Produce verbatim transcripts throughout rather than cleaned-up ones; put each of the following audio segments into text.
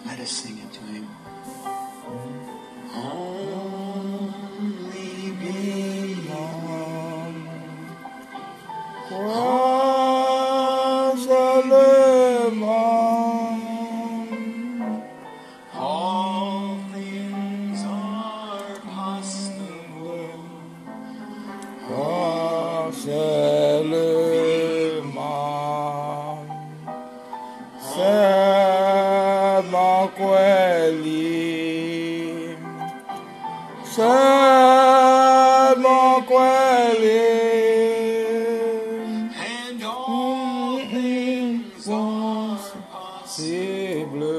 Let us sing it to him. Only belong. Crois seulement. All things are possible. Crois seulement. Seulement quelli. Seulement quelli. And all things are possible.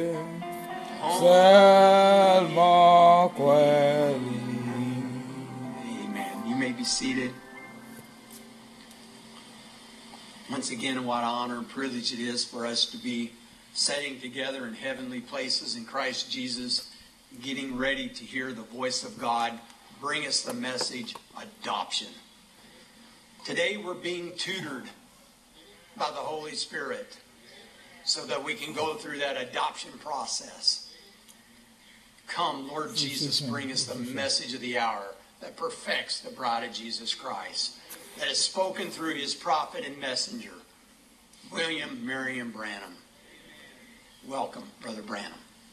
Seulement quelli. Amen. You may be seated. Once again, what honor and privilege it is for us to be sitting together in heavenly places in Christ Jesus, getting ready to hear the voice of God bring us the message, adoption. Today we're being tutored by the Holy Spirit so that we can go through that adoption process. Come, Lord Jesus, bring us the message of the hour that perfects the bride of Jesus Christ, that is spoken through his prophet and messenger, William Marion Branham. Welcome, Brother Branham.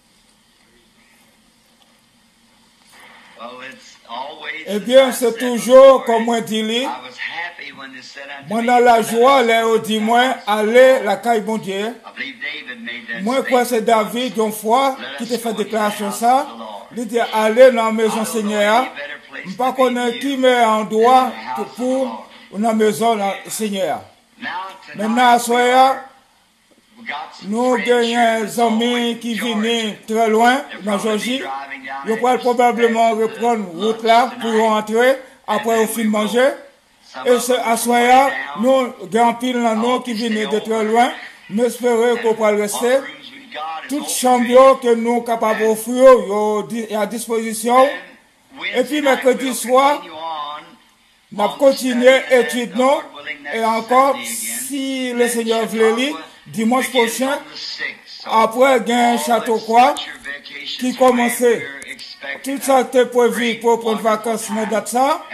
Eh bien, c'est toujours, comme moi dis, moi dans la joie, là, on dit, moi, allez, la caille bon Dieu. Moi, quoi, c'est David, une fois, qui te fait déclaration ça, il dit, allez dans la maison Seigneur. Je ne sais pas qui met en droit pour la maison Seigneur. Maintenant, à soir, nous gagnons des amis qui viennent très loin, dans Georgie. Ils pourraient probablement reprendre route là pour rentrer après au fin de manger. Et à soir, nous gagnons pile nous qui viennent de très loin. Nous espérons qu'on pourra rester. Toute chambre que nous sommes capables d'offrir est à disposition. Et puis mercredi soir, nous continuons l'étude nous. Et encore, si le Seigneur veut, dimanche prochain, après, il y a un château quoi qui commençait. Tout ça était prévu pour prendre vacances dans date ça.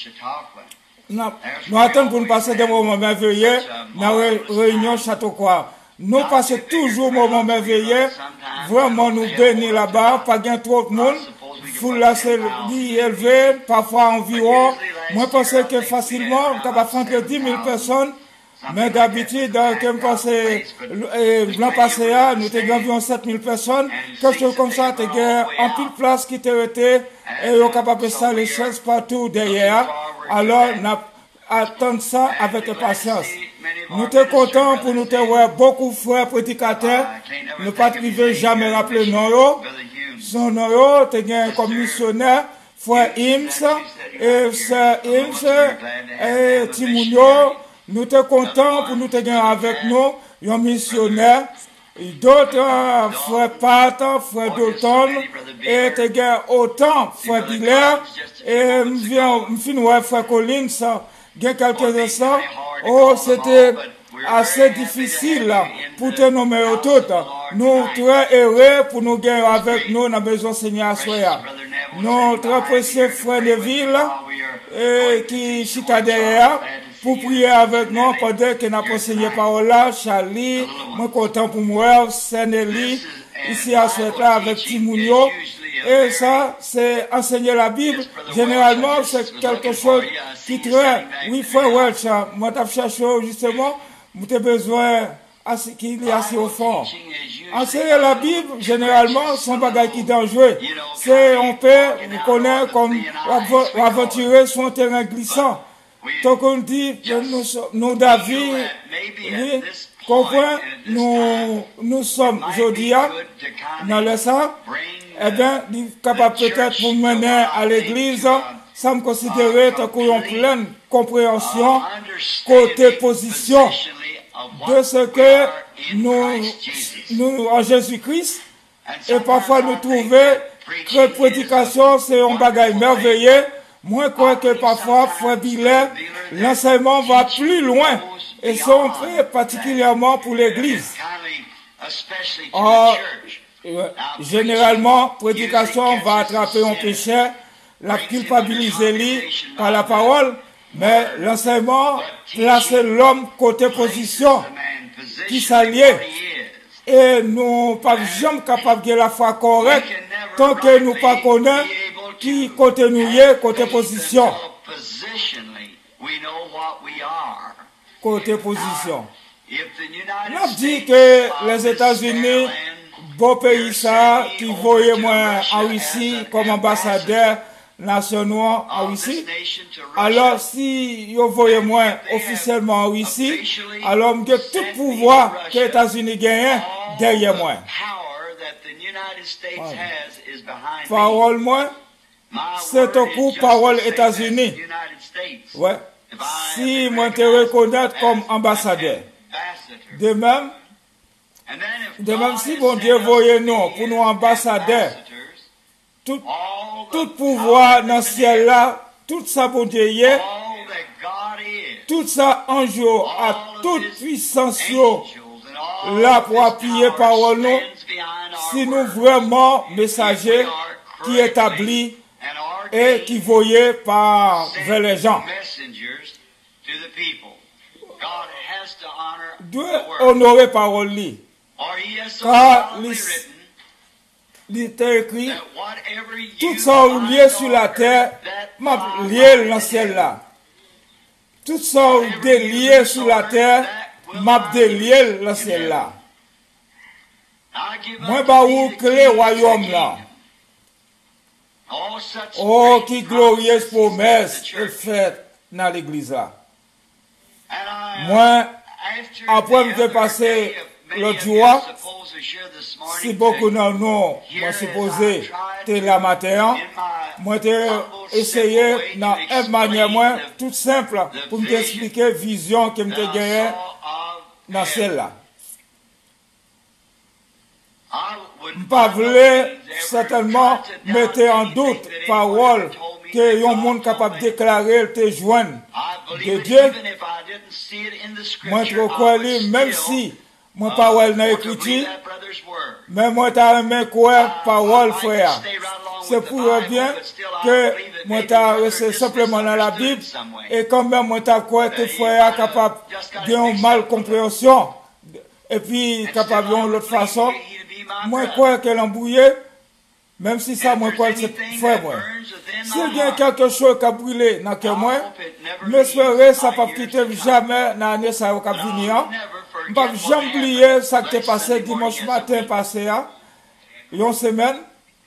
Nous attendons pour nous passer des moments merveilleux dans la réunion château quoi. Nous passons toujours des moments merveilleux. Vraiment, nous bénissons là-bas. Pas bien trop de monde. Foule là, c'est élevé. Parfois environ. Moi, je pense que facilement, on peut faire entre dix mille personnes. Mais d'habitude, dans le passé, l'an passé, nous avons environ sept mille personnes. Quelque chose comme ça, nous avons en pile place qui était été, et nous sommes capables de faire les chaises partout derrière. Alors, nous attendons ça avec impatience. Nous sommes contents pour nous avoir beaucoup de frères prédicateurs. Nous ne pas priver jamais rappeler nos son nom, tu as comme missionnaire, frère Ims, et sœur Ims, et Timounio. Nous sommes contents pour nous tenir avec nous, un missionnaire, d'autres frères Pat, frère Dalton, et tu as autant frère Biller, et nous finissons frère Collins, il y a quelques instants. Oh, c'était assez difficile pour te nommer toutes. Nous très heureux pour nous gagner avec nous dans la maison Seigneur à Soya. Nous très précieux frère Neville, et qui chita derrière. Pour prier avec nous pendant que nous avons enseigné parole là, Charlie, moi content pour moi, Saint-Élie, ici à Souhaita avec Timounio. Et ça, c'est enseigner la Bible. Généralement, c'est quelque chose qui très, oui, frère Welch, moi t'as cherché justement, j'ai besoin qu'il est assez au fond. Enseigner la Bible, généralement, c'est un bagage qui est dangereux. C'est, on peut, vous connaît comme aventurer sur un terrain glissant. Donc on dit, nous, nous David, oui, comprends, nous, nous sommes aujourd'hui, dans le sang, eh bien, il est capable peut-être pour mener à l'église, sans me considérer qu'on pleine compréhension, côté position de ce que nous, nous, en Jésus-Christ, et parfois nous trouver que prédication, c'est un bagage merveilleux. Moi, je crois que parfois, frère Biller, l'enseignement va plus loin, et sont très particulièrement pour l'église. Or, généralement, prédication va attraper un péché, la culpabiliser lui par la parole, mais l'enseignement place l'homme côté position qui s'allie. Et nous ne sommes jamais capables de la foi correcte tant que nous ne connaissons pas qui côté nous est, côté position. Côté position. On dit que les États-Unis, beau pays ça, qui voyaient moi en Russie comme ambassadeur national en Russie, alors si vous voyez moi officiellement en Russie, alors j'ai tout pouvoir que les États-Unis gagnent derrière moi. Parole moi, c'est un coup parole États-Unis. Ouais. Si moi te reconnaître comme ambassadeur. De même, de même si bon Dieu voyait nous pour nous ambassadeurs, tout, tout pouvoir dans le ciel là, tout ça bon Dieu y est, tout ça en jour à toute puissance là pour appuyer parole nous, si nous vraiment messagers qui établit et qui voyait par vers les gens. Doit honorer parole li. Car il est écrit, tout ça lié sur la terre, m'a lié dans le ciel là. Tout ça lié sur la terre, m'a délié dans le ciel là. Moi, bah, où créer royaume là. Oh, qui glorieuse promesse est faite dans l'église là. Moi, après me passer l'autre jour, si beaucoup d'entre nous m'ont supposé que la matin, moi j'ai essayé dans une manière moins toute simple pour me expliquer la vision que me gagnée dans celle-là. Je ne pas voulais certainement mettre en doute parole que un monde capable de déclarer te joindre de Dieu. Moi, je crois même si mon parole n'a écrit, mais moi, tu as aimé quoi parole, frère. C'est pour bien que moi, tu as resté simplement dans la Bible et quand même, moi, tu as quoi que frère est capable de mal compréhension et puis capable de l'autre façon. Moi, quoi qu'elle embrouillé, même si ça, moi, quoi, c'est frère, moi. S'il y a quelque chose qui a brûlé dans le moi, j'espère ça ne va pas quitter jamais dans l'année ça va venir. Je ne vais jamais oublier ça qui est passé dimanche matin passé, une semaine.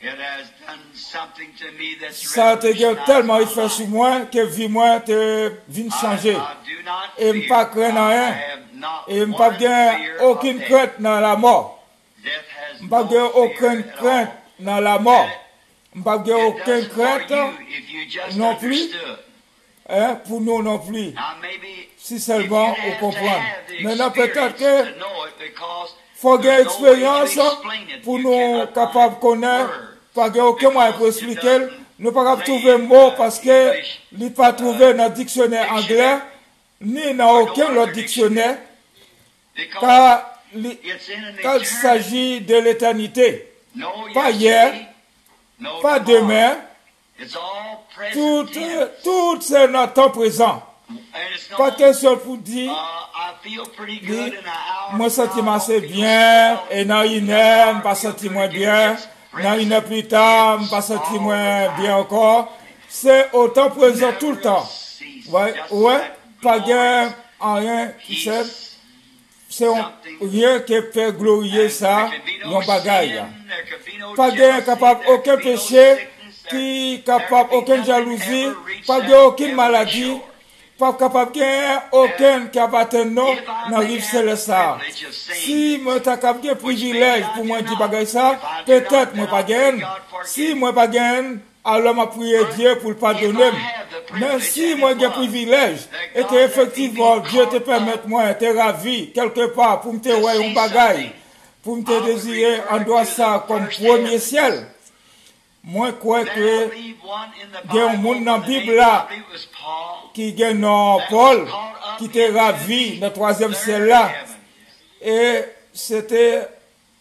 Ça a tellement fait sur moi que vie moi te vient changer. Et je ne pas craindre rien. Et je ne pas aucune crainte dans la mort. Je ne pas aucune crainte dans la mort. Je ne pas aucune crainte non plus. Hein, pour nous non plus. Si seulement on comprend. Maintenant peut-être que faut avoir expérience pour nous capables de connaître. Pas aucun moyen pour expliquer. Nous ne pouvons pas trouver un mot parce que nous ne pas trouvé dans le dictionnaire anglais ni dans aucun autre dictionnaire. Car quand il s'agit de l'éternité, pas hier, pas demain, tout, tout c'est notre temps présent. Pas question pour dire, dire moi sentiment assez bien, et dans une heure, je ne pas senti moins bien, dans une heure plus tard, je ne pas senti moins bien encore. C'est au temps présent tout le temps. Ouais, ouais, pas gain en rien qui sait. C'est rien qui peut glorifier ça, non bagaille. Pas gain capable aucun péché, qui capable aucune jalousie, pas gain aucune maladie, pas capable gain aucun capable non dans rive céleste. Si moi t'as capable privilège pour moi dire bagaille ça, peut-être moi pas gain. Si moi pas gain, alors m'a prié Dieu pour le pardonner. Mais si moi j'ai privilège et que effectivement Dieu te permet moi te ravi quelque part pour me te voir un bagaille, pour me te désirer en droit ça comme premier ciel. Moi crois que il y a un monde dans la Bible là qui gagne Paul qui te ravi dans le troisième ciel là et c'était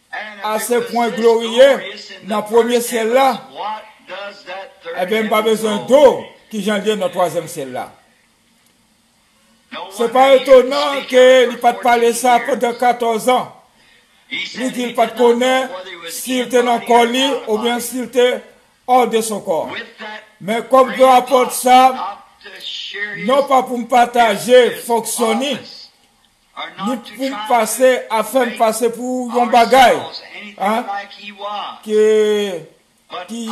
à ce point glorieux dans le premier ciel là, eh bien, pas besoin d'eau qui j'en lié dans le troisième ciel là. C'est pas étonnant qu'il n'ait pas parlé ça pendant quatorze ans. Il dit pas de connaître s'il était dans le corps ou bien s'il était hors de son corps. Mais comme je rapporte ça, non pas pour me partager, fonctionner, ni pour me passer, afin de passer pour un bagage, hein, qui, qui,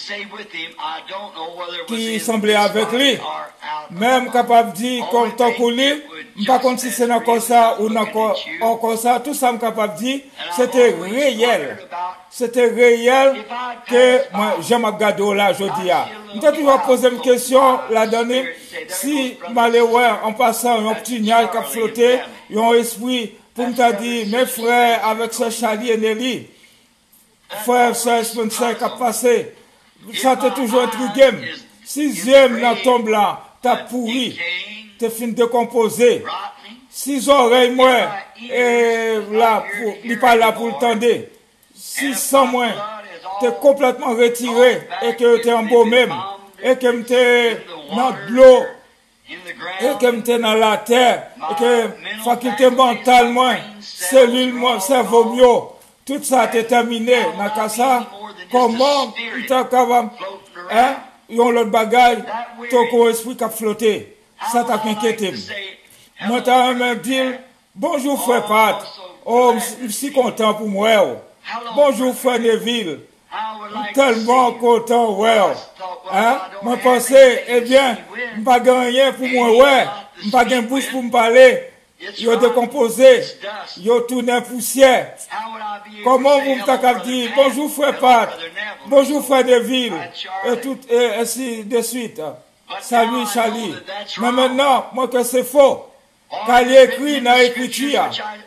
qui semblait avec lui. Même capable de dire, comme tant que lui, pas comme si c'est encore ça ou encore, encore ça, tout ça, je suis capable de dire, c'était réel. C'était réel que moi, j'aime regarder là, je dis. Je t'ai toujours posé une question là-dedans. Si, malheureux, en passant, un petit nial qui a flotté, il y a un esprit pour me dire, mes frères, avec ce Charlie et Nelly, frère, ce Spencer qui a passé, ça t'a toujours intrigué. Sixième dans tombe là, t'as pourri, t'es fin décomposé. Six oreilles, moi, et là, pour, il pas là pour le tendre. Six cents, moi, t'es complètement retiré, et que t'es en beau même, et que t'es dans l'eau, et que t'es dans la terre, et que faculté mentale, moi, cellule, moi, cerveau, mieux, tout ça t'est terminé, dans ça, comment t'es capable, hein? Yon l'autre bagage, ton esprit qui a flotté. Ça t'a inquiété. Moi, t'as même dit, bonjour frère Pat. Oh, je suis content pour moi. Bonjour frère Neville. Tellement content, ouais. Hein? Moi, pensais, eh bien, je n'ai pas gagné pour moi, ouais. Je n'ai pas gagné bouche pour me parler. Ils ont décomposé. Ils ont tourné en poussière. Comment vous me dit bonjour frère Pat, bonjour frère Deville, et tout, et ainsi de suite. Salut Charlie. Mais maintenant, moi que c'est faux. Quand il écrit dans l'écriture,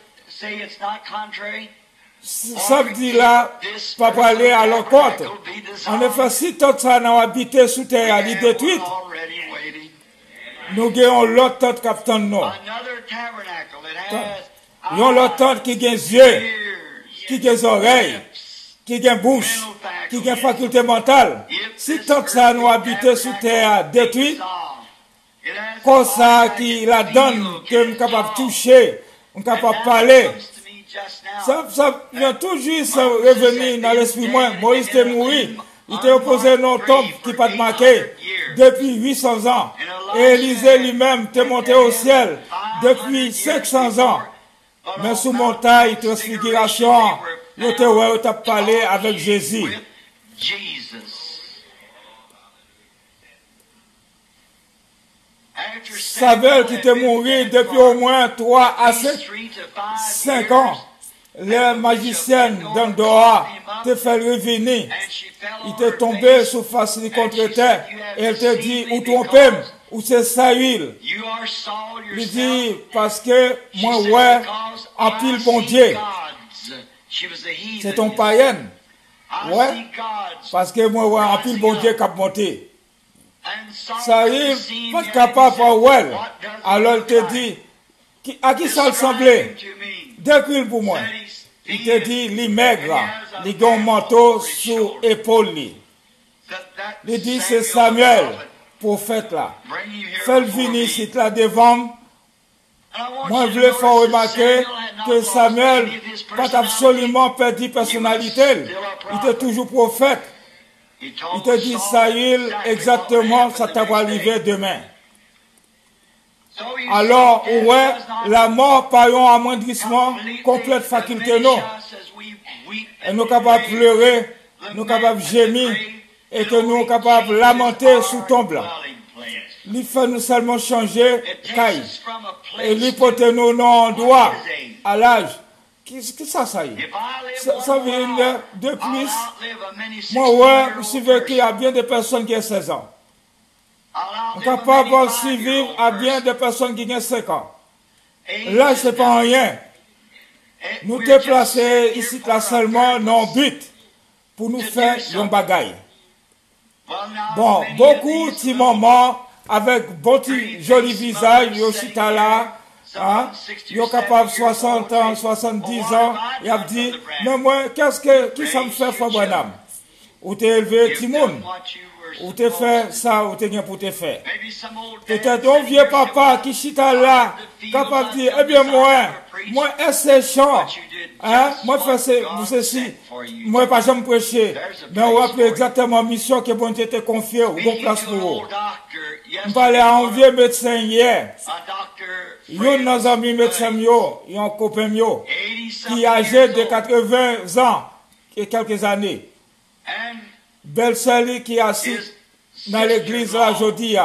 ça me dit là, pas parler à l'encontre. En effet, si tout ça n'a habité sous terre, il est détruit. Nous avons l'autre tente qui attend nous. Nous avons l'autre tente qui a des yeux, qui a des oreilles, qui a une bouche, qui a une faculté mentale. Si tout ça nous habite sous terre détruit, comme ça qui la donne, que nous sommes capables de toucher, nous sommes capables de parler. Ça, ça vient tout juste revenir dans l'esprit moi. Moïse était mort. Il était opposé à nos tombes qui pas de marqué depuis huit cents ans. Et Élisée lui-même était monté au ciel depuis cinq cents ans. Mais sous montagne, transfiguration, il était ouais, il a parlé avec Jésus. Samuel qui était mort depuis au moins trois à cinq ans. Les magiciennes dans le dehors te fait revenir. Il t'est tombé sous face de contre terre. Et elle te dit, où trompez ou c'est Saül. Il dit, parce que moi, ouais, en pile bon Dieu. C'est ton païen. Ouais, parce que moi, ouais, en pile bon Dieu qui a monté. Saül, pas capable de ouais. Alors il te dit, à qui ça ressemblait? Décris pour moi. Il te dit, les maigres, les gants manteau sous épaule. Il dit, c'est Samuel, prophète là. Fais-le venir ici là devant. Moi, je voulais faire remarquer que Samuel n'a pas absolument perdu personnalité. Il était toujours prophète. Il te dit, Saül, exactement, ça t'a arrivé demain. Alors, ouais, la mort par un amoindrissement, complète faculté, non. Et nous sommes capables de pleurer, nous sommes capables de gémir, et que nous sommes capables de lamenter sous tombe. Il fait nous seulement changer, caille. Et lui porter nos noms droit à l'âge. Qu'est-ce que ça, ça y est? Ça, ça vient de plus. Moi, ouais, je suis vécu à bien des personnes qui ont seize ans. On est capable de survivre à bien des personnes qui ont cinq ans. Là, ce n'est pas rien. Nous déplacer ici là seulement non but pour nous faire un bagaille. Bon, beaucoup de petits moments avec bon petit joli visage, Yoshita là, Hein? Ils sont capables soixante ans, soixante-dix ans. Ils ont dit, mais moi, qu'est-ce que, qui ça me fait, Frère Branham? Ou t'es élevé Timoun? Ou t'es fait ça, ou t'es bien pour te faire? Peut-être un vieux papa qui chita là, capable de dire, eh bien, moi, moi, est-ce chant? Hein? Moi, fais ceci. Moi, pas jamais prêcher. Mais on rappelle exactement la mission que bon Dieu t'a confiée, ou bon place pour vous. On parlait à un vieux médecin hier. Il y a nos amis médecins, il y a un copain qui est âgé de quatre-vingts ans et quelques années. Belle sœur qui est assise dans l'église là aujourd'hui.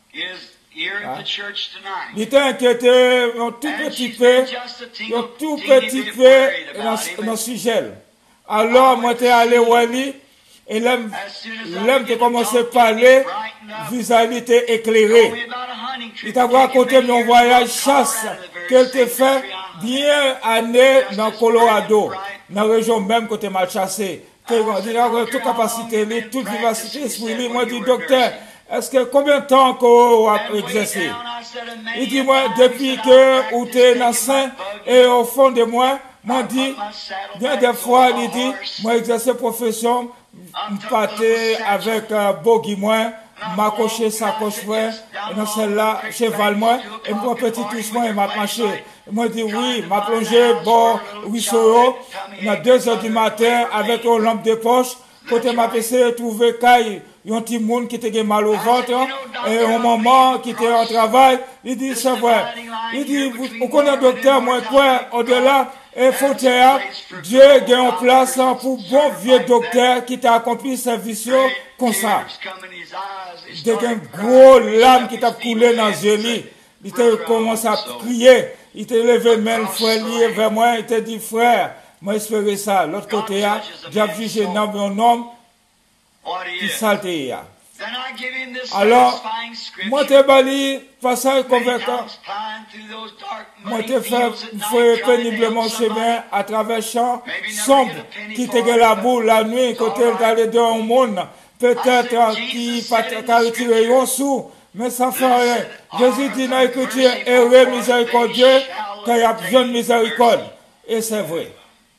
Il était inquiété un tout petit peu, un tout petit peu dans le sujet. Alors, moi, j'étais allé voir lui, et l'homme, l'homme qui a commencé à parler, visage était éclairé. Il t'a raconté mon voyage chasse qu'elle t'a fait bien année dans Colorado, dans la région même que tu mal chassé. Il a toute capacité, toute vivacité, esprit. Moi, je dis, docteur, est-ce que combien de temps qu'on a exercé? Il dit, moi, depuis que vous êtes dans saint et au fond de moi, moi, dit, bien des fois, il dit, moi, exercer profession, m'pâter avec euh, Bogi, moi, m'accrocher sa coche, moi, et dans celle-là, cheval, moi, et moi, petit touchement, et m'a marché. Moi, dit, oui, m'a plongé, bon, oui, solo, à deux heures du matin, avec une lampe de poche, côté m'a essayé de trouver caille, il y a un petit monde qui était mal au ventre, et un moment qui était en travail, il dit, c'est vrai. Il dit, vous, vous connaissez le docteur, moi, quoi, au-delà, et faut dire, Dieu gagne en place pour bon vieux docteur qui t'a accompli ce service comme ça. Il y a une grosse lame qui t'a coulé dans les yeux. Il t'a commencé à prier. Il t'a levé même frère vers moi. Il t'a dit, frère, moi j'espérais ça. L'autre côté, j'ai jugé un homme, un homme qui salté. Alors, moi t'ai bali, passage convaincant. Moi t'ai fait, fait péniblement chemin à travers champs sombres qui te la boule la nuit, côté d'aller dans le monde. Peut-être qui va retirer un sou, mais ça fait rien. Jésus dit dans l'écriture, heureux miséricordieux, car il y a besoin de miséricorde. Et c'est vrai.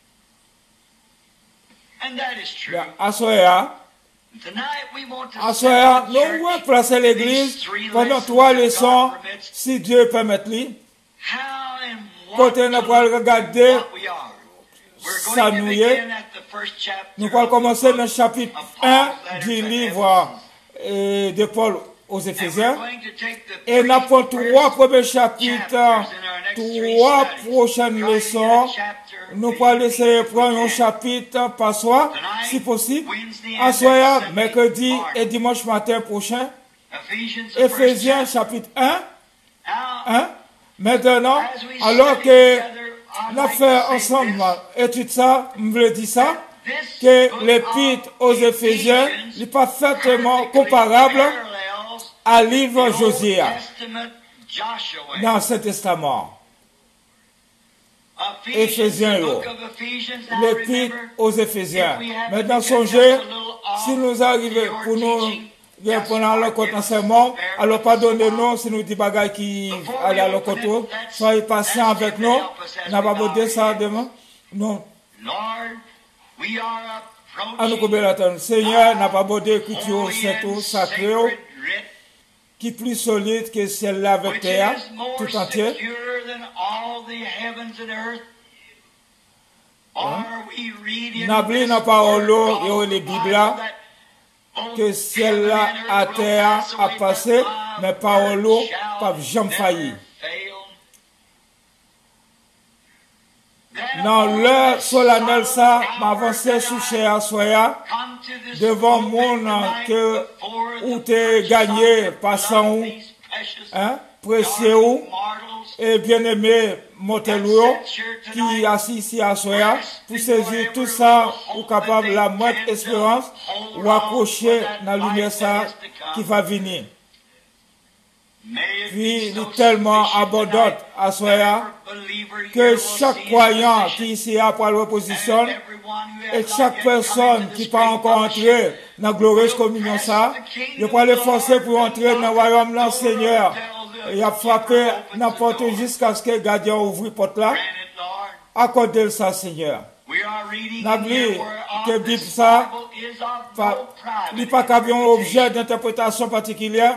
À soir, à soir, nous allons placer l'église pendant trois leçons, si Dieu permet-lui. Côté nous allons regarder ça nous est. Nous allons commencer dans le chapitre un du livre de Paul aux Éphésiens. Et nous avons trois premiers chapitres, trois prochaines leçons. Nous allons essayer de prendre un chapitre par soir, si possible. À soir, mercredi et dimanche matin prochain. Éphésiens chapitre un. un. Maintenant, alors que nous faisons ensemble étude ça, je voulais dire ça, que l'épître aux Éphésiens n'est pas parfaitement comparable à livre Josué dans l'Ancien Testament. Éphésiens, l'épître aux Éphésiens. Maintenant, songez, si nous arrivons pour nous, pendant le côté enseignement, alors pardonnez-nous si nous disons bagaille qui allait à l'encontre. Soyez patients avec nous. On n'a pas besoin de ça demain. Non. À nous couper la tête. Seigneur, n'a pas besoin d'écriture, c'est tout sacré, qui est plus solide que celle-là avec terre, tout entier. N'abli n'a pas au lot et les Bibles que celle-là à terre a passé, mais pas au lot, pas jamais failli. Dans l'heure solennelle, ça m'avançait sous cher soya devant mon que où t'es gagné passant où, hein, précieux où, et bien-aimé Montelou, qui est assis ici à soya, pour saisir tout ça, ou capable la moindre espérance, ou accrocher dans la lumière ça qui va venir. Puis, il est tellement abondant à soya, que chaque croyant qui ici a pour l'opposition, et chaque personne qui n'est pas encore entrée dans la glorieuse communion ça, il peut les forcer pour entrer dans le royaume de Seigneur. il a frappé n'importe jusqu'à ce que le gardien ouvre la porte là. Accordez ça, Seigneur. N'oublie que Bible ça, il n'y a pas qu'un objet d'interprétation particulière.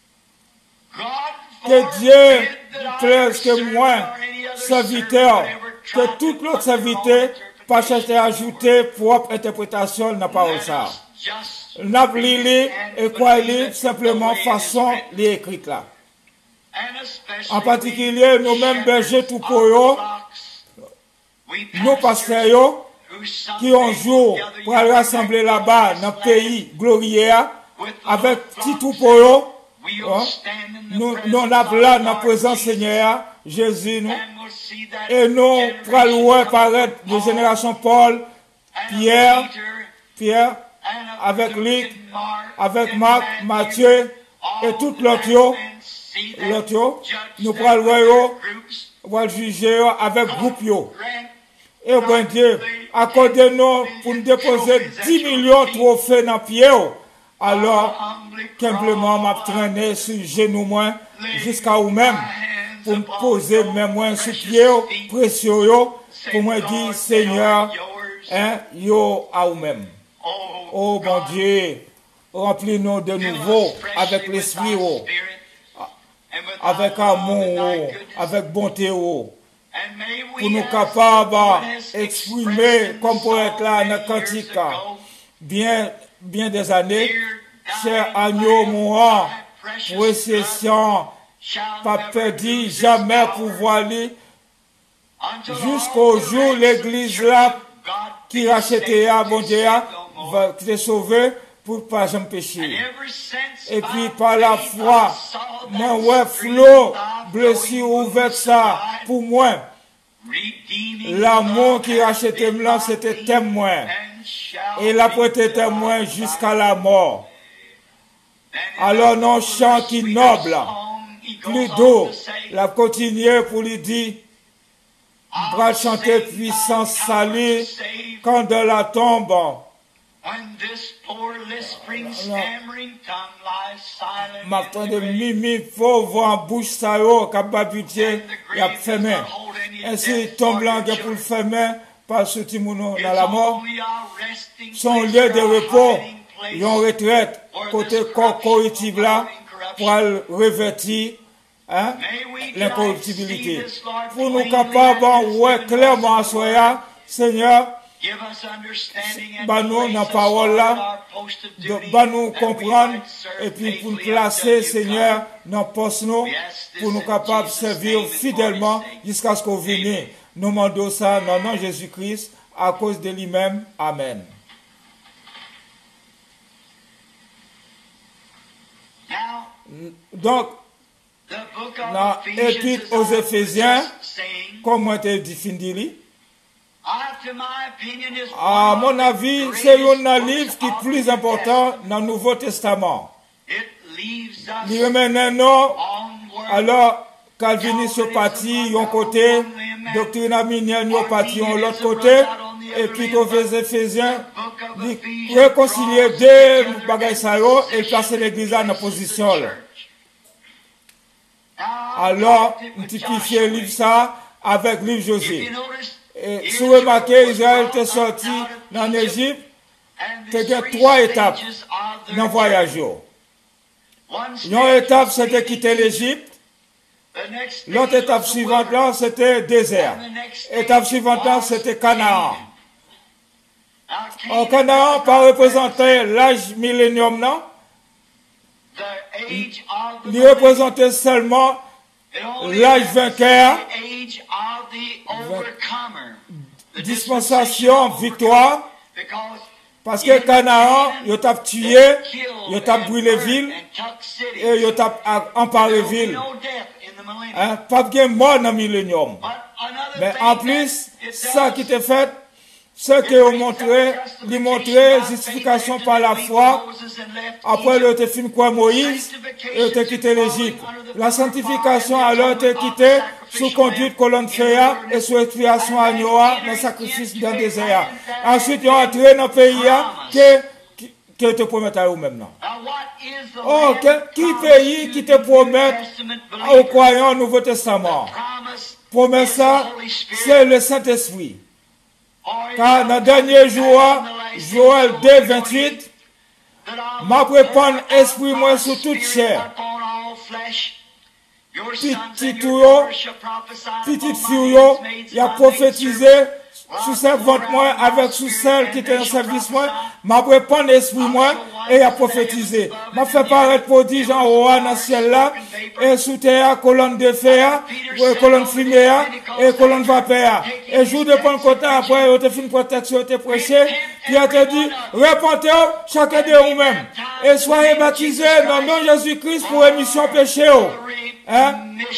Que Dieu plaise que moi, serviteur, que tout l'autre serviteur, pas chercher à ajouter propre interprétation n'a pas ça. N'oublie et quoi lire simplement façon les écrites là. En particulier, nous-mêmes bergers tout pour eux, nos pasteurs qui ont jour pour aller rassembler là-bas dans le pays glorieux avec petit tout pour eux. Nous nous là dans la présence Seigneur Jésus nous et nous pour louer paraître de génération Paul, Pierre, Pierre avec Luc, avec Marc, Matthieu et tout l'autre l'autre nous pour louer pour juger avec groupe yo. Et bon Dieu, accordez-nous pour nous déposer dix millions de trophées dans pied. Alors, simplement, m'a traîné sur le genou moins jusqu'à vous-même pour me poser mes mains sur pied précieux pour me dire, Seigneur, hein, yo à vous-même. Oh bon Dieu, remplis-nous de nouveau avec l'esprit, avec amour, avec bonté. Pour nous capables d'exprimer comme poète là dans le cantique, bien, bien des années, cher agneau mourant, précession, pas perdu, jamais pouvoir lire, jusqu'au jour l'église là, qui rachetait à bon Dieu, va te sauver pour pas jamais pécher. Et puis par la foi, moi ouais flot, blessure ouverte ça pour moi. L'amour qui rachetait là, c'était témoin. Et il a prêté témoin jusqu'à la mort. Alors non chant qui noble, plus doux, l'a continué pour lui dire, bras chanter puissance salut, quand de la tombe, m'attend de mimi pauvre en bouche ça yo capabité y a fermé ainsi tombe là pour le fermer par ce timouno dans la mort son lieu de repos yon retraite côté corps corruptible là pour revêtir hein l'incorruptibilité pour nous capables ouais clairement à soi Seigneur bah nous dans la parole là, bah nous comprendre et puis pour nous placer Seigneur dans le poste nous, pour nous capables de servir fidèlement jusqu'à ce qu'on vienne. Nous demandons ça dans le nom de Jésus-Christ à cause de lui-même. Amen. Donc, dans l'épître aux Éphésiens, comment tu définis? À mon avis, c'est un livre qui est plus important dans le Nouveau Testament. Il remet non, alors Calviniste au parti, yon côté, doctrine arminienne yon parti, yon l'autre côté, et puis aux Éphésiens, il réconcilier deux bagages ça et placer l'église dans la position. Alors, on typifie le livre ça avec le livre Josué. Et si vous remarquez, Israël était sorti dans l'Égypte, il y a trois étapes dans le voyage. Une étape, c'était quitter l'Égypte. L'autre étape suivante, là, c'était désert. L'étape suivante, là, c'était Canaan. En Canaan, pas représenter l'âge millénium, non? Il représentait seulement l'âge vainqueur, dispensation, victoire, parce que Canaan, il t'a tué, il t'a brûlé ville, et il t'a emparé ville. Hein, pas de mort dans le millénium. Mais en plus, ça qui était fait, ce qui ont montré, lui montrer justification par la foi. Après, il a fait quoi Moïse, il a quitté l'Égypte. La sanctification, alors, il a quitté sous conduite colonne féa et sous expiation à Noah, dans le sacrifice dans le désert. Ensuite, ils ont entré dans le pays, que, que te promet à eux-mêmes. Oh, qui pays qui te promet aux croyants au Nouveau Testament? Promesse ça, c'est le Saint-Esprit. Car dans le dernier jour, Joël deux, vingt-huit, m'a prépare esprit moi sur toute chair. Petit touyo, petite fille, il a prophétisé sous servante moi, avec sous celle qui était en service moi, m'a prépare l'esprit moi, et a prophétisé. M'a fait paraître prodige en haut dans le ciel là, et sous terre, colonne de fer, colonne fumée, et colonne vapeur. Et jour de Pentecôte, après, il a fait une protection, il a prêché, puis il a dit, répentez-vous, chacun de vous-même, et soyez baptisés dans le nom de Jésus-Christ pour émission péché. Hein?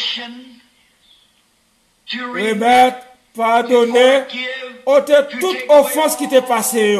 Remettre, pardonner, ôter toute offense qui t'est passée.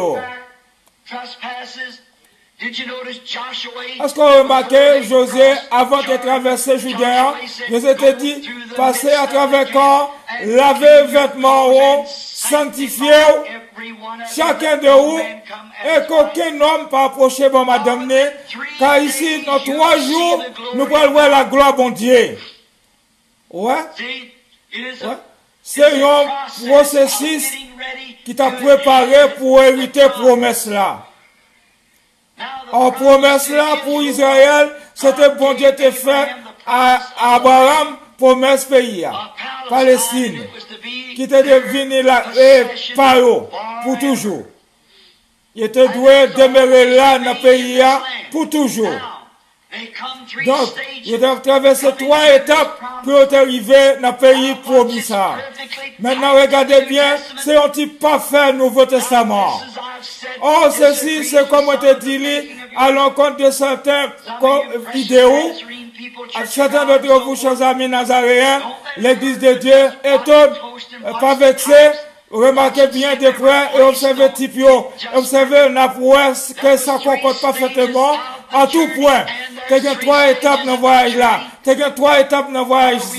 Est-ce qu'on remarque, José, avant de traverser Judéen, José te dit, passez à travers corps, lavez vêtements, sanctifiez, chacun de vous, et qu'aucun homme pas approcher bon madame, car ici, dans trois jours, nous pourrons voir la gloire bon Dieu. Ouais? Ouais? C'est un processus qui t'a préparé pour hériter promesse là. En promesse là pour Israël, c'était bon Dieu te fait à Abraham, promesse pays, Palestine, qui était devenu là, et paro, pour toujours. Il était doué demeurer là dans le pays pour toujours. Donc, il doit traverser trois étapes pour arriver dans le pays promis ça. Maintenant, regardez bien, c'est un type parfait Nouveau Testament. Oh, ceci, c'est comme on te dit, à l'encontre de certains idéaux, certains d'entre vous, chers amis nazaréens, l'église de Dieu, étonne, pas vexé, remarquez bien de près et observez typio, observez la prouesse que ça concorde parfaitement à tout point. T'as eu trois étapes dans le voyage là. T'as eu trois étapes dans le voyage ici.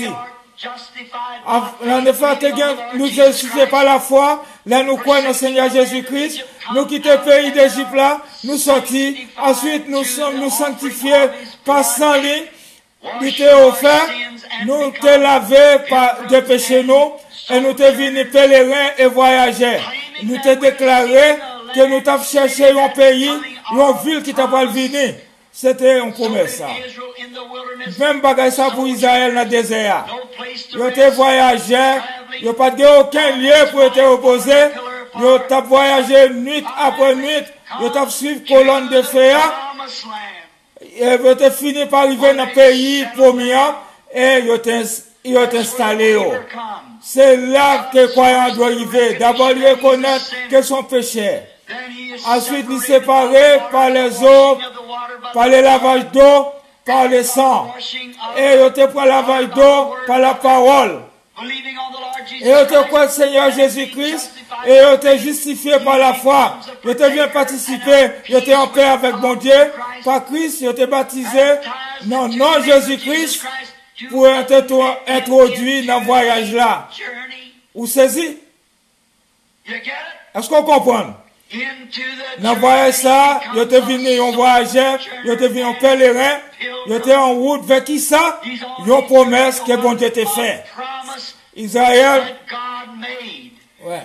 En effet, nous justifiés par la foi, là nous croyons dans le Seigneur Jésus-Christ, nous quittons le pays d'Égypte là, nous sortis, ensuite nous sommes nous sanctifiés par sang ligne, nous t'es offert, nous t'es lavé par des péchés nous, et nous t'es venus pèlerins et voyageurs. Nous t'es déclaré que nous t'avons cherché un pays, une ville qui t'a pas venir. C'était une promesse. Même bagage ça pour Israël dans le désert. Ils ont voyagé, ils n'ont pas de aucun lieu pour être reposé. Ils ont voyagé nuit après nuit. Ils ont suivi colonne de fer. Ils ont fini par arriver dans le pays promis et ils ont installé. C'est là que les croyants doivent arriver. D'abord, ils reconnaissent qu'ils sont pécheurs. Ensuite, ils séparés par les eaux, par le lavage d'eau, par le sang. Et ils te prennent le lavage d'eau par la parole. Et ils te croient le Seigneur Jésus-Christ. Et ils te justifié par la foi. Ils te viennent participer. Ils te en paix avec mon Dieu. Par Christ, ils te baptisé. Non, non, Jésus-Christ. Pour être introduit dans le voyage là. Vous saisissez? Est-ce qu'on comprend? Dans le voyage ça, il était venu en voyageur, il était venu en pèlerin, il était en route vers qui ça? Il y a une promesse que bon Dieu t'a fait. Israël, ouais.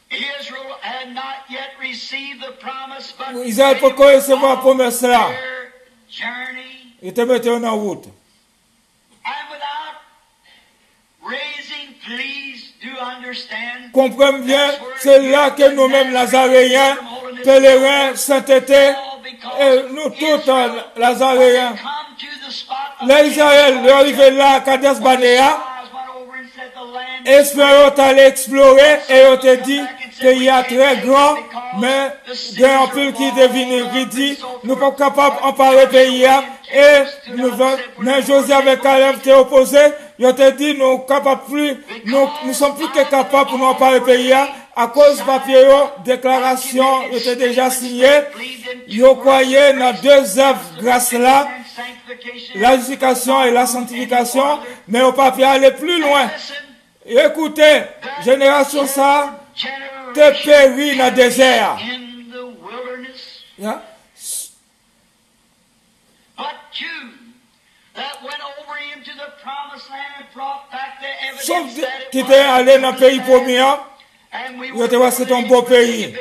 Israël peut pas recevoir la promesse là. Il était mis en route. Comprenez bien, c'est là que nous-mêmes, Nazaréens, pèlerins, sainteté, et nous tous, Nazaréens, l'Israël est arrivé là, à Kadesh Barnea, espérons aller explorer, et on te dit qu'il y a très grand, mais il y a un peu qui devient ridicule, nous ne sommes pas capables d'emparer le pays, et nous, mais José avec Caleb t'est opposé, je te dis, nous capables plus, nous, nous sommes plus que capables pour nous emparer le pays, à cause de papier, déclaration, était déjà signé, vous croyez dans deux œuvres grâce là, la justification et la sanctification, mais au papier aller plus loin. Écoutez, génération ça, te périt dans le désert. Yeah? Sauf qui était allé dans le pays premier, il était voir c'est un beau pays.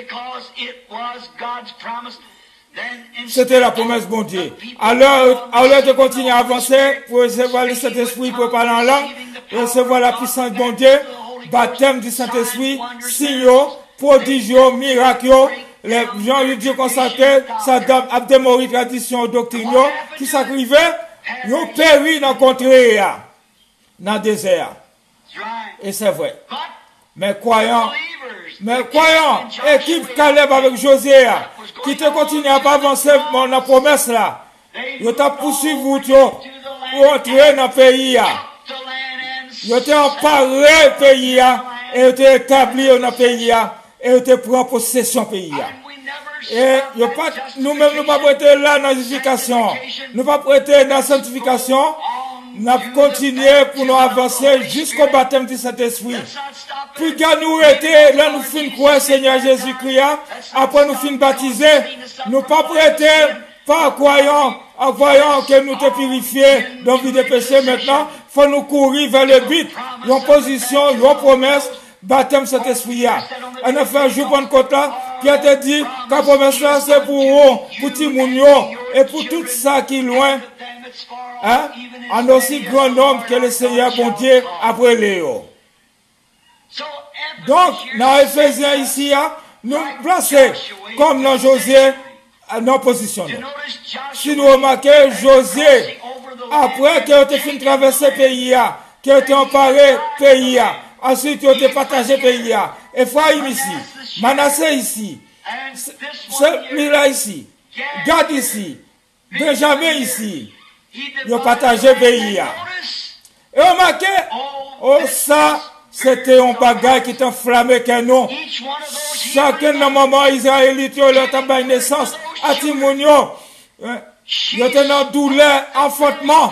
C'était la promesse bon Dieu. Alors, alors de continuer à avancer pour recevoir le Saint-Esprit, pour parler en langue, recevoir la puissance bon Dieu, baptême du Saint-Esprit, signaux, prodigieux, miracles, les gens lui disent consacrés, ça a démoré tradition, doctrine, qui s'acrivait, ils ont péri dans le contrée, dans le désert. Et c'est vrai. Mais croyants, mais croyants, équipe Caleb avec Josué, qui te continue à pas avancer dans la promesse là, ils t'ont poursuivi pour entrer dans le pays. Ils t'ont emparé le pays et ils t'ont établi dans le pays et ils t'ont pris possession du pays. Et nous-mêmes, nous ne pas prêter là dans l'éducation, nous ne pas prêter dans la sanctification. Nous avons continué pour nous avancer jusqu'au baptême du Saint-Esprit. Puis quand nous étions là, nous finissons croire Seigneur Jésus-Christ. Après nous finissons baptiser, nous pas prêter, pas croyant, en voyant que nous te purifiés dans vie de péché maintenant. Il faut nous courir vers le but, une position, une promesse, baptême Saint-Esprit. En effet, un jour Pentecôte là, Pierre te dit que la promesse là c'est pour vous, pour Timounio, et pour tout ça qui est loin. Hein? En aussi grand nombre que le Seigneur bon Dieu après Léo. Donc, dans Ephésiens ici, nous plaçons comme dans Josué, nos positions. Si nous remarquons, Josué, après qu'il ait fini de traverser le pays, qu'il ait emparé le pays, ensuite il a partagé le pays, Ephraim ici, Manassé ici, celui-là ici, Gad ici, Benjamin ici, ils ont partagé le pays. Et remarquez, oh ça, c'était un bagage qui t'enflammait qu'un nom. Chacun dans le moment israélite, il a eu naissance à Timonio. Il était dans douleur, enfantement.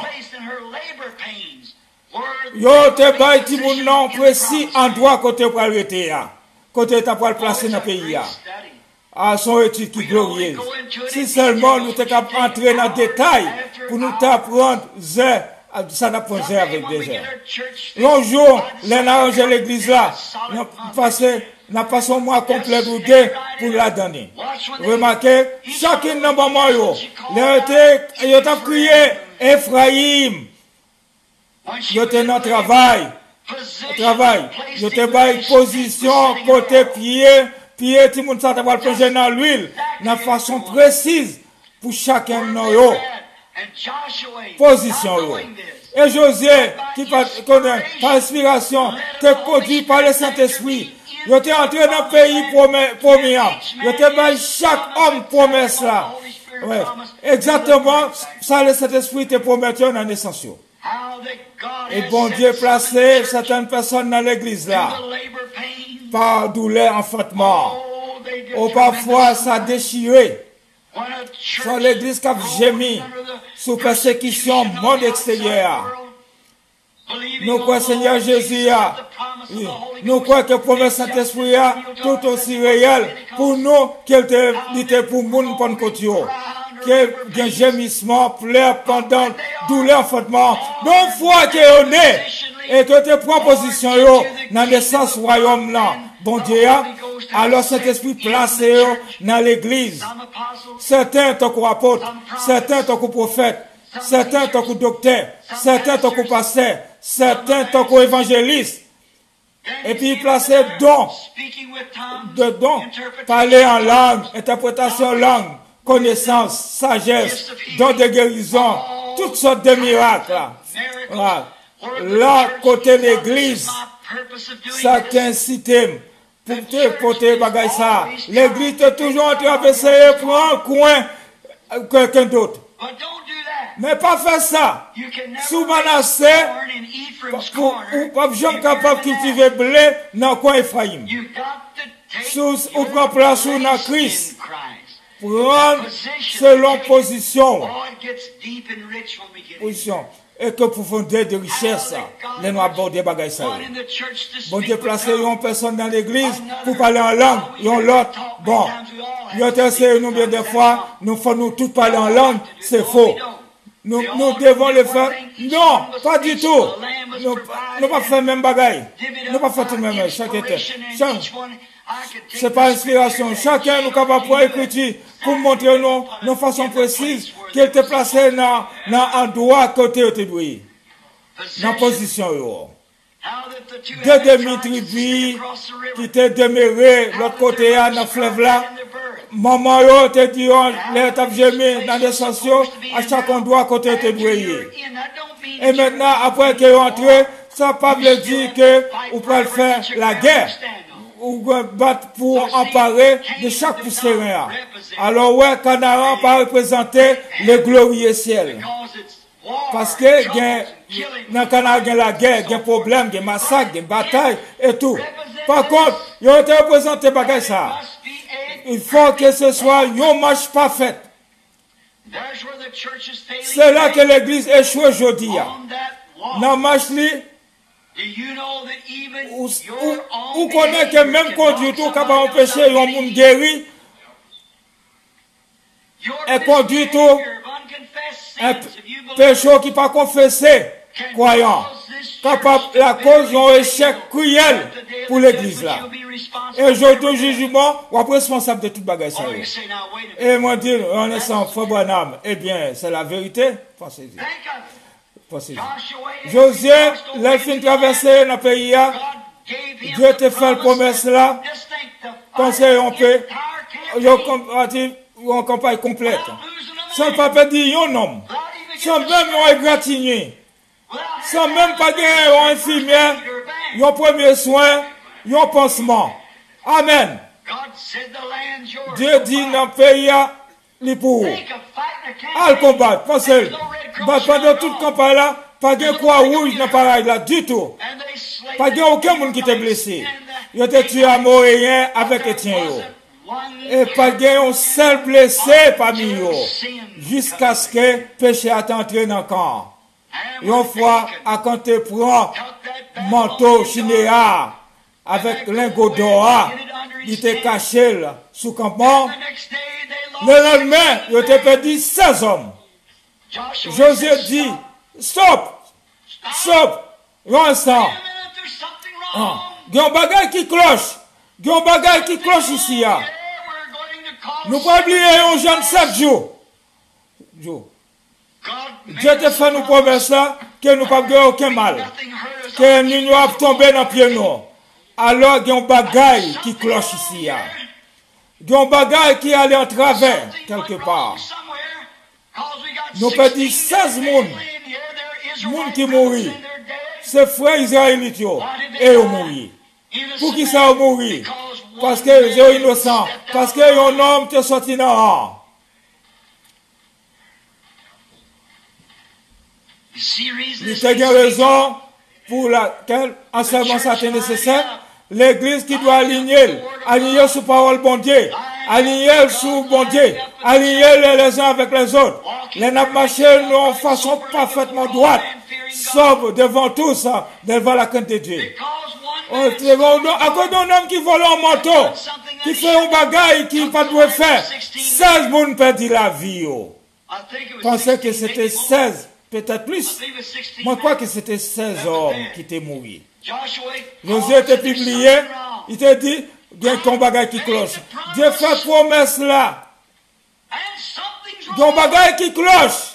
Il a eu Timonio précis endroit côté pour arrêter. Côté pour le placer dans le pays. À son étude qui glorieuse. Si seulement nous sommes capables d'entrer dans le détail pour nous apprendre, ça n'a pas avec des gens. Un jour, les arrangé l'église là, nous avons passé un mois complet ou deux pour la donner. Remarquez, chacun dans le moment, ils ont crié Ephraim. Ils étaient dans le travail. Travail. Ils étaient dans une position, côté pied. Puis, tout le monde s'est plongé dans l'huile, de façon précise, pour chacun de nous. Position. Et Josué, qui connaît par inspiration, qui est conduit par le Saint-Esprit, il était entré dans le pays premier. Il était dans chaque homme promesse là. Ouais. Exactement, ça le Saint-Esprit te promettait dans la naissance. Et bon Dieu placé certaines personnes dans l'église là. Par douleur, enfantement. Ou parfois, ça déchiré. Sur l'église qui a gémi, sous persécution, monde extérieur. Nous croyons, Seigneur Jésus, nous croyons que la promesse Saint-Esprit est tout aussi réelle pour nous qu'elle était pour nous, pour nous, qu'il y a un gémissement, pleurs, pendant, douleur, enfantement. Donc, foi qui est né et que tu prends position dans le sens royaume là, bon Dieu, alors cet esprit placé dans l'église. Certains tant qu'aux apôtres, certains tant qu'aux prophètes, certains tant qu'aux docteurs, certains tant qu'aux pasteurs, certains tant qu'aux évangélistes. Et puis placer don, de don, parler en langue, interprétation en langue, connaissance, sagesse, don de guérison, toutes sortes de miracles. Voilà. Là, côté l'église, ça t'incite pour te porter bagay ça. L'église est toujours en train d'essayer de prendre un coin quelqu'un d'autre. Mais pas faire ça. Sous Manassé, ou pas jamais capable de cultiver blé dans le coin Ephraim. Sous, ou prend place ou dans Christ. Prendre selon position. Position. Et que profondeur de richesse, les nous aborder bagaille ça. Bon Dieu placé une personne dans l'église pour parler en langue, et on l'autre. Bon, il y a essayé nous bien des fois, nous faisons nous tous parler en langue, c'est faux. nous, nous devons le faire. Non, pas du tout. Nous ne pas faire même bagaille. Nous pas faire tout le même. Chaque été. C'est pas inspiration. Chacun nous capable pour écrire, pour montrer nous, nos façons précises, qu'elle te placé dans, dans un droit côté où tu dois. Dans la position, yo. Deux demi-tribus qui étaient demeurés l'autre côté, dans le fleuve là. Maman, yo, te dit, les étapes gemées dans les sociaux, à chaque endroit côté où tu dois. Et maintenant, après qu'ils sont entrés, ça ne veut pas dire que vous pouvez faire la guerre. Ou battre pour emparer de chaque pousserin. Alors, ouais, Canaan pas représenter le glorieux ciel. Parce que, dans le Canada, il y a la guerre, il y a des problèmes, il y a des massacres, il y a des batailles et tout. Par contre, il y a été représenté par ça. Il faut que ce soit une marche parfaite. C'est là que l'église échoue aujourd'hui. Dans la marche, ou connaît que même conduire tout capable d'empêcher un monde guéri et conduire tout un péché qui pas confessé croyant capable la cause d'un échec cruel pour l'église là. Et aujourd'hui au jugement on est responsable de toute bagage ça. Et moi dire on est sans frère Branham, eh bien c'est la vérité. Pensez-y. Josué, les fins traversés dans le pays, Dieu te fait la promesse là, conseil on peut, une campagne complète. Sans pas perdre un homme, sans même un égratigné, sans même pas gagner un infirmière, un premier soin, un pansement. Amen. Dieu dit dans le pays, les pour à le combattre, pensez, pendant toute campagne là, pas de croix rouge dans pareil là, du tout. Pas de aucun monde qui était blessé. Il était tué à Moréen avec Étienne. Et pas de un seul blessé parmi eux. Jusqu'à ce que le péché a entré dans le camp. Et une fois, à quand tu prends manteau chinéa avec lingot d'or, il était caché là, sous campement. Le lendemain, il a perdu seize hommes. Josué dit, stop, stop, l'instant. Il y a un bagage qui cloche. Il y a un bagage qui cloche ici. Nous ne pouvons pas oublier un jeune sept jours. Dieu te fait nous promesse là, que nous ne pouvons pas aucun mal. Que nous ne pouvons pas tomber dans le pied nous. Alors, il y a un bagage qui cloche ici. Il y a un bagage qui allait en travers, quelque part. Nous perdons seize personnes. Monde qui mourit. C'est frères israélites. Et ils mourir. Pour qui ça a mouru? Parce que ils sont innocents. Parce que un homme est sorti dans il y a raison pour laquelle enseignement ça est nécessaire. L'église qui doit aligner, aligner sur parole bon Dieu, aligner sur bon Dieu, aligner les uns avec les autres. Les n'a marché en façon parfaitement droite, sauf devant tous, devant la crainte de Dieu. À cause d'un homme qui vole un manteau, qui fait un bagage qui pas doit faire, seize personnes perdent la vie. Pensez que c'était seize, peut-être plus. Moi, je crois que c'était seize hommes qui étaient morts. Josué était publié, il te dit, il y a un bagage qui cloche. Dieu fait promesse là. Il y a un bagage qui cloche.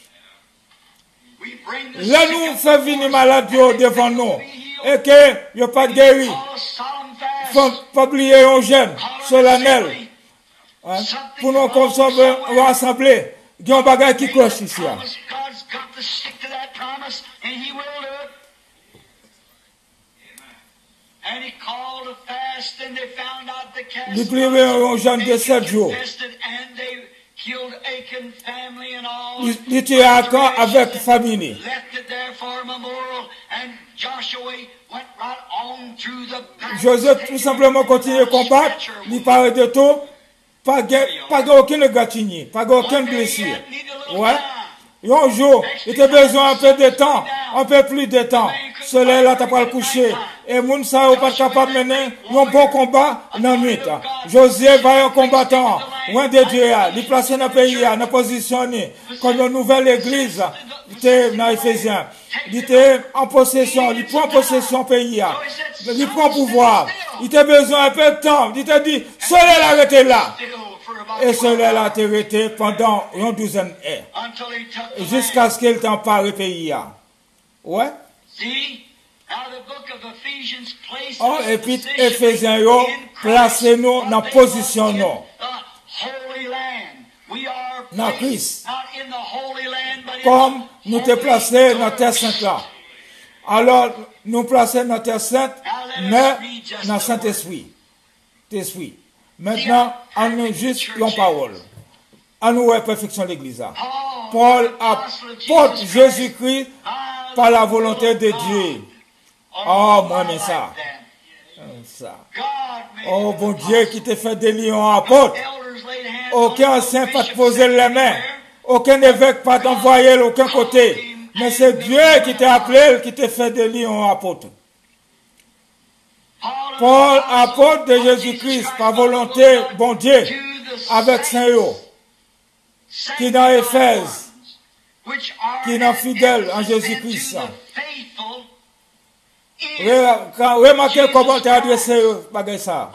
Là, nous faisons venir malade devant nous. Et que il n'y a pas de guéri. Il faut pas oublier un jeune solennel. Hein? Pour nous consommer, on va assembler. Il y a un bagage qui cloche ici. Il pleurait un jeune de sept jours. Il était à Achan avec famille. Joseph tout simplement continue à combattre. Il parlait de tout. Pas aucune gâtigné, pas aucune blessure. Ouais. Un jour, il a besoin un peu de temps, un peu plus de temps. Soleil là, t'as pas le coucher. Et moun sa ou pas capable de mener un bon combat dans la nuit. Josué va un combattant, loin de Dieu, il place dans le pays, dans la position, comme une nouvelle église, il était dans Éphésiens. Il était en possession, il prend possession du pays, il prend pouvoir. Il a besoin un peu de temps. Il t'a dit, soleil là, arrêtez là. Et cela l'a arrêté pendant une douzaine d'années. Jusqu'à ce qu'il t'empare le pays. Ouais. Oh, et puis, Éphésiens, placez-nous dans la position, non. Dans Christ. Comme nous te placés dans la terre sainte là. Alors, nous placer dans la terre sainte, mais dans le Saint-Esprit. Esprit. Maintenant, on nous juste une parole. On nous la perfection de l'Église. Paul apporte Jésus-Christ par la volonté de Dieu. Oh, moi, mais ça. ça. Oh, bon Dieu, qui te fait des lions apôtres. Aucun ancien pas te poser les mains. Aucun évêque pas t'envoyer aucun côté. Mais c'est Dieu qui t'a appelé, qui te fait des lions apôtres. Paul, apôtre de Jésus-Christ, par volonté, bon Dieu, avec Saint-Yo, qui est dans Éphèse, qui est dans fidèle en Jésus-Christ. Remarquez comment tu as adressé ça.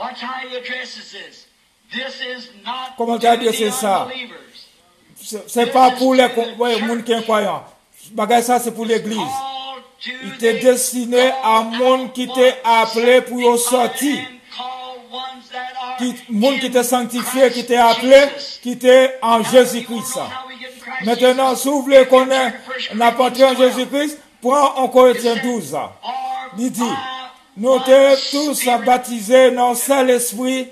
Comment tu as adressé ça. Ce n'est pas pour les gens qui sont croyants. Ça, c'est pour l'Église. Il était destiné à monde qui t'est appelé pour sortir. Monde qui t'est sanctifié, qui t'est appelé, qui t'est en Jésus-Christ. Maintenant, si vous voulez connaître la patrie en Jésus-Christ, prends en Corinthiens douze. Il dit, nous sommes tous baptisés dans le Saint-Esprit.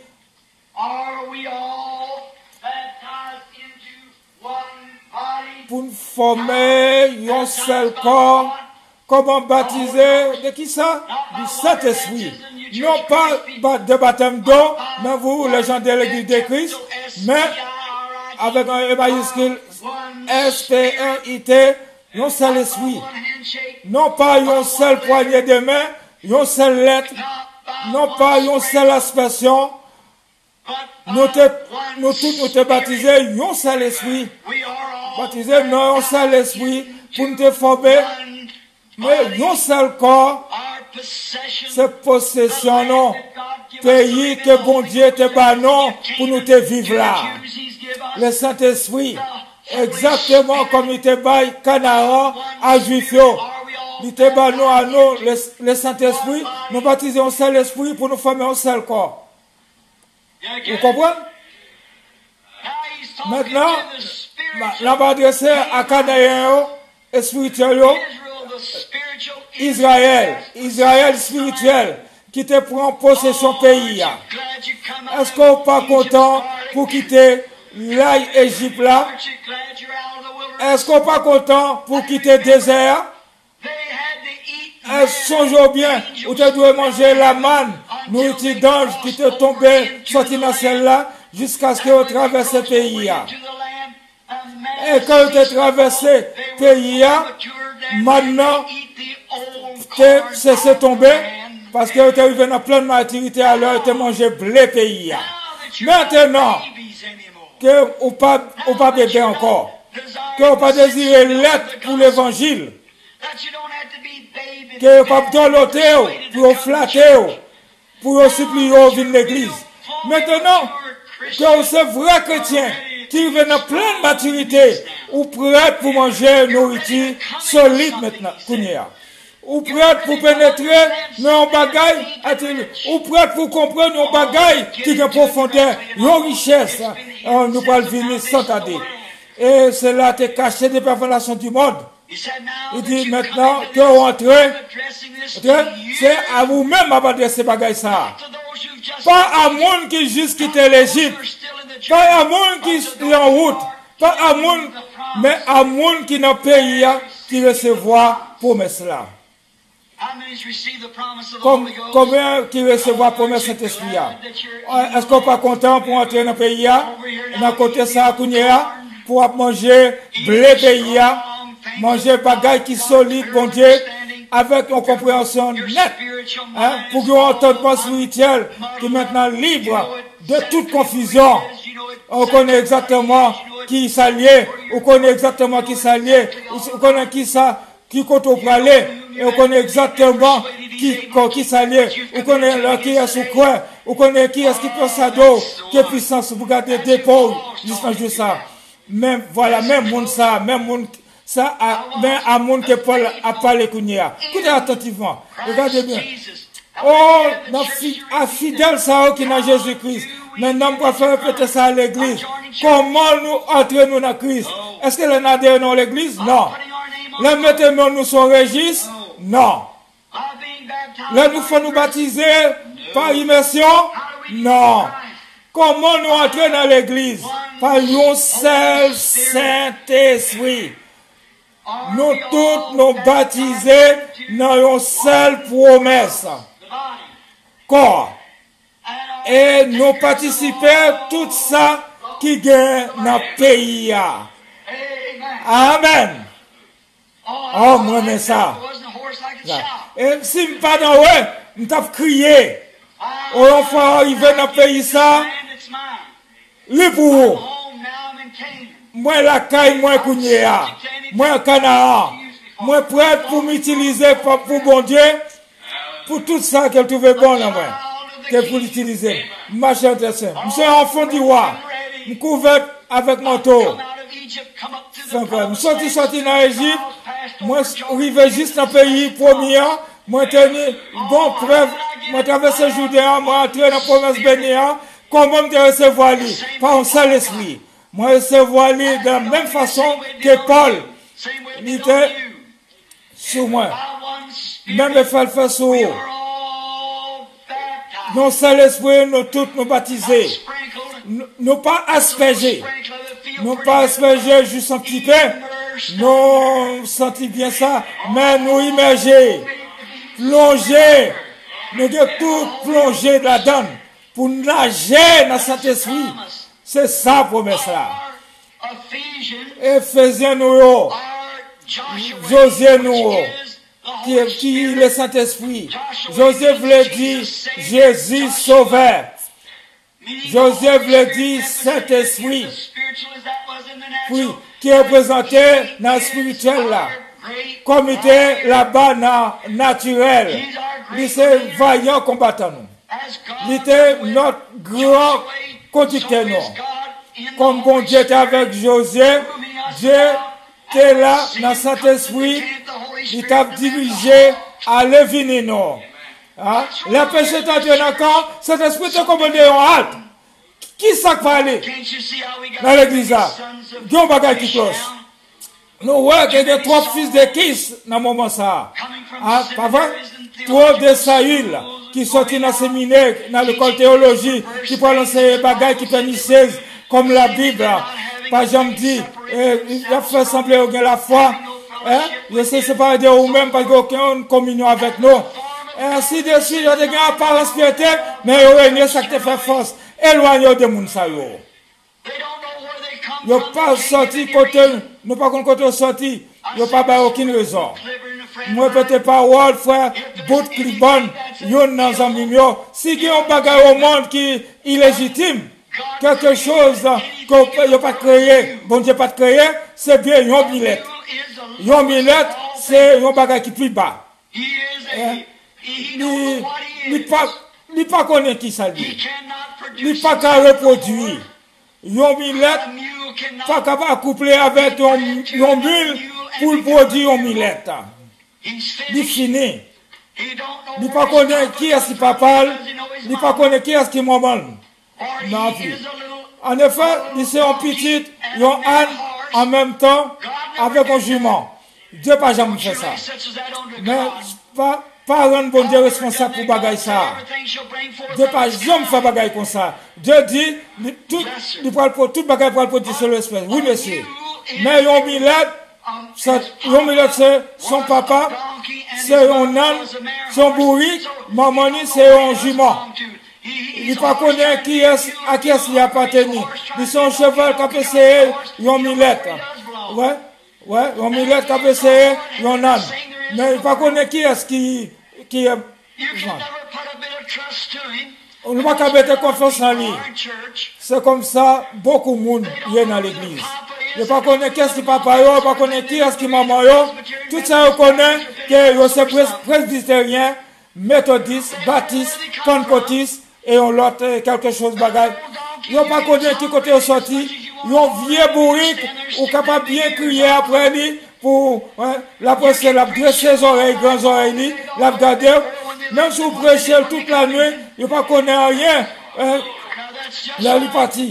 Pour former un seul corps. Comment baptiser? De qui ça? Du Saint-Esprit. Non pas de baptême d'eau, mais vous, les gens de l'Église de Christ, mais avec un E majuscule, S P R I T, un seul esprit. Non pas une seule poignée de main, une seule lettre, non pas une seule expression. Nous, te, nous tous nous te baptisés, un seul esprit. Baptisés dans un seul esprit pour nous te former. Mais un seul corps, c'est possession, non. Pays que bon Dieu te bat, non, pour nous te vivre là. Le Saint-Esprit, exactement comme il te bat Canara à Juifio. Il te bat nous à nous, le, le Saint-Esprit, nous baptisons un seul esprit pour nous former un seul corps. Vous comprenez? Maintenant, la va adresser à Canaïen et spirituel. Israël, Israël spirituel, qui te prend possession pays. Est-ce qu'on n'est pas content pour quitter l'ail Égypte là? Est-ce qu'on n'est pas content pour quitter le désert? Est-ce qu'on bien où tu dois manger la manne, nourriture d'ange qui te tombait, sorti dans celle-là, jusqu'à ce que tu traverses le pays. Et quand tu as traversé le pays, maintenant, c'est tombé parce que tu es arrivé dans pleine maturité alors tu as mangé blé pays. Maintenant, que ou pas ou pas bébé encore, que ou pas désirer l'être pour l'évangile, que ou pas doloter pour flatter, pour supplier au vin l'église. Maintenant, que c'est vrai chrétien qui vient dans pleine maturité ou prêt pour manger nourriture solide maintenant, ou prêt pour pénétrer dans un bagaille, ou prêt pour comprendre un bagaille qui est en profondeur, une richesse, nous parlons venir sans tarder. Et cela t'est caché des perversions du monde. Il dit maintenant que vous entrez, c'est à vous-même à adresser bagaille ça. Pas à monde qui juste quitté l'Égypte. Pas à monde qui est en route. Pas à monde, mais à monde qui dans le pays qui recevoir promesse là. Comme, combien qui recevoir promesse Saint-Esprit? Est-ce qu'on n'est pas content pour entrer dans le pays? Dans côté ça, pour manger blé pays, manger bagaille qui solide, bon Dieu, avec une compréhension nette, hein, pour qu'il y ait un entendement spirituel qui est maintenant libre de toute confusion. On connaît exactement qui s'allie, on connaît exactement qui s'allie, on connaît qui ça, qui compte au aller, et on connaît exactement qui, qui s'allie, on connaît qui est sous quoi, on connaît qui est-ce qui peut s'ado, qui est puissance pour garder des pauvres, juste ça. Même, voilà, même monde ça, même monde, ça, même à monde que Paul a parlé kounia. Écoutez attentivement, regardez bien. Oh, à fidèle ça qui n'a Jésus-Christ. Maintenant, on va faire peut-être ça à l'église. Comment nous entraînons dans Christ? Est-ce que les adhérents dans l'église? Non. Les mettons nous sur registre? Non. Là, nous faut nous baptiser par immersion? Non. Comment nous entrer dans l'église? Par un seul Saint-Esprit. Nous tous nous baptiser dans une seule promesse. Corps. Et nous participer tout ça qui gagne dans le pays. Amen. Oh, moi, mais ça. Et si je ne pas dans eux, je t'ai crié. Au enfant arrivé dans le pays, ça, le pour moi, la caille, moi, Kounia, moi, Canaan, moi, prêt pour m'utiliser pour, pour bon Dieu, pour tout ça qu'elle trouvait bon là, moi, qu'elle pour l'utiliser. Ma chère Tessin, je suis un enfant du roi, je suis couvert avec mon tour. Je suis sorti, sorti dans l'Égypte, moi, arrivé juste dans le pays premier, moi, tenu, bon, preuve, moi, traversé le Judéen, moi, entré dans la promesse bénie, comment me recevoir lui, par un seul esprit. Moi, recevoir lui de la même façon que Paul, il était sur moi. Même le fait le faire sur eux. Nous, seul esprit, nous tous nous baptiser. Nous pas asperger. Nous pas asperger juste un petit peu. Nous sentons bien ça, mais nous immerger, plonger. Nous devons tout plonger là-dedans pour nager dans cet esprit. C'est ça, promesse là. Éphésiens nous, Josué nous, qui est, qui est le Saint-Esprit. Josué voulait dire Jésus sauveur. Josué voulait dire Saint-Esprit. Oui, qui est présenté dans le spirituel là. Comme il était là-bas dans le naturel. Il était vaillant combattant nous. Il était notre grand conducteur nous. Comme bon Dieu était avec Josué, Dieu était là dans cet esprit, il t'a dirigé à l'éviner nous. Hein? Les péchés t'ont entré dans le corps, cet esprit t'a commandé en halte. Qui ça va aller dans l'église là? Dieu bagaille qui close. Nous voyons qu'il y a trois fils de Kis dans le moment ça. Hein? Pas vrai? Trois de Saül qui sont dans le séminaire, dans l'école théologie, qui parlent ces bagailles qui pernicieuses, comme la Bible. Par exemple, dit, il a fait sembler qu'il y a la foi. Hein? Je sais séparer de vous-même parce qu'il n'y a aucune communion avec nous. Et ainsi de suite, il y a des gens à part spirituelle, mais il y a réuni ça qui te fait force. Éloignez de moun sa yo. Yo pas sorti côté, nous pas côté sorti, yo pas pas aucune raison. Moi peut-être pas word frère, bout clibon, yo nan zami yo, si il y a un bagage au monde qui est illégitime, quelque chose que yo pas créé, bon Dieu pas créé, c'est bien yon millet. Yon millet, c'est un bagage qui plus bas. Il il pas il pas connaît qui ça dit. Il pas qu'à reproduire. Yon millet pas capable coupler avec yon mule pour produire yon millet. Il fini. Il pas connaît qui est-ce qui papa, il pas connaît qui est-ce qui maman. Non plus. En effet, il c'est un petit, yon âne en même temps avec un jument. Dieu pas jamais fait ça. Mais pas pas rendre bon Dieu responsable pour bagaille ça. Dieu pas jamais fait bagaille comme ça. Dieu dit, tout, il parle pour tout bagaille pour produire sur l'espèce. Oui, monsieur. Mais yon millet, yon millet c'est son papa, c'est un âne, son bourrique, maman c'est un jument. Il ne pas connaît qui est, à qui est-ce qu'il appartient. Ils sont cheval qui a essayé yon millet. Ouais. Ouais, on millet qui a essayé, on a. Mais il ne connaît pas qui est-ce qui, qui est. On ne va pas mettre confiance en lui. C'est comme ça, beaucoup de monde y est dans l'église. Il ne pas connaît qu'est-ce qui papa, il ne pas connaît qui est-ce qui maman. Tout ça, on connaît que c'est presbytérien, méthodiste, baptiste, pentecôtiste et on l'autre quelque chose bagage. Ils ne pas connaît qui côté est sorti. Ils ont vieux bourrique ou capable bien crier après lui pour hein, la presser, la dresser ses oreilles, grandes oreilles, la garder. Même si vous prêchez toute la nuit, il ne pas connaît rien. Hein, là, il est parti.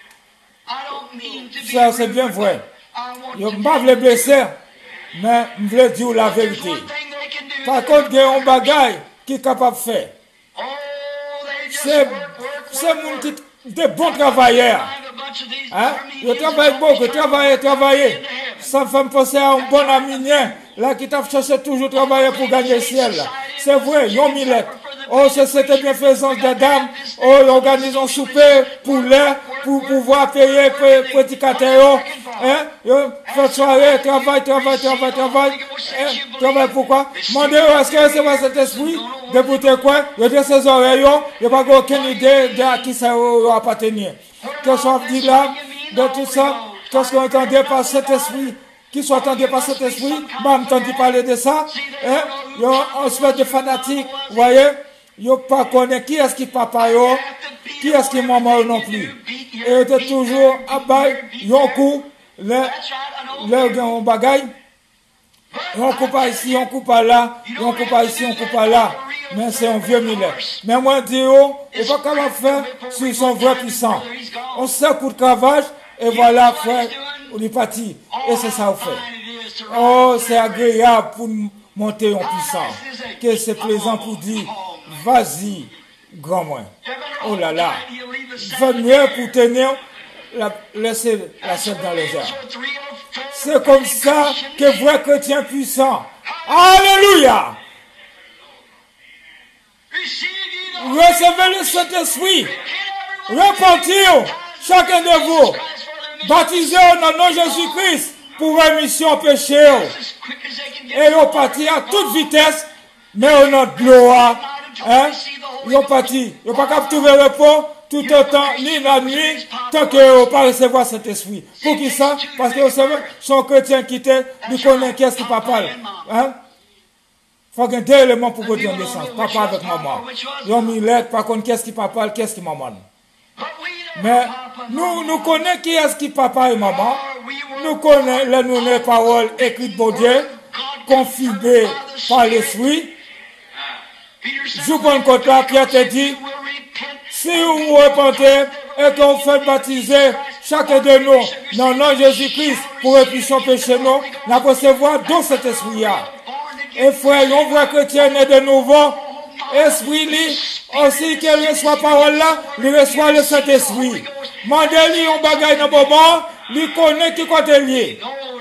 Ça, c'est bien vrai. Je ne veux pas le blesser, mais je veux dire la vérité. Par contre, il y a un bagage qui est capable de faire. C'est c'est monde qui des bons travailleurs. Hein? Je travaille beaucoup, travailler, travailler. Ça me fait penser à un bon ami là qui t'a cherché toujours travailler pour gagner le ciel. C'est vrai, ils ont mis l'aide. Oh, c'est cette bienfaisance des dames. Oh, ils organisent un souper pour l'air, pour pouvoir payer petit catéo. Hein? Ils font soirée, travail, travail, travail, travail. Hein? Travail pourquoi? Demandez, est-ce que c'est pas cet esprit? Député quoi? Il y a ses oreilles, il n'y a pas aucune idée de à qui ça va appartenir. Qu'est-ce qu'on dit là? De tout ça, qu'est-ce qu'on entendait par cet esprit? Qui sont entendus par cet esprit? Bah, entendu parler de ça. Hein? Il y a un espèce de fanatique, vous voyez? Ils ne pas connaissent qui est-ce qui papa yo, qui est-ce qui maman non plus. Et ils étaient toujours à bas, ils ont coup, leur gain bagaille. On coupe pas ici, on coupe pas là, on coupe pas ici, on coupe pas là. Mais c'est un vieux millet. Mais moi, je dis, on ne peut pas faire s'ils sont vrais puissants. On sait coup de cravage, et voilà, frère, on est parti. Et c'est ça, on fait. Oh, c'est agréable pour monter en puissance. Que c'est plaisant pour dire, vas-y, grand moins. Oh là là. Fais mieux pour tenir, la, laisser la chaîne dans les airs. C'est comme ça que vrai chrétien puissant. Alléluia! Recevez le Saint-Esprit. Repentir, chacun de vous. Baptisez au nom de Jésus-Christ pour rémission péché. Et ils parti à toute vitesse, mais au nom de gloire. Hein? Ils ont parti. Ils n'ont pas capturé le repos tout autant, ni la nuit, tant qu'ils n'ont pas recevoir cet esprit. Pour qui ça? Parce que vous savez, son chrétien qui était, nous connaît qu'est-ce qui papa. Hein? Il faut qu'il y ait deux éléments pour votre naissance. Papa avec maman. Ils ont mis l'aide, par contre, qu'est-ce qui papa, qu'est-ce qui maman. Mais nous, nous connaissons qui est-ce qui papa et maman. Nous connaissons les, nous, les paroles écrites par Dieu, confirmées par l'esprit. Je prends le côté là, Pierre te dit, si vous vous repentez et que vous faites baptiser chacun de nous dans le nom de Jésus-Christ pour rémission péché nous, nous recevoir dans cet esprit-là. Et frère, on voit chrétien est de nouveau, esprit lui, aussi qu'il reçoit parole là, il reçoit le Saint-Esprit. Mandez-lui un bagage dans le moment, lui connaît qui côté lié.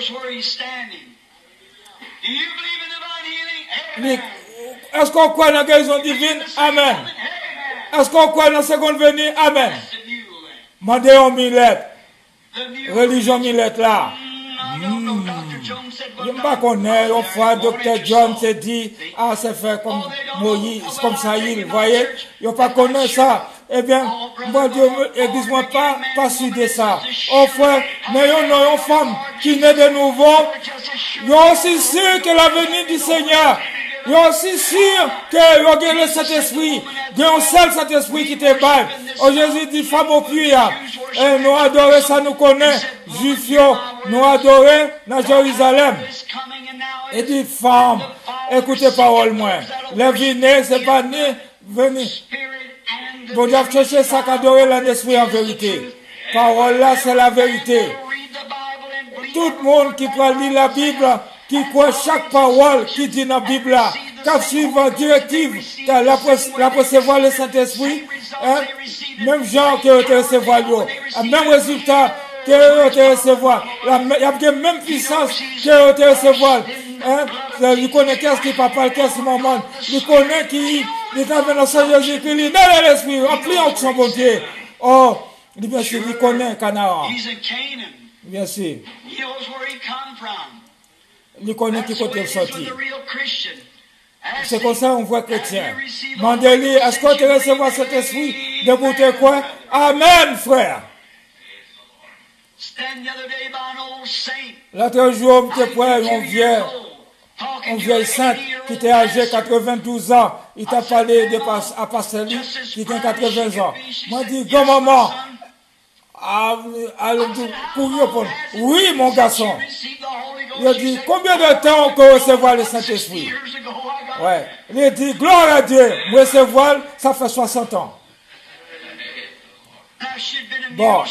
Est-ce qu'on croit dans la guérison divine? Amen. Est-ce qu'on croit dans la seconde venue? Amen. Mandez un millet. Religion millet là. Hmm. Je ne sais pas connaître, une fois, docteur John s'est dit, ah, c'est fait comme Moïse, comme ça, il, vous voyez, je ne pas connaître ça. Eh bien, moi, Dieu, église-moi pas, pas sûr de ça. Oh, frère, mais il y a une femme qui naît de nouveau, il y a aussi sûr que la venue du Seigneur, il y a aussi sûr que il y a le Saint-Esprit, il y a un seul Saint-Esprit qui te bat. Oh, Jésus dit, femme au puits, et nous adorer ça, nous connaît. Juifs, nous adorer dans Jérusalem. Et dit, femme, écoutez parole, moi. Les vines, c'est pas ni, venez. Vous devez chercher ça qu'adorer l'esprit en vérité. Parole là, c'est la vérité. Tout le monde qui peut lire la Bible, qui croit chaque parole qui dit dans la Bible là, qui suit la directive, qui la recevoir le Saint-Esprit, hein, même gens qui ont été recevoir, même résultat qui ont été recevoir, il y a la même puissance qui ont été recevoir. Hein, il connaît qu'est-ce qui papa, qu'est-ce qui maman, il connaît qui, il est dans le Seigneur Jésus-Christ, il est dans l'esprit, rempli en son bon Dieu. Oh, il bien sûr, il connaît Canaan. Bien sûr. He knows where he come from. Il connaît qui That's the côté way il it is with sorti. the real Christian. Ask C'est him, comme ça on voit have you chrétien. received the Mandez-lui, Holy est-ce qu'on te Ghost? recevoir cet esprit de vous te quoi? Amen, frère. Stand the other day by an old saint. L'autre jour, on était près, on ninety-two vient. years old, talking Un to vieil an saint eighty-year-old qui était âgé pastor. quatre-vingt-douze ans, il t'a parlé de pas, à pasteur lui, qui était quatre-vingts ans. Moi, dit, go maman, à, à, courir pour. Oui, mon garçon. Il a dit, combien de temps qu'on recevoir le Saint-Esprit? Ouais. Il a dit, gloire à Dieu, recevoir, ça fait soixante ans. Bon.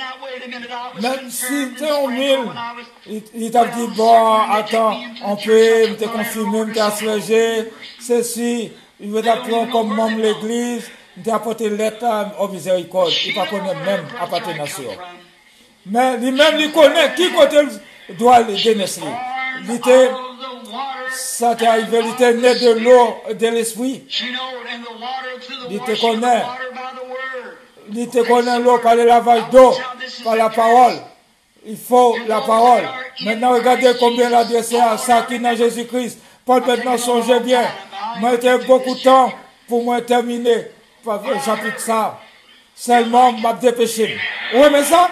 Même si tu es en mille, il, il t'a dit, bon, attends, on peut te confirmer, me t'assurer, ceci, il veut t'appeler comme membre de l'église, il t'a apporté lettre au miséricorde, il ne connaît même appartenance. Mais lui-même, il connaît qui côté doit le dénoncer. Il était, ça t'est arrivé, il était né de l'eau, de l'esprit. Il te connaît. Il te connaît l'eau par le lavage d'eau, par la parole. Il faut la parole. Maintenant, regardez combien l'adresser à ça qui n'a Jésus-Christ. Paul maintenant songez bien. Moi, j'ai beaucoup de temps pour moi terminer par le chapitre ça. Seulement, m'a dépêché. Oui, mais ça?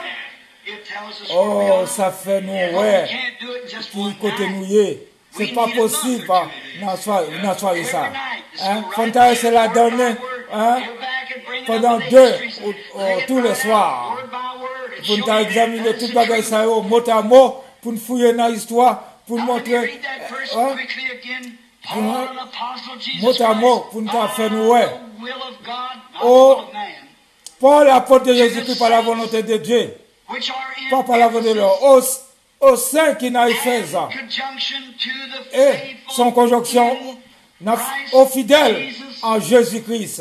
Oh, ça fait nous, ouais. Qui côté nous y est. C'est pas possible, hein. Non, soyez ça. Hein? Fontaine, c'est la dernière, hein? Pendant deux, ou, ou, tous les soirs. Pour nous examiner tout le bagage, ça, mot à mot, pour nous fouiller dans l'histoire, pour nous montrer, hein? Pour, mot à mot, pour nous faire nous, ouais. Oh, Paul, l'apôtre de Jésus-Christ, par la volonté de Dieu. Pas par la volonté de l'homme. Au, au sein qui n'a fait ça. Et son conjonction aux fidèles en Jésus-Christ.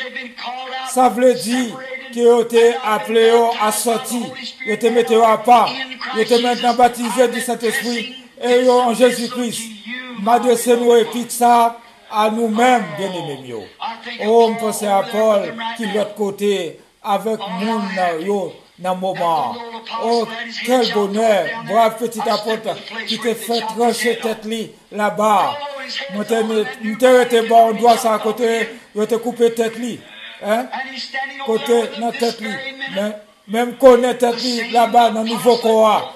Ça veut dire qu'ils ont été appelés à sortir. Ils ont été mis à part. Ils ont été maintenant baptisés du Saint-Esprit. Et en Jésus-Christ. M'adressez-nous et puis ça à nous-mêmes, bien-aimés. Oh, on pense à Paul qui est de l'autre côté avec mon yo. Dans le moment. Oh, quel bonheur. Brave petit apôtre qui te fait trancher tête là-bas. Moi, t'ai été bon, on doit ça à côté, je te couper tête li. Hein? Côté, dans tête li. Même connaître tête li là-bas, dans le nouveau corps.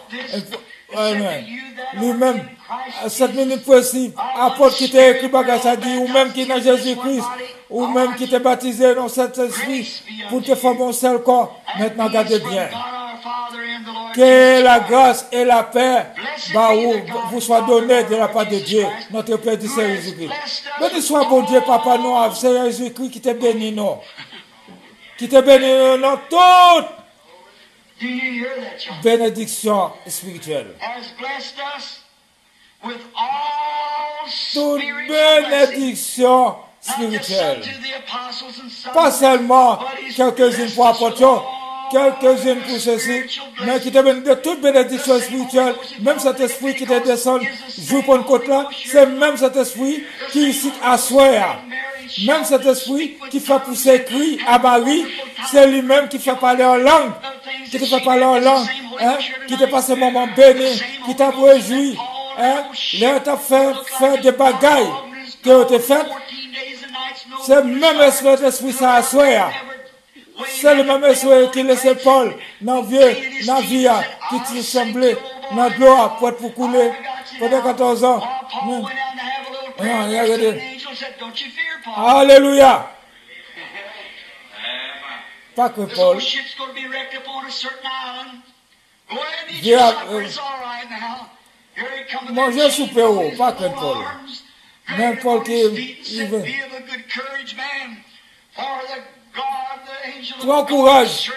Lui-même, cette minute précise, apôtre qui t'a écrit bagage, ça dit, ou même qui n'a Jésus-Christ, ou même qui t'est baptisé dans cet esprit, pour te former un seul corps. Maintenant, regardez bien. Que la grâce et la paix bah, vous soient données de la part de Dieu, notre Père du Seigneur Jésus-Christ. Béni soit bon Dieu, Papa Noir, Seigneur Jésus-Christ, qui te bénit, non. Qui te bénit, non, toute bénédiction spirituelle. Toute bénédiction spirituelle. Pas seulement quelques-unes pour apporter, quelques-unes pour ceci, mais qui te bénit de toute bénédiction spirituelle. Même cet esprit qui te descend, joue pour une côte là, c'est même cet esprit qui ici assoit. Même cet esprit qui fait pousser cri à Marie, c'est lui-même qui fait parler en langue, qui te fait parler en langue, hein, qui te passe un moment béni, qui t'a réjoui, hein, là t'a fait faire des bagailles qui ont été faites. C'est le même esprit, l'esprit ça assoit. C'est le même esprit qui laissait Paul dans vieux, dans vie, qui t'y semblait, dans l'eau, pour être pour couler, pendant quatorze ans. Non, regardez. Alléluia. Pas que Paul. Viens, euh, manger souper haut, pas que Paul. Même Paul qui il veut. Prends courage.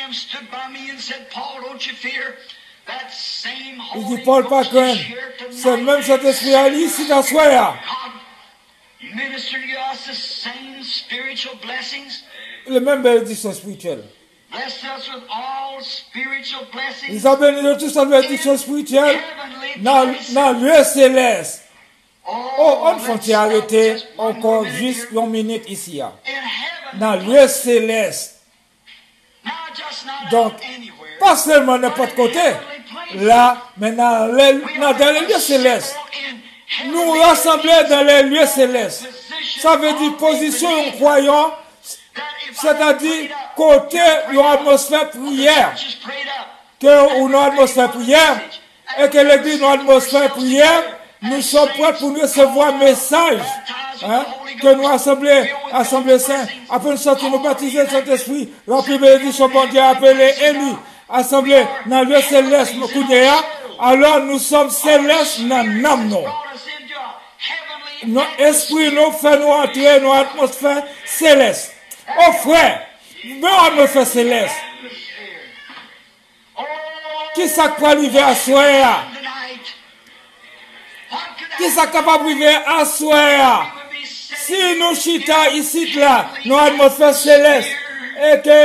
Il dit Paul, pas craindre. C'est même cet esprit à lui ici dans soi. Le même bénédiction spirituelle. Ils ont béni de toute cette bénédiction spirituelle dans le lieu céleste. Oh, on faut arrêter encore juste une minute ici. Dans le lieu céleste. Donc, pas seulement n'importe côté, là, maintenant, les, dans les lieux célestes. Nous rassembler dans les lieux célestes. Ça veut dire position en croyant, c'est-à-dire côté une atmosphère prière. Que une atmosphère prière et que l'église une atmosphère prière, nous sommes prêts pour nous recevoir un message. Hein, que nous assemblés, assemblés saints, après nous sortir, nous baptiser Saint-Esprit, remplir bénédiction, bon Dieu, appelé, élu, assemblés dans le lieu céleste, alors nous sommes célestes dans l'âme, nous. Notre esprit nous fait nous entrer dans l'atmosphère céleste. Oh frère, dans l'atmosphère céleste. Qui ça peut arriver à soi? Qui ça capable d'arriver à soi? Si nous chita ici là, dans l'atmosphère céleste, et que,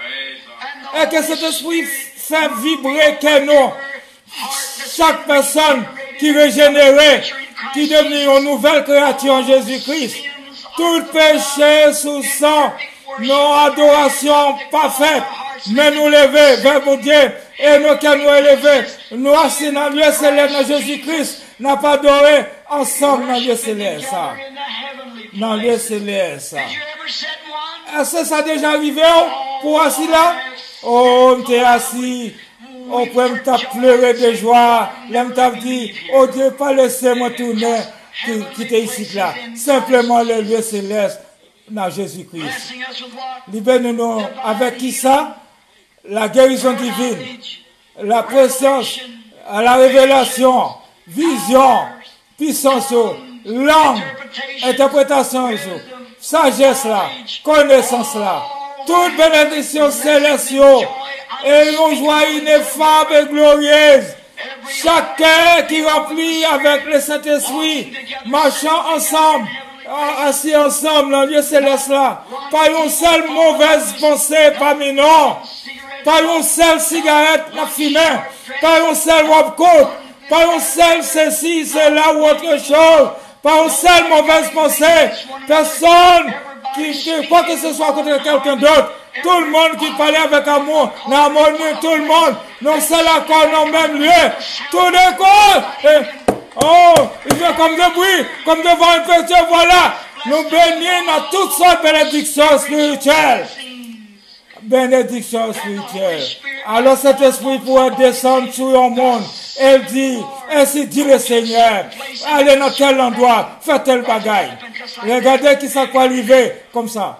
et que cet esprit fait vibrer que nous, chaque personne qui est régénérée, qui devient une nouvelle créature en Jésus-Christ, tout péché sous sang, nos adorations parfaites, mais nous lever vers mon Dieu, et nous qui nous élever, nous assis dans le lieu céleste de Jésus-Christ, n'a pas adoré ensemble dans le lieu céleste. Dans le lieu céleste. Est-ce que ça a déjà arrivé pour assis là? Oh, on t'est assis. On peut me pleurer de joie. L'homme t'a dit, oh Dieu, pas laisser moi tourner, qui était ici là. Simplement le lieu céleste dans Jésus-Christ. Libère-nous avec qui ça? La guérison divine, la présence, la révélation, vision, puissance, langue, interprétation, sagesse là, connaissance là, toute bénédiction céleste et une joie ineffable et glorieuse. Chacun qui remplit avec le Saint-Esprit, marchant ensemble, assis ensemble dans le lieu céleste là, pas une seule mauvaise pensée parmi nous. Pas une seule cigarette la fumée, pas une seule robe courte, pas une seule ceci, cela ou autre chose, pas une seule mauvaise pensée, personne qui, qui quoi que ce soit contre quelqu'un d'autre, tout le monde qui parlait avec amour, l'harmonie, tout le monde, non seul accord, non même lieu, tout d'un coup, oh, il vient comme de bruit, comme devant un petit, voilà, nous bénissons dans toutes sortes de bénédictions spirituelles. Bénédiction spirituelle. Alors cet esprit pourrait descendre sur le monde. Elle dit, ainsi dit le Seigneur, allez dans tel endroit, faites tel bagaille. Regardez qui ça peut arriver comme ça.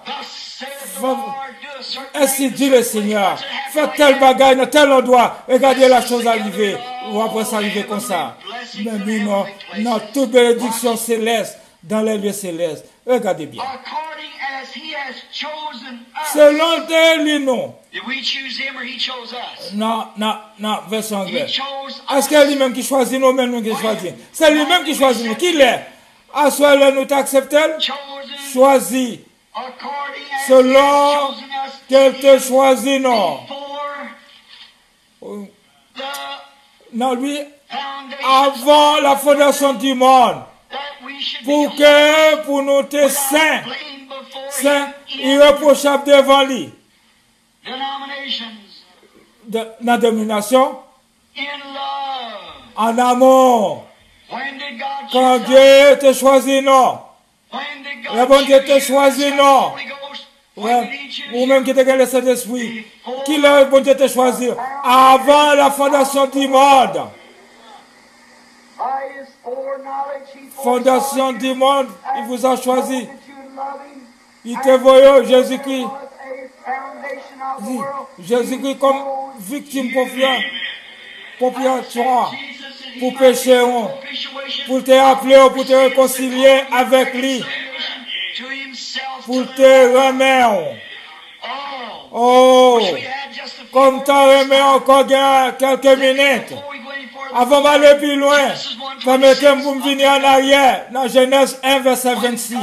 Ainsi dit le Seigneur, faites tel bagaille dans tel endroit, regardez la chose arriver. Ou après ça arriver comme ça. Mais non, non, toute bénédiction céleste dans les lieux célestes. Regardez bien. Selon tes noms. Non, non, non, version anglaise. Est-ce que c'est lui-même qui choisit nous, même nous qui choisit? C'est lui-même qui choisit nous. Qui l'est? À soi, nous t'acceptons? Choisis. Selon qu'elle te choisit, non. Non, lui, avant la fondation du monde. Pour que, pour nous, t'es saints. Saint, irréprochable devant lui. De, dans la domination. En amour. Quand Dieu te choisit, non. Le bon Dieu te choisit, non. Ouais. Ou même qui te gagne le Saint-Esprit. Qui le bon Dieu te choisit avant la fondation du monde. Fondation du monde, il vous a choisi. Il te voyait Jésus-Christ. Jésus-Christ comme victime propiatoire pour pécher, pour te appeler, pour te réconcilier avec lui, pour te remettre. Oh, comme tu as remis encore quelques minutes. Avant d'aller plus loin, permettez-moi de venir en arrière, dans Genèse un, verset vingt-six.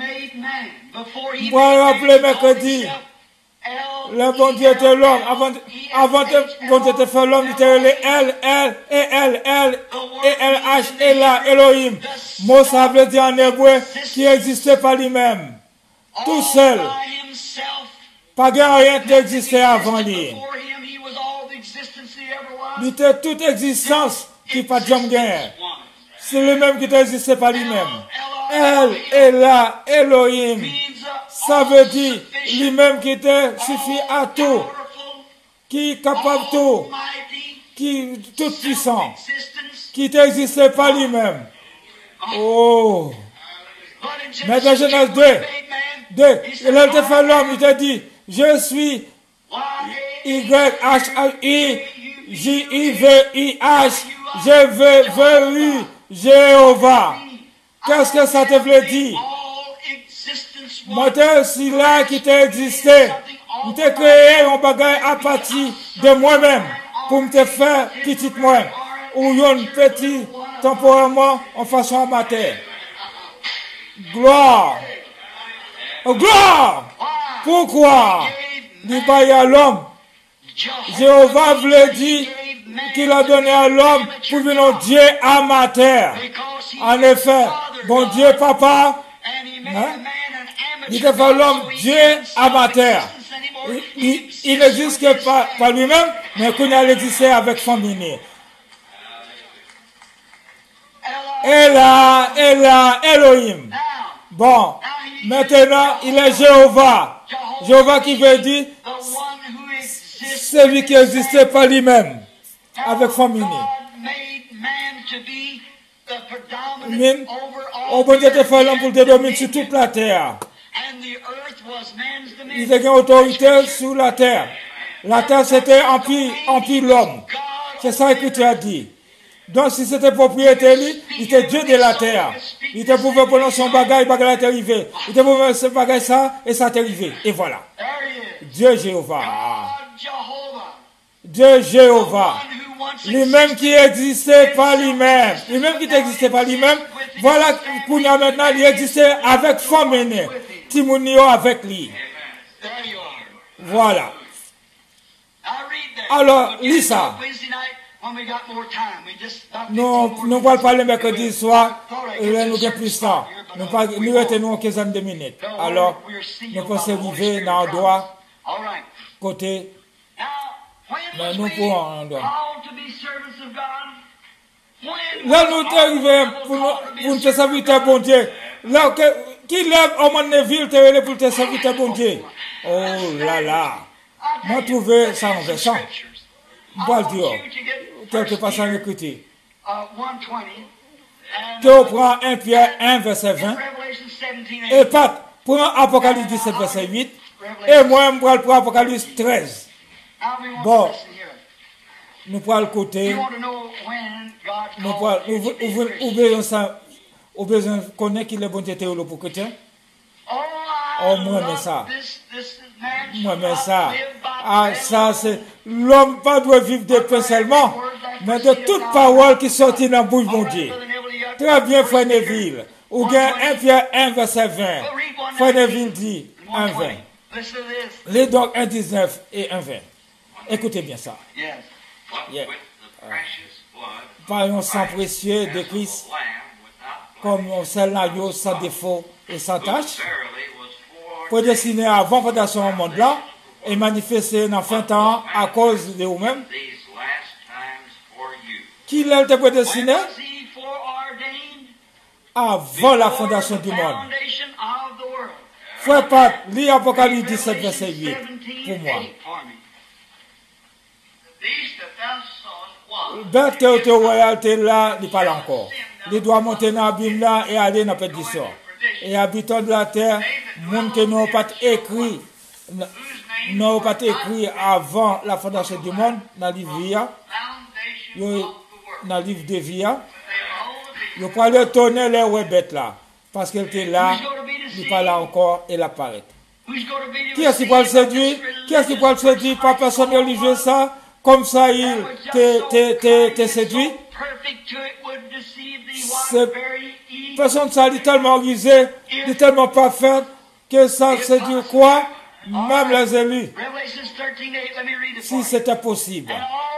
Pour rappeler mercredi, le bon Dieu était l'homme. Avant, avant de bon Dieu te faire l'homme, il était le L, L, et L, L, et L, H, et là, Elohim. Mot ça veut dire en hébreu qui existait par lui-même. Tout seul. Pas rien qui existait avant lui. Il était toute existence qui pas de jamais gagné. C'est le même qui n'existait pas lui-même. Elle est là, Elohim. Ça veut dire lui-même qui était suffit à tout, qui est capable de tout, qui est tout puissant, qui n'existait pas lui-même. Oh! Mais dans Genèse deux, deux, il a fait l'homme, il t'a dit, je suis Y H H I J I V I H, je veux, veux, eu, Jéhovah. Qu'est-ce que ça te veut dire? Moi, t'es aussi là qui t'a existé. Je t'ai créé un bagage à partir de moi-même pour me faire petit moi. Ou un petit temporairement en façon amateur. Gloire. Gloire. Pourquoi? Il baille à l'homme. Jéhovah voulait dire qu'il a donné à l'homme pour venir Dieu amateur. En effet, bon Dieu papa, hein? Il a fait l'homme Dieu amateur. Il, il, il n'existe que pas, pas lui-même, mais qu'il a existé avec famille. Et là, et là, Elohim. Bon, maintenant, il est Jéhovah. Jéhovah qui veut dire, celui qui existait pas lui-même, avec famille. Au bon Dieu te fait l'homme pour te dominer sur toute la terre. Il a une autorité sur la terre. La terre c'était empire, empire l'homme. C'est ça que tu as dit. Donc si c'était propriété lui, il était Dieu de la terre. Il te pouvait prononcer son bagage, le bagage est arrivé. Il te pouvait ce bagage ça, et ça est arrivé. Et voilà. Dieu Jéhovah. Dieu Jéhovah. Lui-même qui existait pas lui-même. Lui-même qui n'existait pas lui-même. Voilà qu'on a maintenant, il existait avec femme aînée. Timounio avec lui. Voilà. Alors, lis ça. Nous, nous allons parler mercredi soir, et nous avons plus de temps. Nous retenons une quinzaine de minutes. Alors, nous pouvons arriver dans le droit, côté, mais nous pouvons en droit. Là, nous sommes arrivés pour nous faire serviteur bon Dieu. Là, qui lève au monde de ville pour te serviteur bon Dieu? Oh là là. Moi, trouvé ça en versant. Bon Dieu. Quelque passages écrits. Tu prends un Pierre un, verset vingt. Et Pat, prends Apocalypse dix-sept, verset huit. Et moi, je prends Apocalypse treize. Bon. Nous prenons le côté. Nous prenons. Ou besoin ça. Ou besoin connaître qu'il est bon Dieu pour chrétien. Oh, moi, mais ça. Moi, mais ça. Ah, ça, c'est. L'homme pas doit vivre de paix seulement, mais de toute parole qui sortit dans la bouche de mon Dieu. Très bien, Frère Neville. Ou bien un Pierre un, verset vingt. Frère Neville dit un vingt. Les donc un dix-neuf et un vingt. Écoutez bien ça. Yeah. Par un sang précieux de Christ, comme un seul agneau sans défaut et sans tâche, prédestiné avant fondation du monde là, et manifesté dans fin temps à cause de vous-même. Qui l'a été prédestiné? Avant la fondation du monde. Frère Pat, lis Apocalypse dix-sept, verset huit, pour moi. Bête que royauté là, il parle encore. Il doit monter dans l'abîme là et aller dans la perdition. Et habitants de la terre, monde que n'ont pas écrit, n'ont pas écrit avant la fondation du monde, dans le livre Via, dans le livre de Via, ils pourraient le tourner les ouais bêtes là, parce qu'elle était là, il parle encore et l'apparaît. Qui est-ce qui peut le séduire? Qui est-ce qui peut le séduire? Pas personne religieux ça, comme ça il te séduit. Cette personne ça est tellement risée, est tellement parfaite, que ça séduit quoi? Même les élus. Si c'était possible.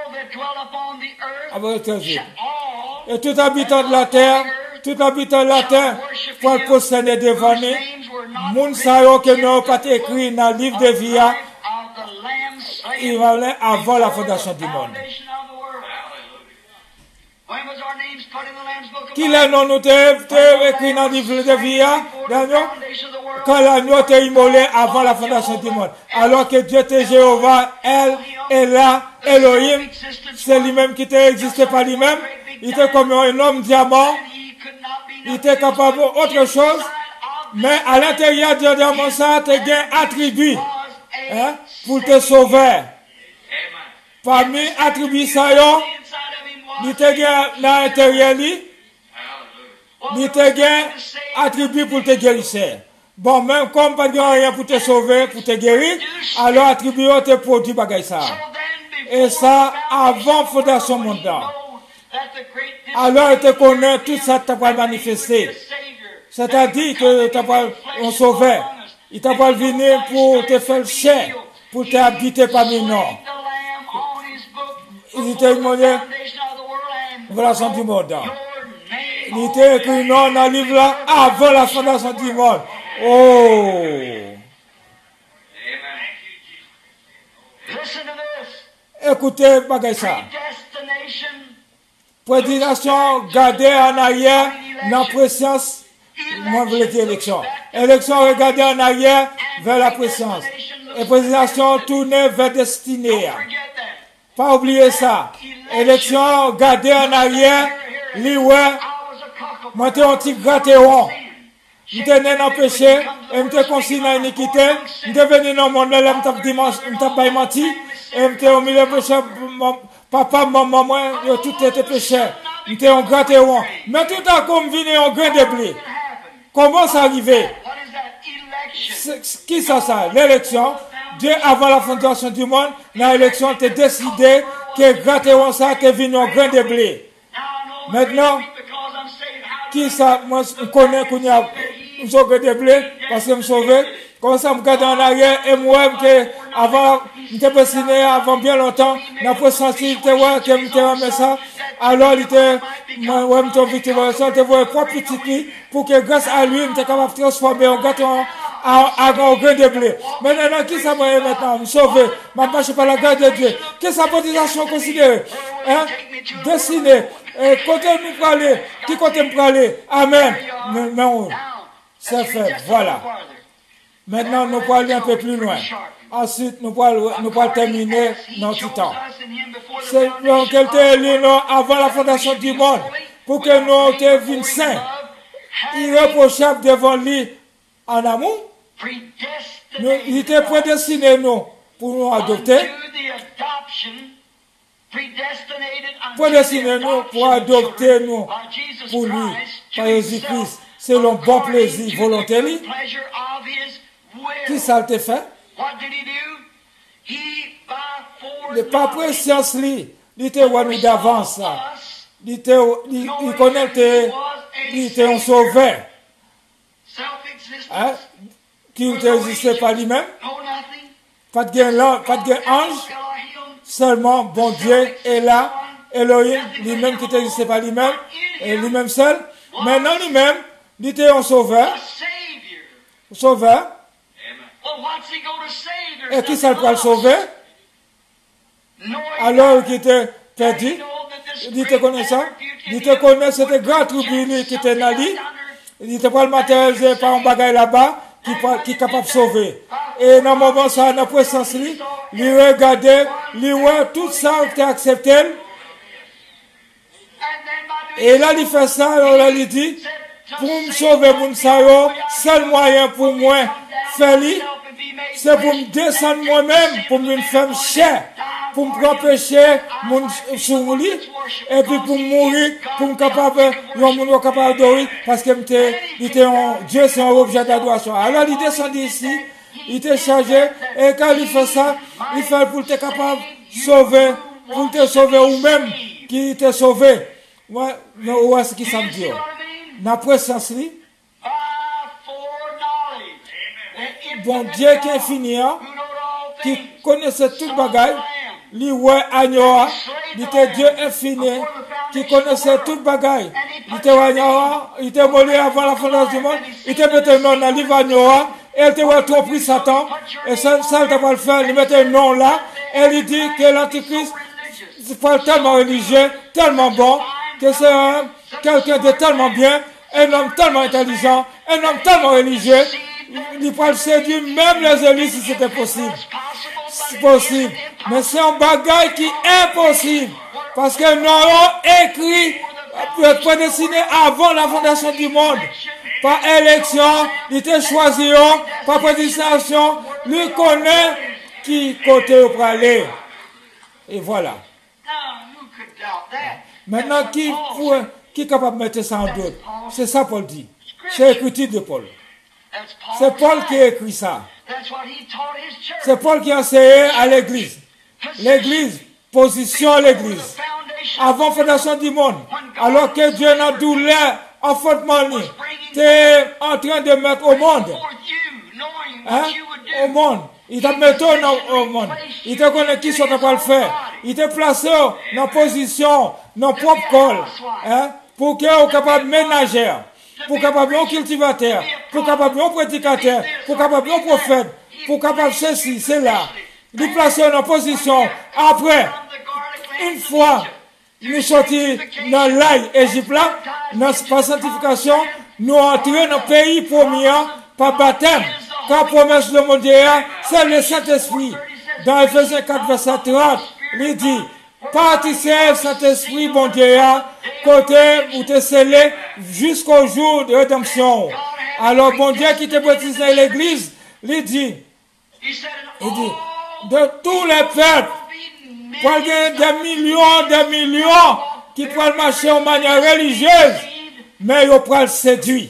Et tout habitant de la terre, tout habitant de la terre, pour le posséder devant nous, moun sa yo que n'ont pas écrit dans le livre de vie, il valait avant la fondation du monde. Qui les noms nous étaient écrits dans le livre de vie, quand l'agneau était immolé avant la fondation du monde. Alors que Dieu était Jéhovah, elle est là, Elohim, c'est lui-même qui était existé par lui-même. Il était comme un homme diamant. Il était capable d'autre chose. Mais à l'intérieur de diamant, ça, tu as un attribut hein, pour te sauver. Parmi les attributs, ça, il était dans l'intérieur, il était un attribut pour te guérir. Bon, même comme pas de rien pour te sauver, pour te guérir, alors attribut te produit bagaille ça. Et ça, avant fondation mondiale. Alors, tu connais tout ça, tu as manifesté. C'est-à-dire que tu as sauvé. Il t'a pas venu pour te faire chair, pour t'habiter parmi nous. Il était demandé, voilà son du monde. Il était écrit non dans le livre là, avant la fondation du monde. Oh! Écoutez, bagay ça. Prédestination, garder en arrière, dans la présence, moi je voulais dire élection. Élection, regarder en arrière, vers la présence. Et prédestination, tourner vers destinée. Pas oublier ça. Élection, garder en arrière, lioué, moi t'es un petit grattéon. Je t'ai né dans le péché, et je t'ai consigné dans l'iniquité, je t'ai venu dans le monde, je t'ai pas menti, et je t'ai au milieu de péché, papa, maman, moi, tout était péché. Je t'ai un grattéon. Mais tout à coup, je viens en grain de blé. Comment ça arrivé? Qui ça, ça? L'élection. Dieu, avant la fondation du monde, dans l'élection, tu as décidé que grattéon ça, tu es venu en grain de blé. Maintenant, qui ça? Moi, je connais qu'on y a un grain de blé, parce que je me sauve. Comme ça, je me regarde en arrière, et moi, que avant, je t'ai dessiné avant bien longtemps, n'a pas senti, que je t'ai remis ça. Alors, il était, moi, ouais, je t'ai invité, je t'ai vu trois petits pour que grâce à lui, je t'ai capable de transformer en gâteau à un grain de blé. Maintenant, qui ça m'a maintenant? Me sauver. Ma marche par la grâce de Dieu. Qu'est-ce que ça peut dire considérée? Hein? Dessiner. Côté nous pour aller. Qui côté nous pour aller? Amen. Non. C'est fait. Voilà. Maintenant, nous pouvons aller un peu plus loin. Ensuite, nous pouvons, nous pouvons terminer notre temps. C'est donc qu'elle était élue avant la fondation du monde pour que nous devions saints, irréprochables devant lui en amour. Nous, il était prédestiné nous pour nous adopter. Prédestiné nous pour adopter nous pour lui par Jésus-Christ selon bon plaisir volontaire. Qui ça te fait? Le pas science lui, il était nous d'avance. Il était, il, il connaît, il était un sauveur. Hein? Qui n'existait pas lui-même. Pas de ange. Seulement, bon Dieu est là. Elohim, lui-même qui n'existait pas lui-même. Et lui-même seul. Maintenant, lui-même, il était un sauveur. Sauveur. Et qui ça peut le sauver? Alors qu'il était perdu, il te connaît ça, il te connaît cette grande tribu qui était dans lui, il était pas le matérialisé par un bagage là-bas qui, qui est capable de sauver. Et dans le moment ça, dans la présence, lui, il regardait, il voit tout ça, il a accepté. Et là, il fait ça, alors il dit, pour me sauver, pour me sauver, seul moyen pour moi, faire c'est pour me descendre moi-même, pour me faire chair, pour me empêcher mon souris, et puis pour mourir, pour me capable, mon capable d'adorer, parce que était un Dieu, c'est un objet d'adoration. Alors il descend ici, il était chargé, et quand il fait ça, il fait pour te capable de sauver, pour te sauver ou même qui te sauvé. Ouais, mais où est-ce qu'il s'en dit? Dans la présence, bon Dieu qui est fini, hein, qui connaissait tout le bagage, lui, ouais, Agnoa, il était Dieu infini, qui connaissait tout le bagage. Il était Agnoa, il était moli avant la fondation du monde, il était maintenant dans le livre Agnoa, elle te va tromper Satan, et ça, ça elle va le faire, il mettait un nom là, elle lui dit que l'Antichrist, c'est pas tellement religieux, tellement bon, que c'est un, quelqu'un de tellement bien, un homme tellement intelligent, un homme tellement religieux, il peut séduire même les élus si c'était possible. C'est possible. Mais c'est un bagage qui est impossible. Parce que nous avons écrit, prédestiné avant la fondation du monde. Par élection, il était choisi, par prédestination, lui connaît qui côté au aller. Et voilà. Maintenant, qui, pour, qui est capable de mettre ça en doute? C'est ça Paul dit. C'est l'écriture de Paul. C'est Paul qui a écrit ça. C'est Paul qui a enseigné à l'église. L'église, position à l'église. Avant la fondation du monde. Alors que Dieu n'a douleur, enfantement, t'es en train de mettre au monde. Hein? Au monde. Il t'a mis au monde. Il te connaît qui sont capables de le faire. Il t'a placé dans position, dans propre col. Hein? Pour qu'il soit capable de ménager. Pour capable de cultivateur, pour capable de prédicateur, pour capable de prophète, pour capable de ceci, c'est là. Nous placer en position. Après, une fois, nous sortis dans l'ail Égypte là, dans la sanctification, nous entrons dans le pays premier par baptême. Car promesse de mon Dieu, c'est le Saint-Esprit. Dans Ephésiens quatre, verset trente, il dit, participe Saint-Esprit, mon Dieu, côté où tu es scellé jusqu'au jour de rédemption. Alors, mon Dieu qui te baptise dans l'église, il dit, il dit, de tous les peuples, pour des millions, des millions qui peuvent marcher en manière religieuse, mais ils peuvent séduire.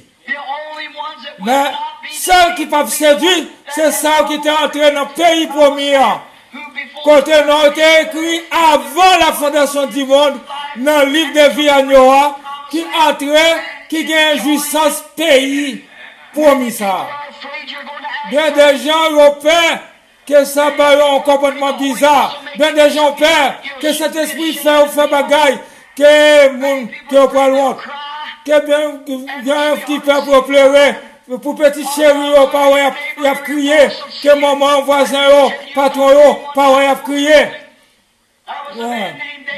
Mais ceux qui peuvent séduire, c'est ça qui est entré dans le pays premier. Côté nous été écrit avant la fondation du monde, dans le livre de vie à Noah, qui entrait, qui a une jouissance pays promis ça. Bien des gens européens, que ça va un comportement bizarre. Bien des gens peur, que cet esprit fait ou fait bagaille, que mon, que pas loin, que bien, bien qui fait pour pleurer. Pour petit chéri, il a crié, que maman, voisin, patron, il a crié. Ouais.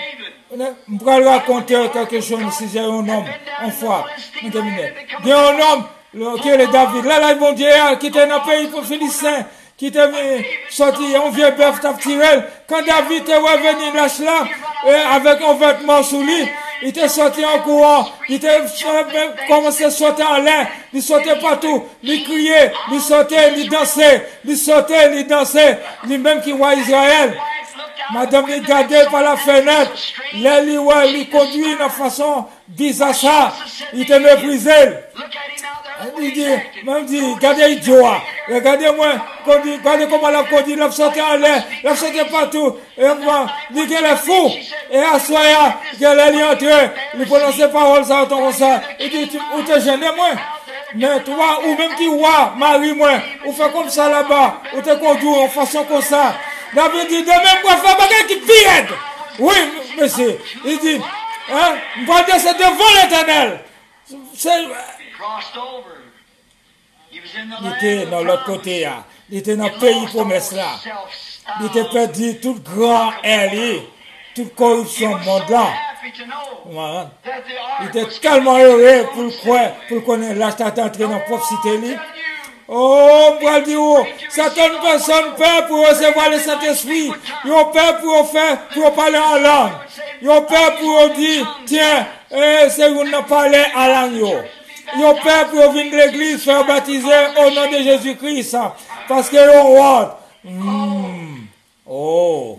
Je vais raconter quelque chose si j'ai un homme, une fois. Il y a un homme, qui est le David. Là, là, mon Dieu, qui était dans le pays pour Philistin, qui était sorti, un vieux bœuf t'a tiré. Quand David est revenu là, avec un vêtement sous lui, il était sorti en courant, il était commencé à sauter en l'air, il sautait partout, il criait, il sautait, il dansait, il sautait, il dansait, lui-même qui voit Israël. Madame il regardait par la fenêtre, là, il, ouais, il conduit de façon bizarre ça, il était méprisé. Il dit, même dit, regardez idiot, regardez-moi, regardez comment la conduit, il a sauté en l'air, il a sauté partout, et moi, il dit qu'elle est fou, et à soya, qu'elle est entrée, il prononce les paroles, ça, comme ça, il dit, où t'es gêné, moi? Mais toi, ou même qui voit, Marie, moi, ou fait comme ça là-bas, ou t'es conduit en façon comme ça. David dit, demain, moi, faire bagarre qui pire. Oui, monsieur. Il dit, hein, moi, c'est devant l'éternel. C'est, il était dans l'autre côté, là. Il était dans le pays promesse là. Il était perdu tout grand air, toute corruption mondiale. Voilà. Il était tellement heureux pour le croire, pour le connaître. Là, je entré dans la propre cité. Oh, moi, dis oh, certaines personnes peur pour recevoir le Saint-Esprit. Ils ont peur pour faire, pour parler en langue. Ils ont peur pour dire, tiens, eh, c'est vous ne parlez en langue. Ils ont peur pour venir de l'église, faire baptiser au nom de Jésus-Christ. Parce qu'ils ont honte. Mm. Oh.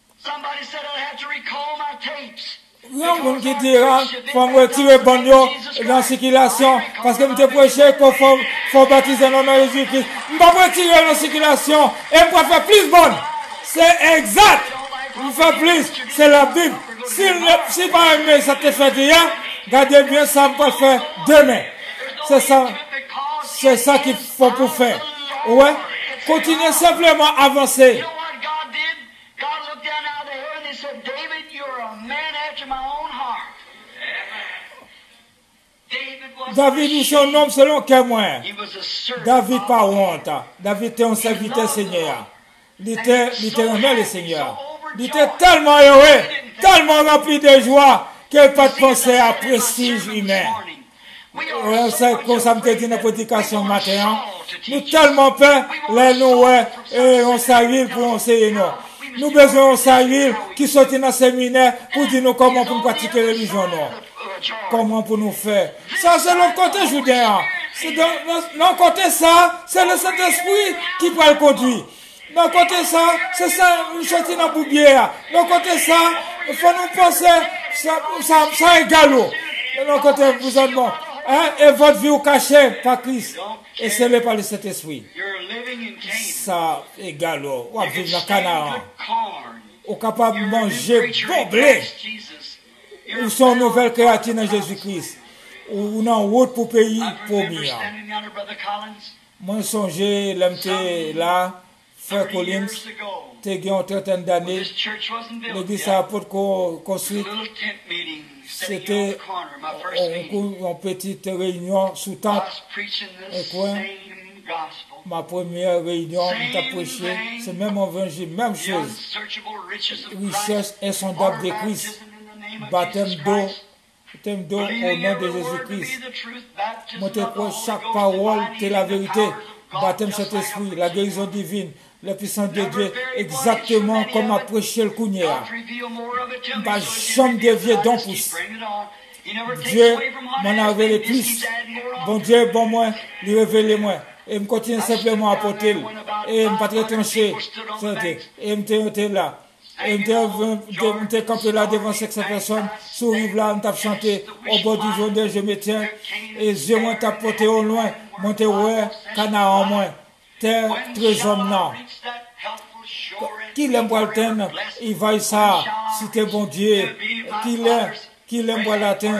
Il y a un monde qui dira, il faut me retirer bandeau dans la circulation, parce que je me prêché qu'il faut, faut baptiser dans le nom de Jésus-Christ. Je ne vais pas retirer dans la circulation et je vais faire plus bon. C'est exact. Je vais faire plus. C'est la Bible. Si, si pas aimé, ça te fait dire, gardez bien ça, je vais faire demain. C'est ça. C'est ça qu'il faut pour faire. Ouais. Continuez simplement à avancer. David, David ou son homme selon quel moyen? David pas honte. David était un serviteur Seigneur. Il était, il était aimé le Seigneur. Il était tellement heureux, tellement rempli de joie qu'il n'a pas de pensée à prestige humain. C'est comme ça me dit dans la prédication matin. Nous tellement peur, les nous, et on s'arrive pour enseigner nous. Nous besoin on s'arrive qui sortent dans le séminaire pour dire nous comment pour pratiquer la religion. Non. Comment pour nous faire. Ça, c'est le côté judain. C'est dans, dans, dans côté ça, c'est le Saint-Esprit qui va le conduire. Dans côté ça, c'est ça, nous sortir dans la boubière. Dans côté ça, il faut nous penser, ça, ça, ça est galop. Dans côté vous êtes bon. Hein? Et votre vie au cachet par Christ. Et c'est le par le Saint-Esprit. Ça est galop. Ou à vivre dans le Canaan. Ou capable de manger bon blé. Ou son nouvelle créature dans Jésus-Christ. Ou dans route pour pays pour bien. Moi, je songeais, l'amté là, Frère Collins, t'es gagné une trentaine d'années. L'église a pour construire. C'était une petite réunion sous tente. Et quoi? Ma première réunion, on t'a prêché. C'est même évangile, même chose. Richesse insondable de Christ. Baptême d'eau. Baptême d'eau au nom de Jésus-Christ. Moi, je crois chaque parole, c'est la vérité. Baptême Saint-Esprit, la guérison divine. La puissance de Dieu, exactement comme a prêché le Kounia. Pas jamais dévier d'un pouce. Dieu m'en a révélé plus. Bon Dieu, bon moi, lui révélez moi. Et me continue simplement à porter. Et me pas très tranché. Et me était là. Et me était campé là devant cinq cents personnes. Sous rive là, me t'a chanté. Au bord du journée, je me tiens. Et je m'en t'a porté au loin. Monté ouais, canard en moins. Terre, trésor non. Qui l'aime pour l'atteindre, il va y ça, si t'es bon Dieu. Qui l'aime, qui l'aime pour l'atteindre.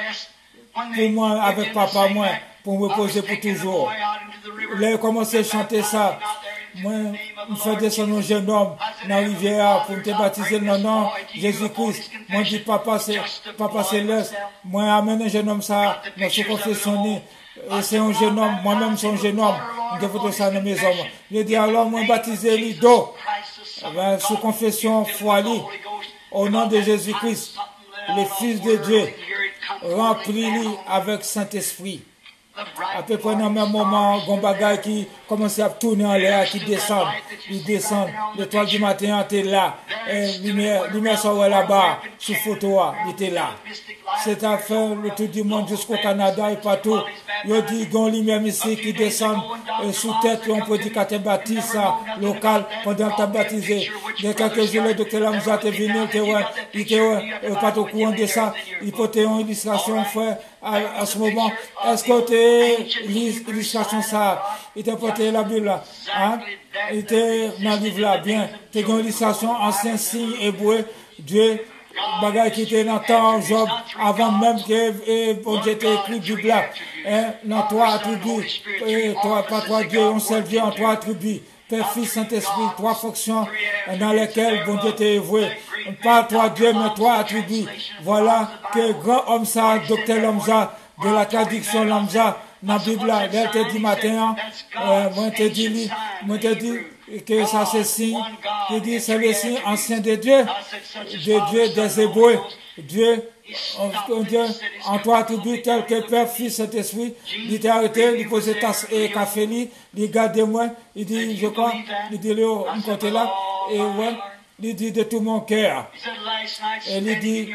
Pour moi, avec papa, moi, pour me reposer pour toujours. Là, il commence à chanter ça. Moi, je fais descendre un jeune homme dans la rivière pour me baptiser dans le nom Jésus-Christ. Moi, je dis, papa, c'est, papa céleste. Moi, amène un jeune homme ça, dans ce confessionné. Et c'est un jeune homme, moi-même c'est un jeune homme, je fais ça dans mes hommes. Je dis alors, moi baptisé lui d'eau, sous confession, foi lui, au nom de Jésus-Christ, le Fils de Dieu, remplis-lui avec Saint-Esprit. À peu près dans le même moment, il y a un bagage qui commence à tourner en l'air, qui descend, il descend, l'étoile du matin était là, et lumière, lumière sort là-bas, sous photo, il était là. C'est à faire le tour du monde jusqu'au Canada et partout. Il dit, il y a une lumière ici qui descend sous tête, un prédicateur baptiste local pendant que tu as baptisé. Il y a quelques jours, le docteur Lamza est venu, il était pas au courant de ça, il portait une illustration, frère, à, à ce moment. Est-ce que tu es l'illustration ça? Il t'a porté la Bible là, hein? Il était dans le livre là, bien. Tu as une illustration, ancien signe hébreu, Dieu. Bagay qui était dans le temps, Job, avant même que bon Dieu t'ait écrit du blanc. Hein, dans trois attributs, et trois, pas trois dieux, on seul Dieu en trois attributs. Père, Fils, Saint-Esprit, trois fonctions dans lesquelles bon Dieu t'est voué. Pas trois dieux, mais trois attributs. Voilà que grand homme ça, docteur Lamza, de la traduction Lamza, dans la Bible là, elle te dit matin, euh, moi te dit, moi te dit, que ça c'est signe, qui dit c'est le signe ancien de Dieu, de Dieu des Hébreux, Dieu, en, Dieu, en trois attributs tels que Père, Fils, Saint-Esprit, il était arrêté, il posait tasse et café, il gardait moi, il dit, je crois, il dit, Léo, on compte là, et ouais, il dit de tout mon cœur. Et il dit,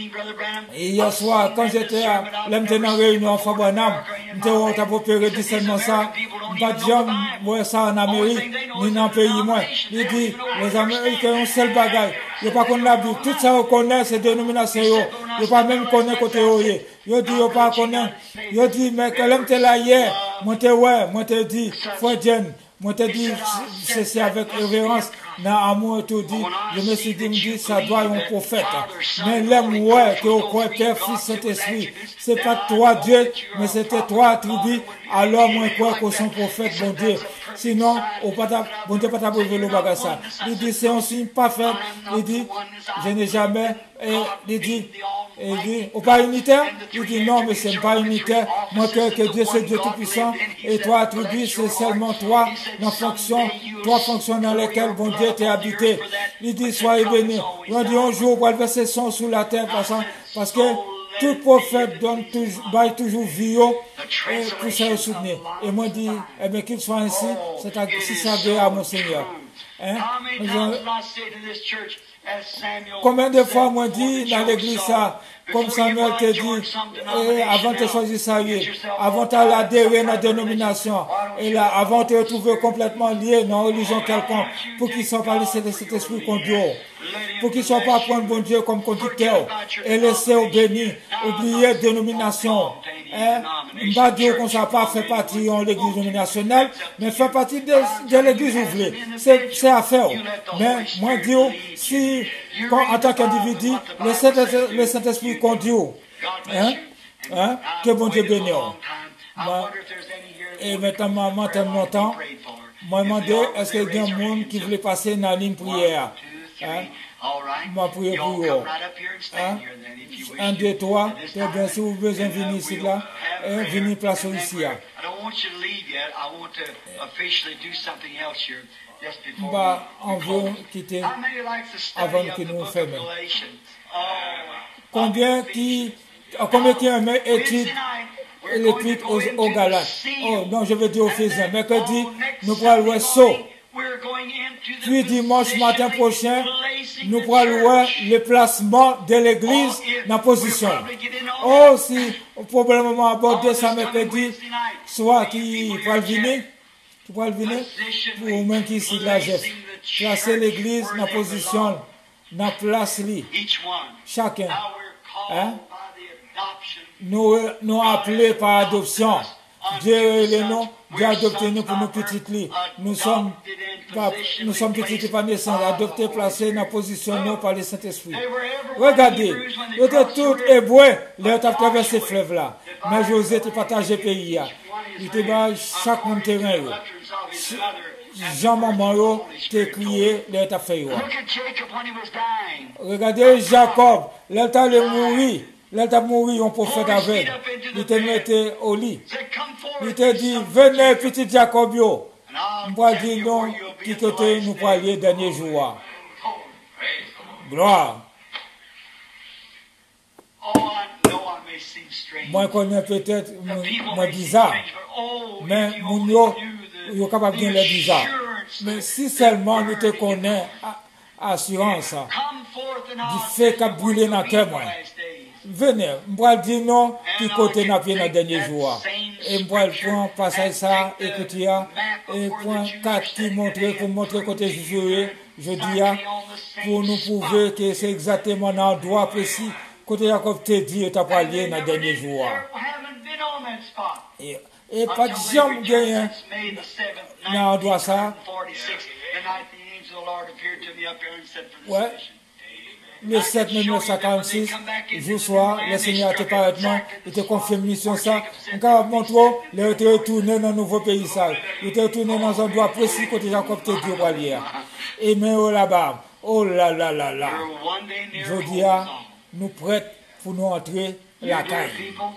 et hier soir, quand j'étais à la réunion en Fabouanam, j'étais à préparer discernement ça, pas de gens, moi ça en Amérique, ni dans le pays, moi. Il dit, les Américains ont un seul bagage. Ils ne pas connaître la Bible. Tout ça, on connaît ces dénominations. Ils ne pas même connaître côté oyer. Ils dit, ils pas connaître. Ils dit, mais quand l'homme était là hier, moi te ouais, moi te dit, faut dire, moi te dit, c'est avec révérence. Dans amour et tout dit, je me suis dit, me dit, ça doit être un prophète. Mais l'homme, ouais, que au croit Père, Fils, Saint-Esprit, c'est pas trois dieux, mais c'était trois attributs. Alors, moi, je crois que son prophète, bon Dieu. Sinon, au pata, bon Dieu, pas t'abreuver le bagage ça. Il dit, c'est un signe parfait. Il dit, je n'ai jamais, et il dit, Et il dit, oh, pas unitaire? Il dit, non, mais c'est pas unitaire. Moi, que, que Dieu, c'est Dieu Tout-Puissant. Et toi, attribut, c'est seulement toi, dans fonction, trois fonctions dans lesquelles, bon Dieu, t'es habité. Il dit, soyez bénis. On dit, un jour, on va verser son sous la terre, parce que tout prophète donne toujours, baille toujours vie et pour ça soutenir. Et moi, je dis, eh bien, qu'il soit ainsi, c'est si ça veut à mon Seigneur. Hein? Combien de fois moi dit dans l'église ça, comme Samuel te dit, et avant de choisir ça, avant de adhérer à la dénomination, et là, avant de te retrouver complètement lié dans une religion quelconque, pour qu'ils ne soient pas laissés de cet esprit conduire, pour qu'ils ne soient pas prendre bon Dieu comme conducteur, et laisser au béni, oublier la dénomination. Hein? Je ne vais pas dire qu'on ne soit pas fait partie de l'église dénominationnelle, mais fait partie de, de l'église ouvrière. C'est à faire. Mais moi, je dis, si, quand, en tant qu'individu, le Saint-Esprit conduit, hein? Hein? Que bon Dieu bénisse. Et maintenant, maman, tellement longtemps, moi, je me demandais, est-ce qu'il y a des gens qui voulaient passer dans la ligne prière? Hein? Ma prière pour eux. Hein? Un, deux, trois. Très bien, si vous avez besoin de venir ici, là, et venir placer ici. Bah, on veut quitter avant que nous fermions. Combien qui, combien qui aiment études l'étude aux, aux Galates? Oh, non, je veux dire aux Éphésiens. Mercredi, nous pourrons louer saut. Puis dimanche matin prochain, nous pourrons louer le placement de l'église dans la position. Oh, si, probablement aborder ça mercredi, soit qui pourra venir, qui pourra venir, ou même qui ici, là, j'ai placer l'église dans la position, dans la place, chacun. Hein? Nous, nous appelés par adoption. Dieu est le nom, Dieu a adopté nous pour nos petites lits. Nous sommes, pas, nous sommes petites par naissance, adoptés, placés dans la position nous par le Saint-Esprit. Regardez, nous étions tous hébreux, les ont traversé ce fleuve-là. Mais José te partagé le pays. Il te bat chaque monde terrain. Jean-Maman te crié, les ont fait. Regardez Jacob, les ont mourir. Là, tu as mouru, un prophète avec. Il te mettait au lit. Il te dit, venez, petit Jacobio. On va dire non, qui côté nous pour aller dernier jour. Gloire. Moi, je connais peut-être, moi, bizarre. Mais, mon yo, il est capable de bien le bizarre. Mais si seulement nous te connaissons, assurance, du fait qu'a brûlé dans le cœur, moi. Venez, je vais dire non, qui côté n'a pas dans le dernier jour. Et je vais prendre passage ça, écouter, et prendre quatre qui montrent, pour montrer côté je je dis, pour nous prouver que c'est exactement dans l'endroit précis, côté Jacob te dit, tu as parlé dans le dernier jour. Et, et pas de jambe gagné dans l'endroit ça. Ouais. Le sept mille neuf cent quarante-six, jour soir, le Seigneur était parfaitement, il te confirme mission ça. Encore montre, il était retourné dans un nouveau pays ça. Il était retourné dans un endroit précis côté Jacob te dit au hier. Et mais oh là-bas, oh là là là là. Je dis à nous prêts pour nous entrer la caille.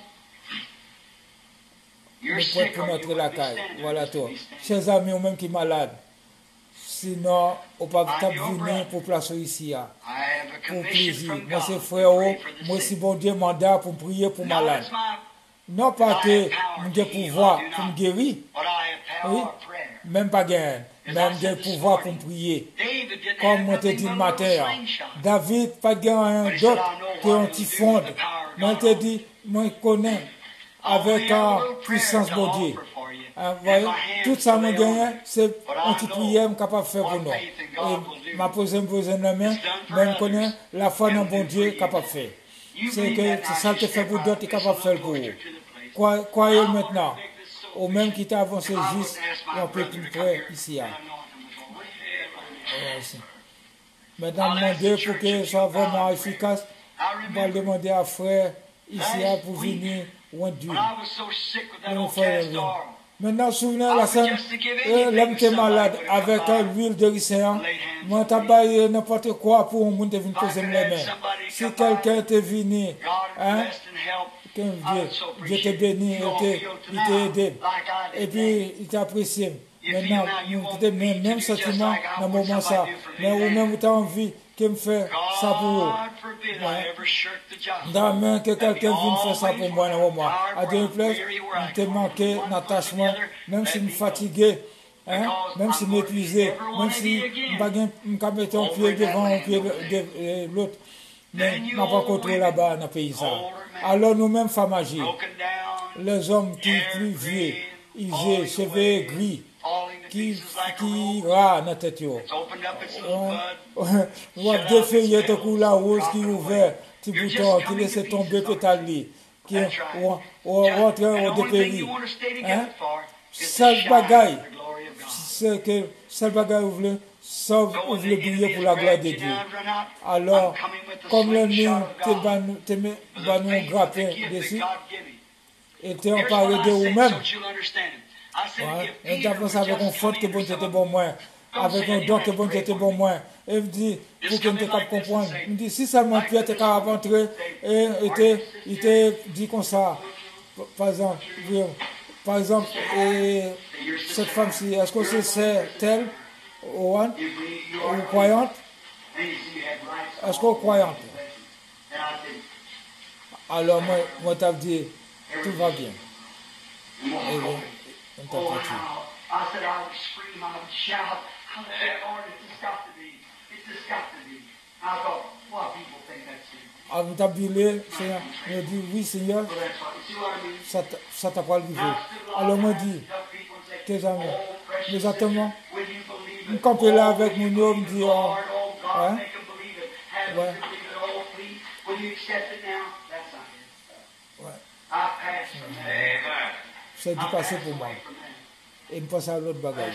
Nous prêts pour nous entrer la caille. Voilà toi. Chers amis, ou même qui malade. Sinon, on ne peut pas venir pour placer ici. Pour plaisir. Moi, c'est frère, moi, c'est bon Dieu mandat pour prier pour malade. Non pas que j'ai pouvoir pour me guérir. Oui. Même pas gagner. Même j'ai pouvoir pour me prier. Comme on te dit le matin. David, pas gagner d'autre que un petit fond. Mais on te dit, moi, je connais avec la puissance de Dieu. Ah, voyez, tout ça me gagne, c'est un petit prière capable de faire pour nous. Et ma posé posé la main, même connaît la foi dans bon Dieu capable de faire. C'est que c'est ça qui fait pour d'autres capable de faire pour vous. Croyez maintenant, au même qui t'a avancé juste, on peut plus près ici. Maintenant, demander pour que ce soit vraiment efficace, on va demander à frère ici pour venir ou un Dieu. Maintenant, souvenez la scène, l'homme qui est malade avec l'huile de ricin. Moi, t'as baillé n'importe quoi pour un monde de venir poser les mains. Si quelqu'un était venu, hein, Dieu te béni, il t'a aidé. Et puis, il t'a apprécié. Maintenant, nous avons le même sentiment dans le moment ça. Mais vous-même, vous avez envie qu'il me fasse ça pour vous. Dans la main que quelqu'un vienne faire ça pour moi dans le moment. À deux places, il te manqué d'attachement, même si je suis fatigué, hein, même si je suis épuisé, même si je ne peux pas mettre un pied devant un pied de l'autre. Mais je n'ai pas contrôlé là-bas dans le pays. Alors nous-mêmes, femmes agies, les hommes qui sont plus vieux, ils ont cheveux gris, qui qui ra dans la tête. On va défeuiller tout coup la rose qui est ouvert, petit bouton, qui laisse tomber pétale, qui rentre au dépéri. Seul bagaille, c'est que seul bagaille ouvre, sauf ouvre briller pour la gloire de Dieu. Alors, comme le mien, tu vas nous grapper dessus, et tu es emparé de vous-même. Ouais. Et d'abord, ça avec un faute que bon Dieu était bon moins, avec un don que bon Dieu était bon moins. Et il me dit, pour que nous puissions comprendre. Il me dit, si seulement Pierre était capable d'entrer, et il était dit comme ça, par exemple, par exemple, et cette femme-ci, est-ce que c'est telle, ou croyante? Est-ce qu'on est croyante? Alors, moi, moi, t'as dit, tout va bien. Et, Oh, and I, I said I would scream, I would shout. I would say, Lord, it's just got to be. It's just got to be. I thought, what people think that's it. Ah, vous t'habillez, Seigneur. Il dit, oui, Seigneur, ça t'a pas arrivé. Alors, moi, dit, tes amis, exactement, nous campons là avec mon homme, dit, oh, hein? Ouais. Ouais. C'est du passé pour moi. Et je passe à l'autre bagage.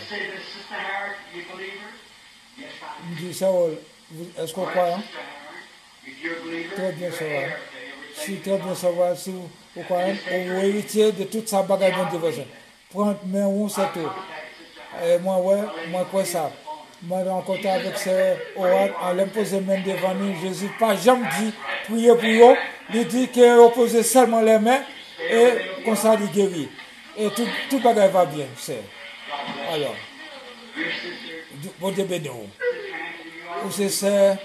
Il me dit, ça, est-ce qu'on croit? Hein? Très bien, ça va. Si très bien, ça va. Si vous, vous croyez, vous héritiez de toute sa bagage de dévotion. Prends, mais où c'est tout. Et moi, ouais, moi, quoi ça? Moi, en contact avec ces orat, en l'imposer même devant nous, Jésus, pas jamais dit, prier pour eux. Il dit qu'il opposait seulement les mains et comme ça, il guérit. Et tout, tout bagage va bien, c'est. Alors, bon Dieu béni. Ou c'est ça,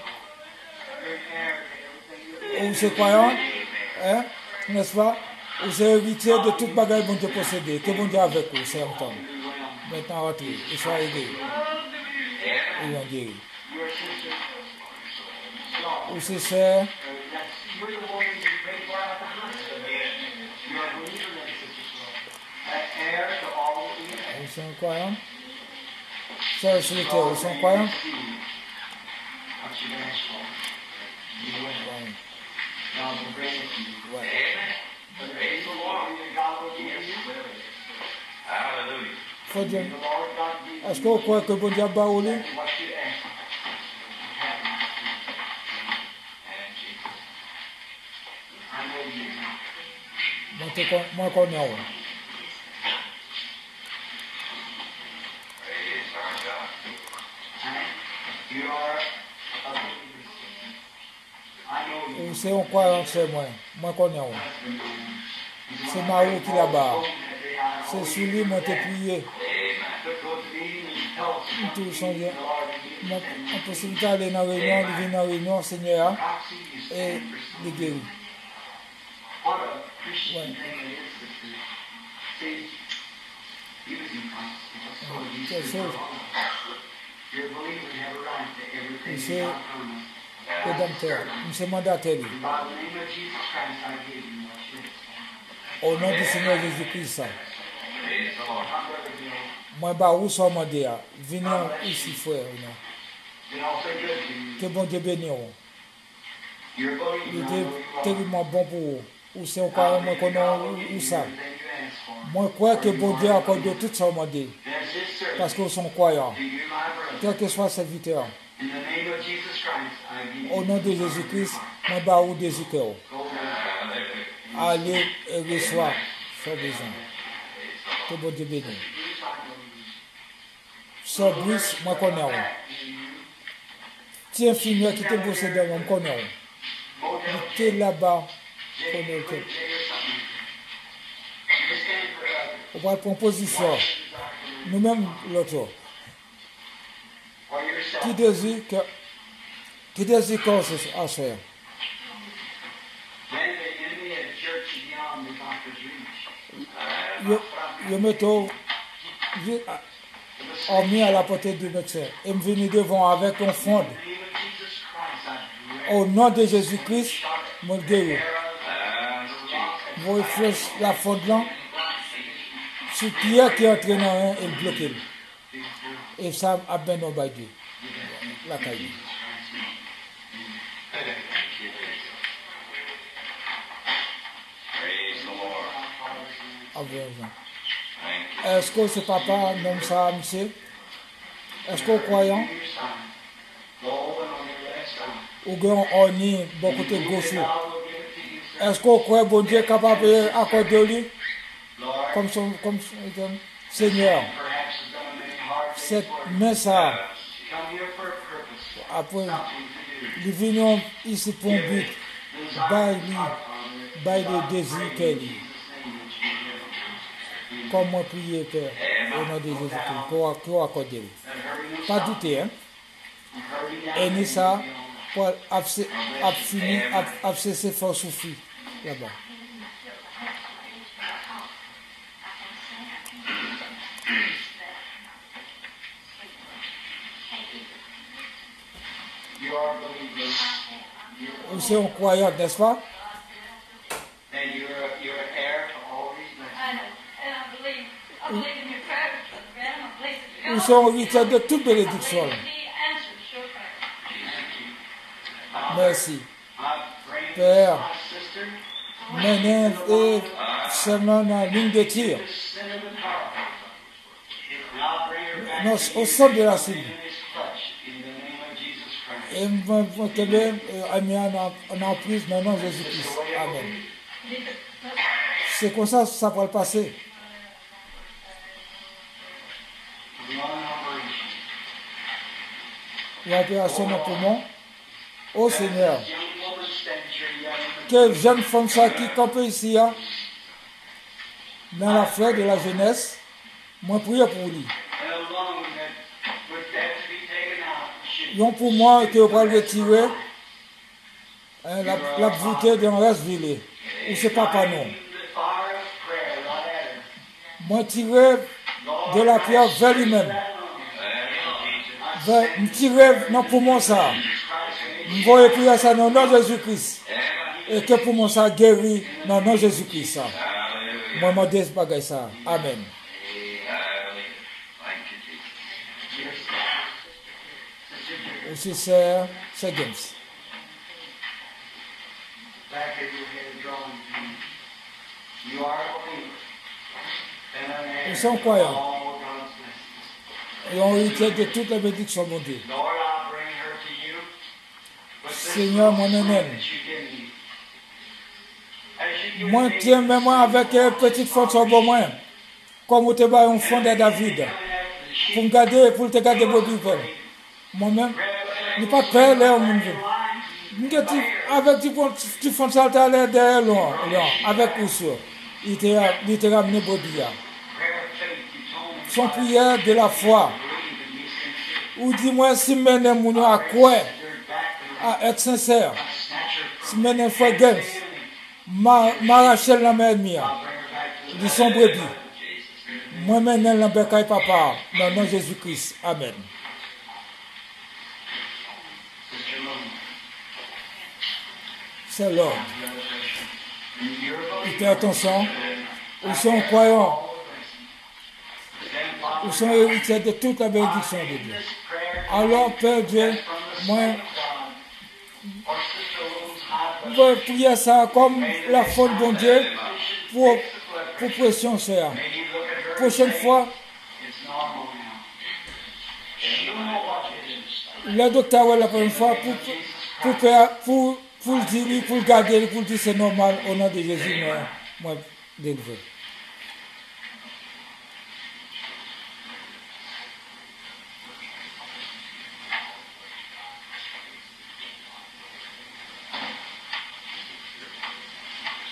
ou c'est croyant, hein, n'est-ce pas? Ou c'est héritier de toute bagage bon Dieu possédé, que bon Dieu avec vous, c'est un temps. Maintenant, rentrez, et soyez guéris. Ils vont guérir. Ou c'est ça, ils sont croyants. Ça, c'est le terre, ils sont croyants. Faut dire, est-ce que vous croyez que bon Dieu a baoulé? Moi, je connais. Ou c'est un croyant, c'est moi. Moi, je connais. C'est Marou qui là-bas. C'est sur lui, moi, je prié. Tout sont bien. On peut s'y aller dans la réunion, de venir dans la réunion, Seigneur, et de guérir. Ouais. C'est ça. C'est rédempteur. C'est mandataire. Au nom du Seigneur Jésus-Christ. Moi, bah, où sont mon Dieu? Venez ici, frère. Que bon Dieu bénisse. Il était tellement bon pour vous. Ou c'est encore moi qu'on a où ça. Moi, je crois que bon Dieu a accordé tout ça, mon Dieu. Parce qu'ils sont croyants. Quel que soit serviteur. Au nom de Jésus-Christ, moi, bah, où des Allez et reçois ce besoin. Que bon Dieu bénisse. Sœur Brice, moi je connais. Tiens, infirmière qui te bossé dans moi, je connais. Il était là-bas, je connais. On va prendre position. Nous-mêmes, l'autre. Qui désire que. Qui désire qu'on se fasse. Je me trouve mis à la portée du médecin et me venir devant avec un fond. Au nom de Jésus-Christ, mon guérir. Vous flèche la fonde là. Si Pierre qui est entré dans un, il bloque. Et ça a bien au bas Dieu. La caille. Est-ce que ce papa nomme ça, monsieur? Est-ce qu'on croyant? Ou bien on y beaucoup de gauche? Est-ce qu'on croit bon Dieu capable d'accorder lui? Comme son, comme son Seigneur. Cette main ça. Après, nous venons ici pour un but. Bail le désir qu'elle est. Comme moi prier, Père, au nom de Jésus-Christ, pour, pour accorder. Pas douter, hein. Et nous ça, pour finir, cesser fort souffrir là-bas. Vous êtes un croyant, n'est-ce pas? Nous sommes héritiers de toute bénédiction. Merci. Père, maintenant et seulement dans la ligne de tir. Non, au centre de la cible. Et moi, je vais mis en emprise dans le nom de Jésus-Christ. Amen. C'est comme ça que ça va le passer. L'opération de poumon. Oh Seigneur, quelle jeune femme ça qui campe ici, hein, dans la fête de la jeunesse, moi prie pour lui. Donc pour moi, que vous pouvez retirer hein, la, la bouteille d'un reste vilé. Ou c'est papa non. Moi tirer de la pierre vers lui-même. Je tirer dans pour moi ça. Je vais prier ça dans le nom de Jésus-Christ. Et que pour moi ça guérit dans le nom de Jésus-Christ. Moi, je dis pas ça. Amen. Aussi, c'est c'est James. Nous sommes croyants. Et on hérite de toute la bénédiction de Dieu. Seigneur, mon aîné. Moi, tiens, même moi, avec une petite force au bon moins. Comme vous te bat un fond de David. Pour me garder, pour te garder vos bibes. Moi-même, je n'ai pas peur, là, au monde. Avec du fond de salta, là, derrière, loin, avec ou sur. Il te ramené Bobia. Son prière de la foi. Ou dis-moi si maintenant mon à quoi à être sincère. Si maintenant foi gains. Ma Rachel la mère mia. Ils sont brebis. Moi maintenant la bécaille papa dans le nom de Jésus-Christ. Amen. C'est l'ordre. Faites attention. Ils sont croyants. Ils sont héritiers de toute la bénédiction de Dieu. Alors, Père Dieu, moi, je vais prier ça comme la faute de Dieu pour, pour pression ça. Prochaine fois, le docteur va la première fois pour, pour, pour, pour, pour le dire, pour le garder, pour le dire c'est normal, au nom de Jésus, moi, moi, délivré.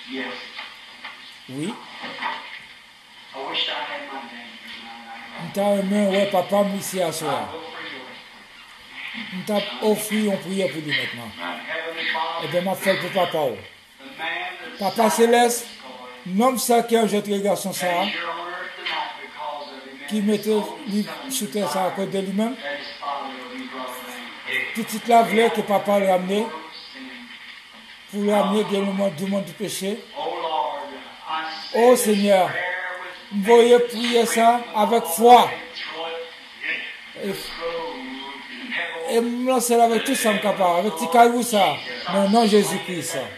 Yes. Oui. I wished I had my name here tonight. M'ta aimé ouais papa ici à soir. I will for yours. M'ta offert une prière pour lui maintenant. Heavenly Et Father, bien m'a fait pour papa. the man that's Papa céleste, nom ça qui a jeté garçon ça, here on earth tonight because of him, qui mettait lui sur terre ça à cause de lui-même. that his father will be brought down. Petite la voulait que papa l'a amené pour l'amener dans le monde du monde du péché. Oh Lord, I Oh Seigneur, vous voyez prier ça avec foi. Et, et me lancer avec tout ça, capable, avec petit caillou ça. Mais non Jésus-Christ ça.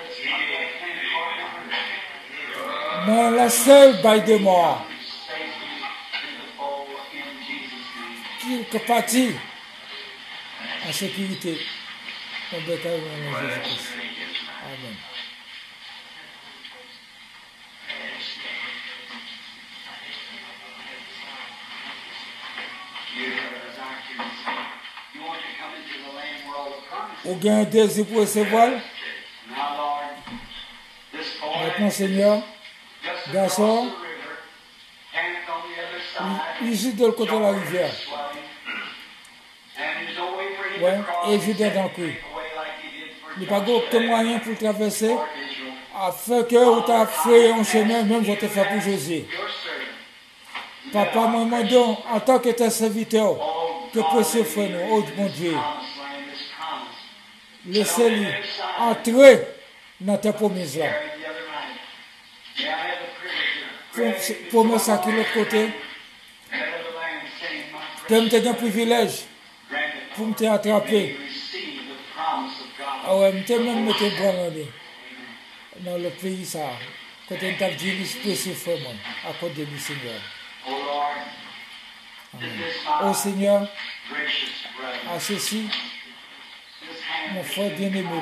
Mais la seule baille de mort qui est partie en sécurité. On peut faire Jésus-Christ. Amen. Ou bien un désir pour recevoir. Maintenant, Seigneur, garçon, il il juste de l'autre côté de la rivière. Ouais, et juste dans le cou. Il n'y a pas aucun moyen pour traverser, afin que vous t'avez fait un chemin, même je te fais pour Jésus. Papa, moi, moi, donc, en tant que tes serviteur, que précieux frère, nous, oh mon Dieu, laissez-lui entrer dans tes promesses là. Pour, pour me saquer de l'autre côté, que je te un privilège pour me attraper. Ah ouais, je même mettre branlé dans le pays ça. Quand on t'a dit précieux frère, à cause de lui, Seigneur. Amen. Oh Seigneur, à ceci, mon frère bien-aimé, moi.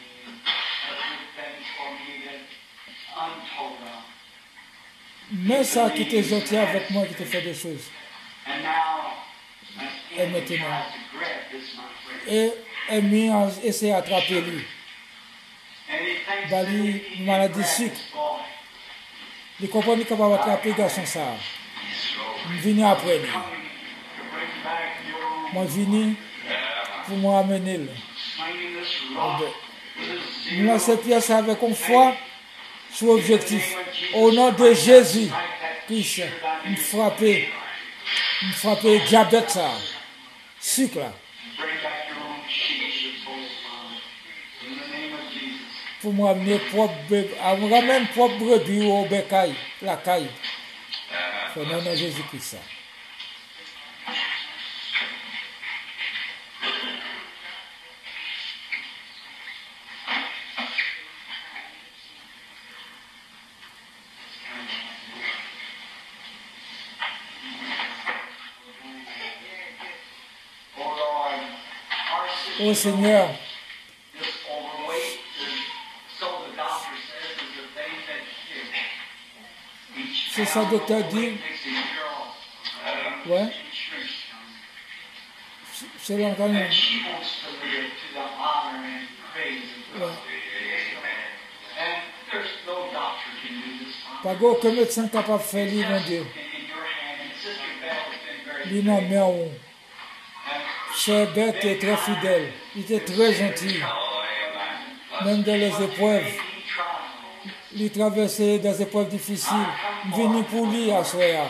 Mais ça qui était gentil avec moi, qui te fait des choses. Et maintenant, et et mis à essayer d'attraper lui. Bali, une maladie sucre. Il comprend qu'il est capable d'attraper garçon ça. Je viens après lui. Moi, je viens pour m'amener. Je lance cette pièce avec une foi sur l'objectif. Au nom de Jésus, Christ, me frapper, me frapper diabète ça, sucre là. Pour m'amener propre bébé, me ramène propre brebis au bécaille, la caille. Au nom de Jésus-Christ ça. Oh Seigneur, c'est ça que docteur dit. Ouais. C'est l'encore. Ouais. Pas aucun médecin capable de faire lui, mon Dieu. Lui, ma mère, Sœur Beth est très fidèle. Il était très gentil. Même dans les épreuves. Il traversait des épreuves difficiles. Je suis venu pour lui à Soya.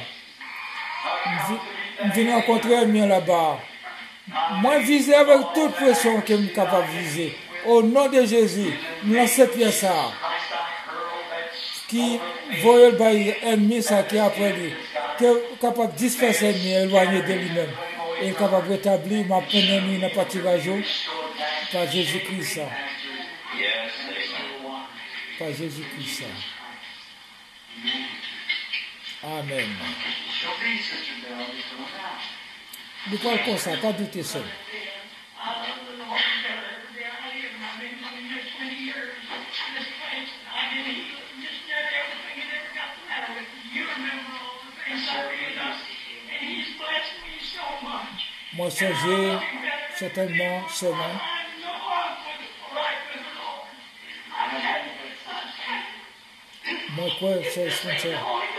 Je suis venu rencontrer un mien là-bas. Moi, je visais avec toute pression que je suis capable de viser. Au nom de Jésus, je lance cette pièce-là. Qui voyait le ennemi, ça qui est après lui. Qui est capable de disperser l'ennemi, éloigner de lui-même. Et est capable de rétablir ma peine ennemi n'a pas tiré jour. Par Jésus-Christ. Par Jésus-Christ. Amen. Ne parle pas ça, pas douter ça. Moi, changer certainement seulement. Moi, quoi, c'est sincère.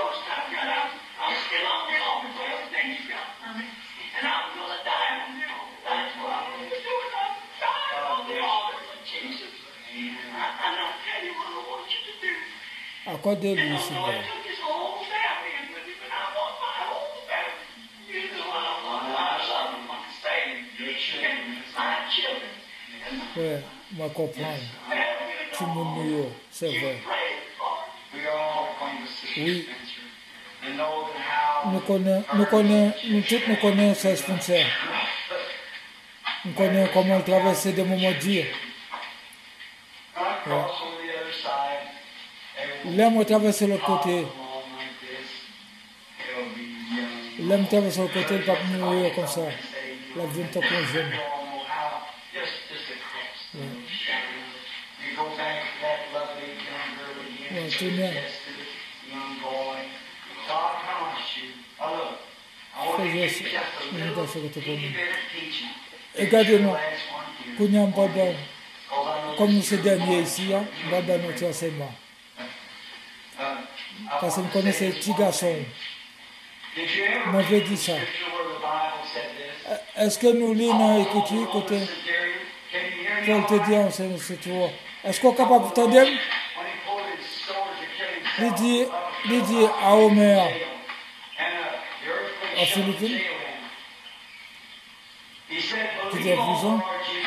Accordez-lui, Seigneur. Ouais, moi comprendre. Tout le monde, c'est vrai. Oui. Nous connaissons, nous connaissons, nous tous nous connaissons ces sponsors. Nous connaissons comment traverser des moments durs. Ouais. L'aime traverser l'autre côté. L'aime traverser l'autre côté, le pape mourir comme ça. La vie est encore jeune. Ouais, tournez. Regardez-nous, comme nous sommes derniers ici, nous allons donner notre enseignement. Parce que nous connaissons les petits garçons. Moi, je dis ça. Est-ce que nous lisons, écoutez, écoutez, Paul te dit, c'est tout. Est-ce qu'on est capable d'entendre? Il dit, il dit à Homer, à Philippines, qui est en prison,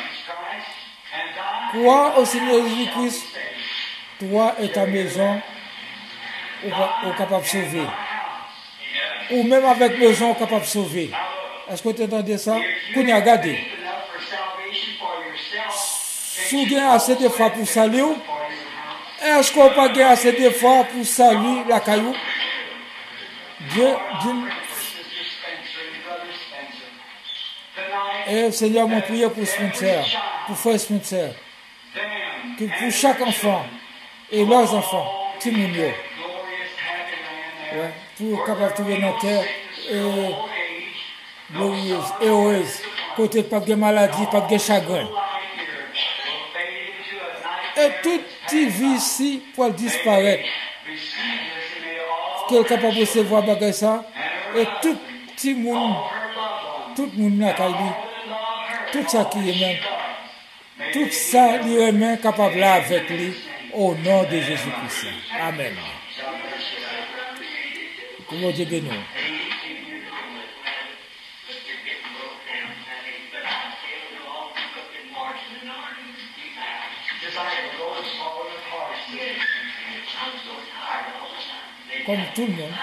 crois au Seigneur Jésus-Christ, toi et ta maison, au capable de sauver. Ou même avec maison, au capable de sauver. Est-ce que tu entendez ça? Qu'on y a regardé. Si vous avez assez de fois pour saluer, est-ce qu'on n'a pas assez de fois pour saluer la caillou? Dieu dit. Et Seigneur, mon prière pour Spencer, pour Frère Spencer, que pour chaque enfant et leurs enfants, tout le monde, ouais, pour capable de trouver notre terre et glorieuse et heureuse, côté pas de maladie, pas de chagrin. Et toute petite vie ici pour disparaître. Qui est capable de recevoir bagay ça? Et tout petit monde, tout le monde n'a qu'à lui. Tout ça qui est même. Tout ça, il est même capable là avec lui. Au nom de Jésus-Christ. Amen. Que Dieu bénisse. Comme tout le monde.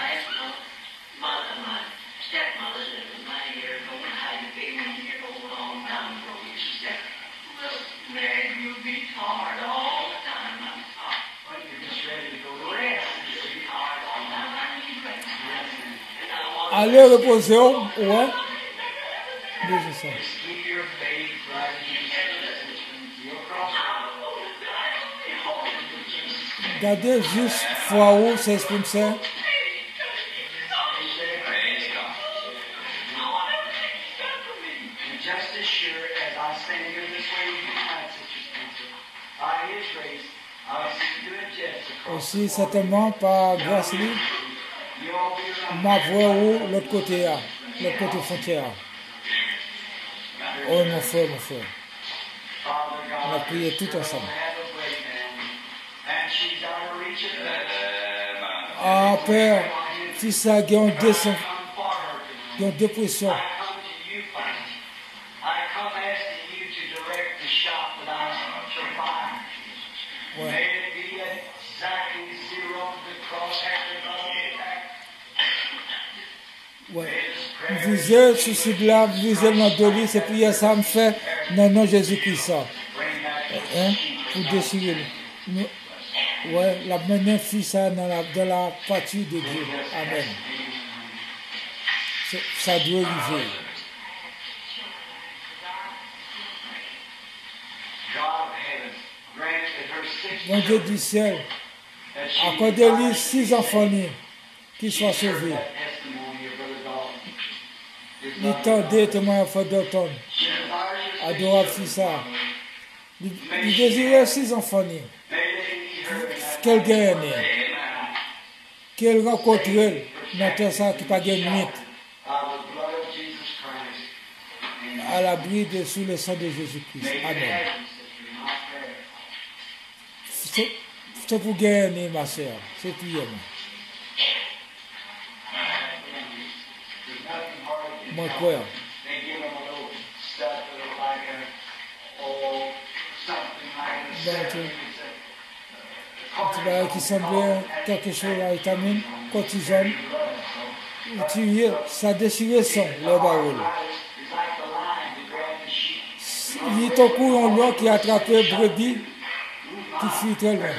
Allez reposer, ouais. Déjà ça. Regardez juste fois où c'est sponsor. Aussi certainement par grâce lui, ma voix où l'autre côté là, l'autre côté frontière. Oh mon frère, mon frère. On a prié tout ensemble. Ah Père, si ça gagne deux cents, gagne deux pressions. Ouais. Ouais. Visez ce cible-là, visez le nom de lui, c'est prière ça me fait non non Jésus-Christ ça. Hein? Pour déchirer. Ouais, la mener fille ça dans la, dans la partie de Dieu. Amen. C'est, ça doit arriver. Mon Dieu du ciel, accordez-lui six enfants qui soient sauvés. Il tendait témoin fait d'automne. Adorable fils ça. Il désirait six enfants. Quel gagne. qu'elle rencontre dans terre ça qui pas de limite. À l'abri de sous le sang de Jésus-Christ. Amen. C'est, c'est pour gagner, ma soeur. C'est tout. Moi, quoi? Donc, tu vois, qui semblait quelque chose à étamine, cortisone, tu ça déchire son, le barreau. Il est au courant de l'eau qui a attrapé brebis qui fuit très loin.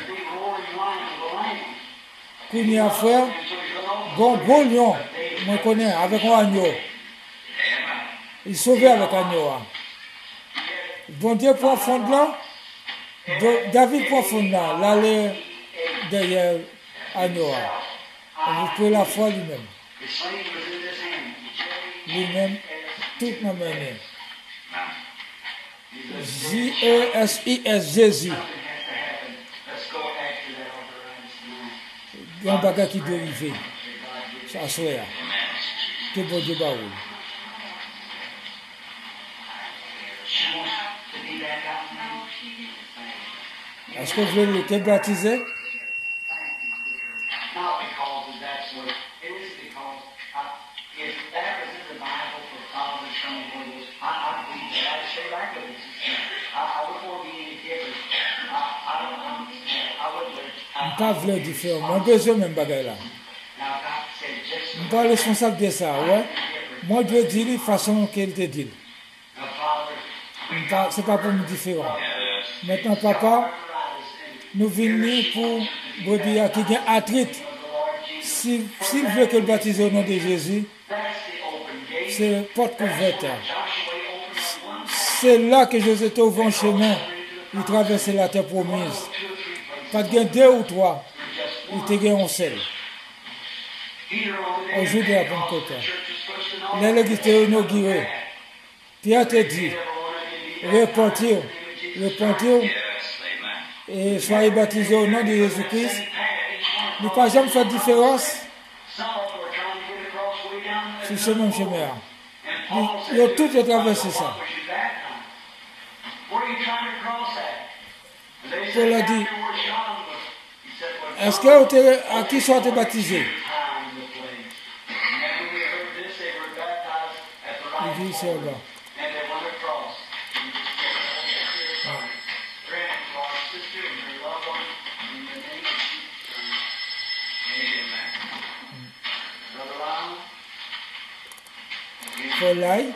Quand il y a frère, bon, bon lion, je connais, avec un agneau. Il sauvait avec un agneau. Bon Dieu prend fond de là, David prend fond de là, l'aller derrière l'agneau. Vous pouvez la foi lui-même. Lui-même, toute ma manière. J E S I S, Jésus. Il y a un bagage qui doit arriver. Ça soit. Que bon Dieu baoule. Est-ce que vous voulez le baptiser? Je ne veux pas différent. Je besoin même bagaille là. Je ne suis pas responsable de ça. Ouais? Moi, je veux dire de la façon qu'elle te dit. Ce n'est pas pour me différent. Maintenant, papa, nous venons pour brebis qui a arthrite. S'il veut qu'elle baptise au nom de Jésus, c'est porte ouverte. C'est là que Jésus était au vent chemin. Il traversait la terre promise. Pas de deux ou trois, il te gagne un seul. Aujourd'hui, à Pentecôte, l'église était inaugurée. Pierre te dit, repentir, repentir, et soyez baptisés au nom de Jésus-Christ. Nous ne pouvons jamais faire de différence sur ce même chemin. Ils ont tout traversé ça. Paul a dit, est-ce que à qui sont baptisés? Il dit c'est là. Paul a dit,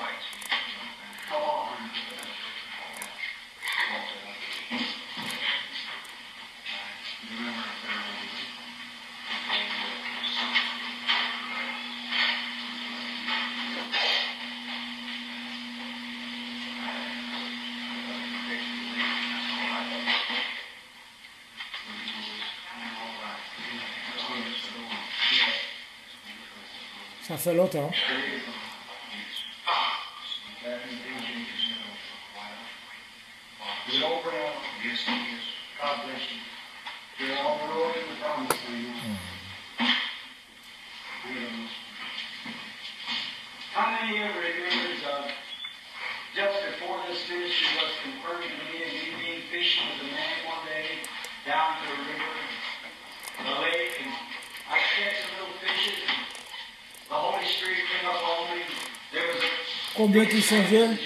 ça fait longtemps. How many ever remembers uh, just before this ministry was confirmed to me and me being fishing with a man one day down to a river, the lake, and I catch some little fishes and the Holy Spirit came up on me. There was a Combien tu songeais?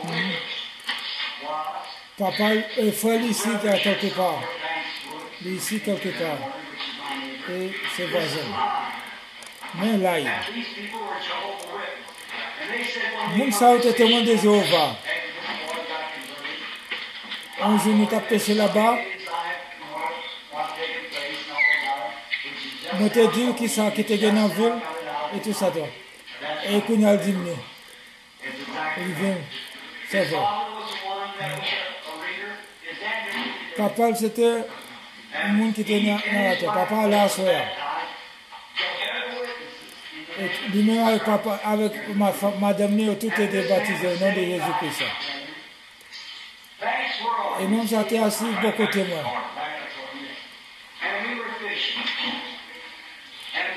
Papa est frère ici quelque part. Ici quelque part. Et ses voisins. Mais là, il y a. Moun sa était témoin de Jéhovah. Un jour nous avons pêché là-bas. Nous te dit qui ça qui était gagné en ville et tout ça. Et qu'on a dit mais il vient. C'est vrai. Papa c'était un monde qui était dans la terre. Papa là soir. Lui-même avec papa, avec ma femme, madame, nous tout été baptisé au nom de Jésus-Christ. Et nous sommes assis beaucoup témoins.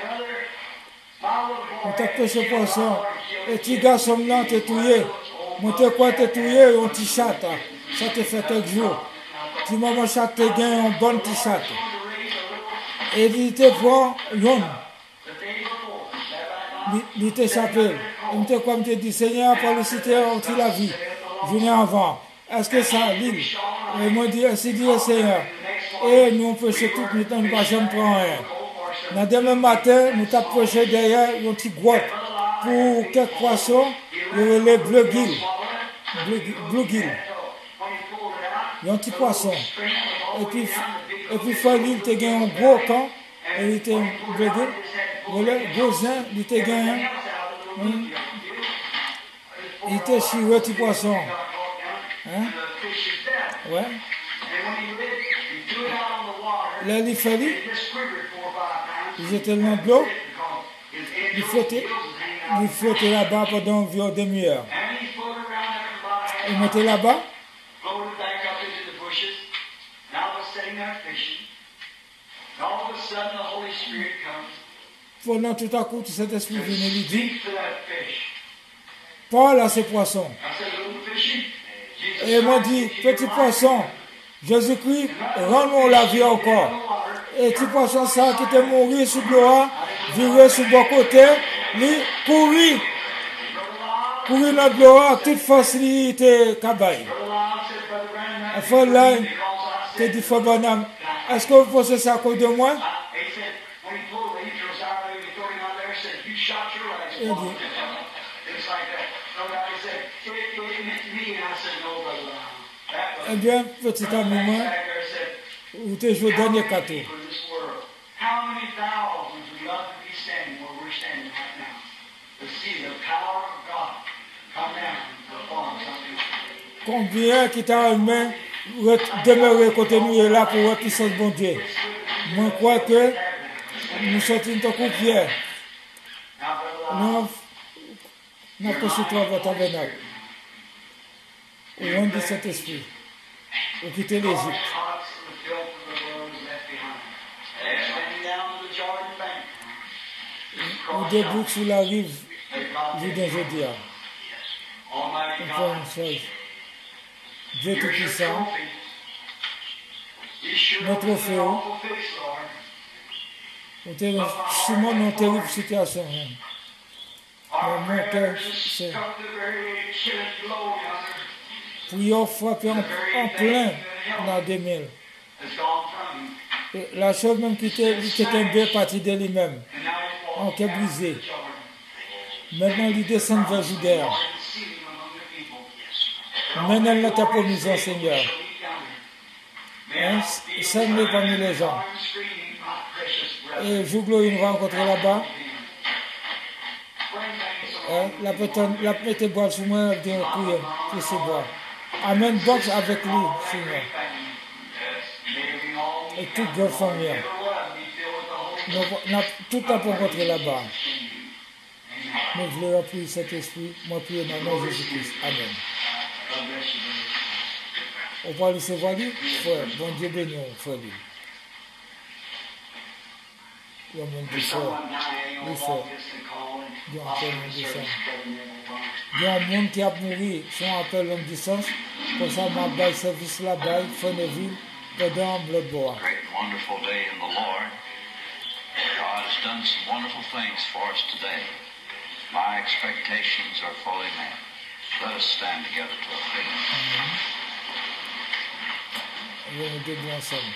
On t'a pêché poisson. Et petit garçon là, t'es touillé. Moi, t'es quoi, t'es touillé, un petit chat. Ça te fait quelques jours. Petit maman chat, t'es gagné un bon petit chat. Et il te prend, yon. Il t'échappé. Il te comme te dit, Seigneur, pour le citer, on t'a la vie. Je viens avant. Est-ce que ça, l'île? Et moi, dit, c'est dit, Seigneur. Et nous, on pêche tout le temps, nous ne pas jamais prendre rien. Le demain matin, nous t'avons pêché derrière une petite grotte pour quelques poissons, il y a les bleu gill. Blue gill. Il y a un petit poisson. Et puis, et puis, il te gagne un gros camp, et il était bleu gill. Le gros zin, il te gagne. Il était sur le petit poisson. Hein? Ouais. Là, il fallait. Ils étaient dans l'eau. Ils flottaient. Ils flottaient là-bas pendant environ deux demi-heure. Ils montaient là-bas. Pendant tout à coup, cet esprit vient et lui dit, parle à ces poissons. Et il m'a dit, petit poisson, Jésus-Christ, rends-nous la vie encore. Et petit poisson ça qui était mort sous l'eau, viré sur le bon côté, lui courir. Courir dans l'eau, toute force lui était cabaye. Il faut là, te dit, faut bonhomme, est-ce que vous pensez ça à cause de moi? Il dit, eh bien, petit ami, moi, vous te jouez au dernier cadeau. Combien qui t'a aimé demeurer côté nous et là pour voir qui sont bon Dieu. Moi, je crois que nous sommes une coupière. Nous avons constitué votre tabernacle. Au nom de cet esprit. Vous quittez l'Égypte. Vous débouchez sur la rive du Déjeudia. Encore une chose. Dieu Tout-Puissant, notre Féo, vous êtes sûrement dans une terrible situation. Mais mon cœur, c'est. Prions frapper en, en plein dans deux mille. La chose même qui était bien partie de lui-même, en cœur brisé. Maintenant, il descend vers Judée. Maintenant, elle n'a pas promis, Seigneur. Hein? Ça n'est pas parmi les gens. Et je glorie nous rencontrer là-bas. Hein? La petite boîte sur moi, elle dit un coup, qui se boit. Amène box avec lui, Seigneur. Et toute bonne famille. Nous avons tout à rencontrer là-bas. Nous voulons prier cet esprit. Moi, prier dans le nom de Jésus-Christ. Amen. On parle de ce voilier, frère. Bon Dieu béni, frère. Il y a mon Dieu, frère. Oui, frère. Il y a encore mon Dieu, frère. Il y a un monde qui a mouru, si on appelle longue distance, comme ça, ma balle service là-bas, Fonneville, pendant Bloodbois. Great and wonderful day in the Lord. God has done some wonderful things for us today. My expectations are fully met. Let us stand together to a prayer. On va nous ensemble.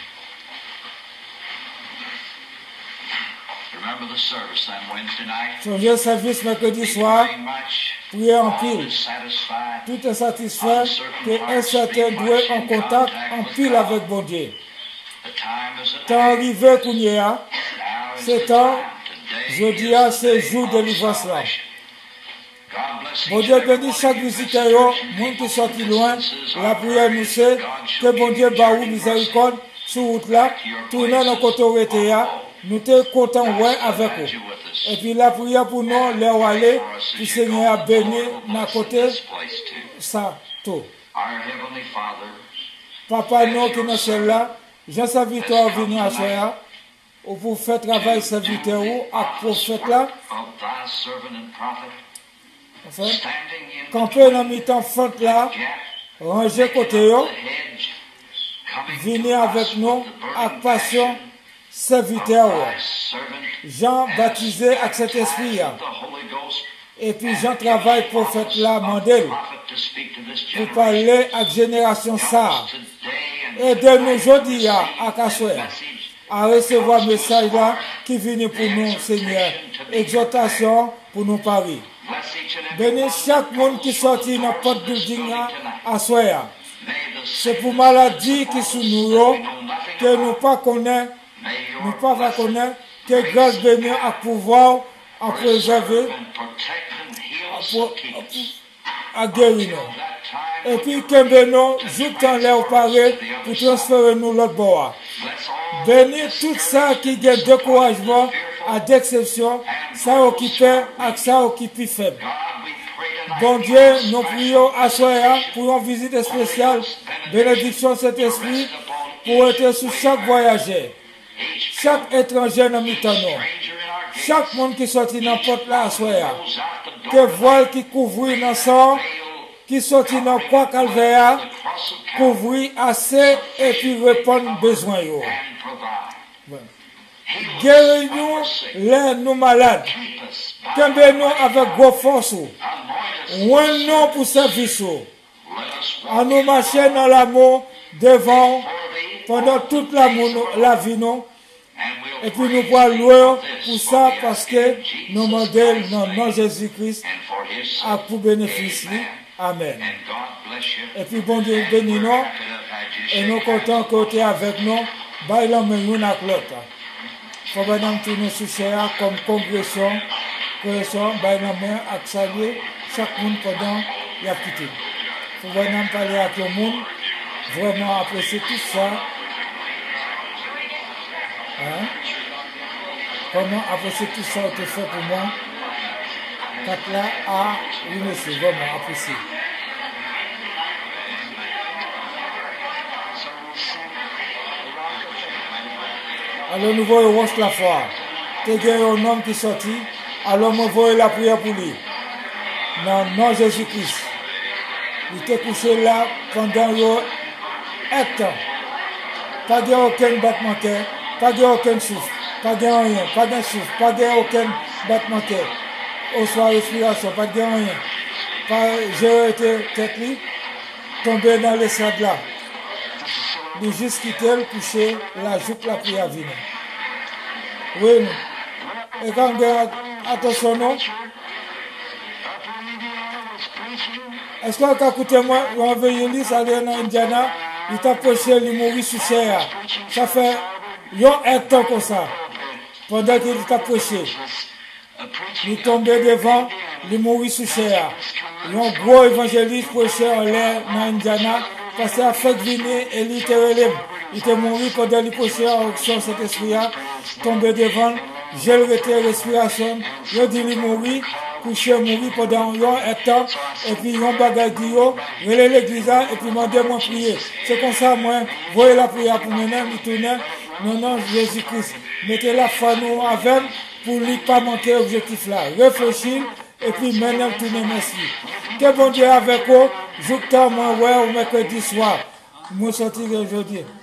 Remember the service on Wednesday night? Songez le service mercredi soir, priez en pile. Tout est satisfait qu'un certain doit en contact en pile avec bon Dieu. Tant arrivé qu'on y est, c'est temps, je dis à ces jours de délivrance là. Bon Dieu bénit chaque visiteur, monde qui sorti loin, la prière nous sait que bon Dieu baou miséricorde sur route là, tournant dans côté où était. Nous sommes contents ouais, avec eux. Et puis la prière pour nous, les aller, pour le Seigneur a béni dans côté ça, tout. Papa, nous qui nous sommes là, j'ai sa victoire venir à soi. ou pour faire travail serviteur ou à prophète là, of thy servant and prophet, enfin, standing in camper dans mi-temps fente là, gap, ranger côté yo, the hedge, coming venir to avec us nous, with the avec burning passion, passion serviteur. of thy servant, Jean baptisé avec cet esprit là. the Holy Ghost, Et puis Jean travaille prophète là, mandel, prophet to speak to this pour generation. parler avec génération ça. Today and Et de nous aujourd'hui à Kassoya, à recevoir le message là qui vient pour nous, Seigneur. Exhortation pour nous Paris. bless each and every Bénis one chaque monde qui sortit dans le porte building là, à Soya. May the C'est pour maladie qui sous nous, yo, que nous pas connaît, may nous your pas va blessed connaître, que grâce bénie à pouvoir à préserver, and protect and heal us pour, and keep us. à guérir nous. That time Et puis que nous, joute en l'air paré pour transférer nous l'autre bord. bless all Bénis tout ça qui a découragement, à d'exception, ça occupé, à ça occupé faible. God, we pray tonight. Bon Dieu, nous prions à Soya pour une visite spéciale, bénédiction de cet esprit, pour être sur chaque voyageur, chaque étranger dans mi-temps, Stranger in our gates chaque monde qui sortit dans la porte là à Soya, goes out the que door. voile qui couvrit dans sang, qui sortit dans quoi calvaire, The cross of Calvary couvrir assez et puis répondre besoin yo. and provide. Guéris-nous les nous malades. Keep us by Qu'embêtez-nous avec gros force. anoint us. Ouin-nous pour service. Let us À walk nous marcher dans l'amour devant for thee, pendant toute la, mon- la vie. Non? and we'll Et puis pray nous pouvons louer pour this ça for the parce que asking nous Jesus modèles Christ's dans le nom name de Jésus-Christ and for his à sake. pour bénéfice. Amen. Amen. And God bless you. Et puis bon Dieu bénis nous. Happy to have you Et nous shake hands. comptons côté avec nous, bailons mais l'une avec l'autre. Faut que nous tournions sur cher comme congrégation, congrégation, bailons main avec saluer chaque monde pendant la quitté. Faut que nous parler avec le monde, vraiment apprécier tout ça. Hein? Comment apprécier tout ça que fait pour moi? Quand là, ah, oui monsieur, vraiment apprécier. Alors nous voyons Roche la foi. Tu as un homme qui sortit. Alors nous voyons la prière pour lui. Non, non Jésus-Christ. Il était couché là pendant un temps. Pas de aucun battement de cœur, pas de aucun souffle, pas de rien, pas de souffle, pas de aucun battement de cœur. Au soir respiration, pas de rien. Pas, j'ai été tête lui, tombé dans les sables là. Il juste quitté le coucher, la jupe la prière vient. Oui, non. Et quand on regarde, attention, non? Est-ce qu'on a écouté moi, on veut y aller, ça allait dans Indiana, il t'a prêché, il mourit sous chair. Ça fait un temps comme ça, pendant qu'il t'a prêché. Il est tombé devant, il mourit sous chair. Un gros évangéliste prêché en l'air dans Indiana, parce qu'il a fait venir et il était relève. Il était mort pendant qu'il prêchait en action cet esprit-là, tombé devant, gel retrait respiration, il dit il mourit. Couché mourir pendant un temps, et puis un bagage dit yo, relais l'église et puis demandez-moi prier. C'est comme ça, moi, voyez la prière pour maintenant, il tourne, non, non, Jésus-Christ. Mettez la foi nous avec pour lui pas manquer l'objectif là. Réfléchir, et puis maintenant, tournez merci. Que bon Dieu avec vous, je moi, ouais, au mercredi soir. Moi, sortir aujourd'hui.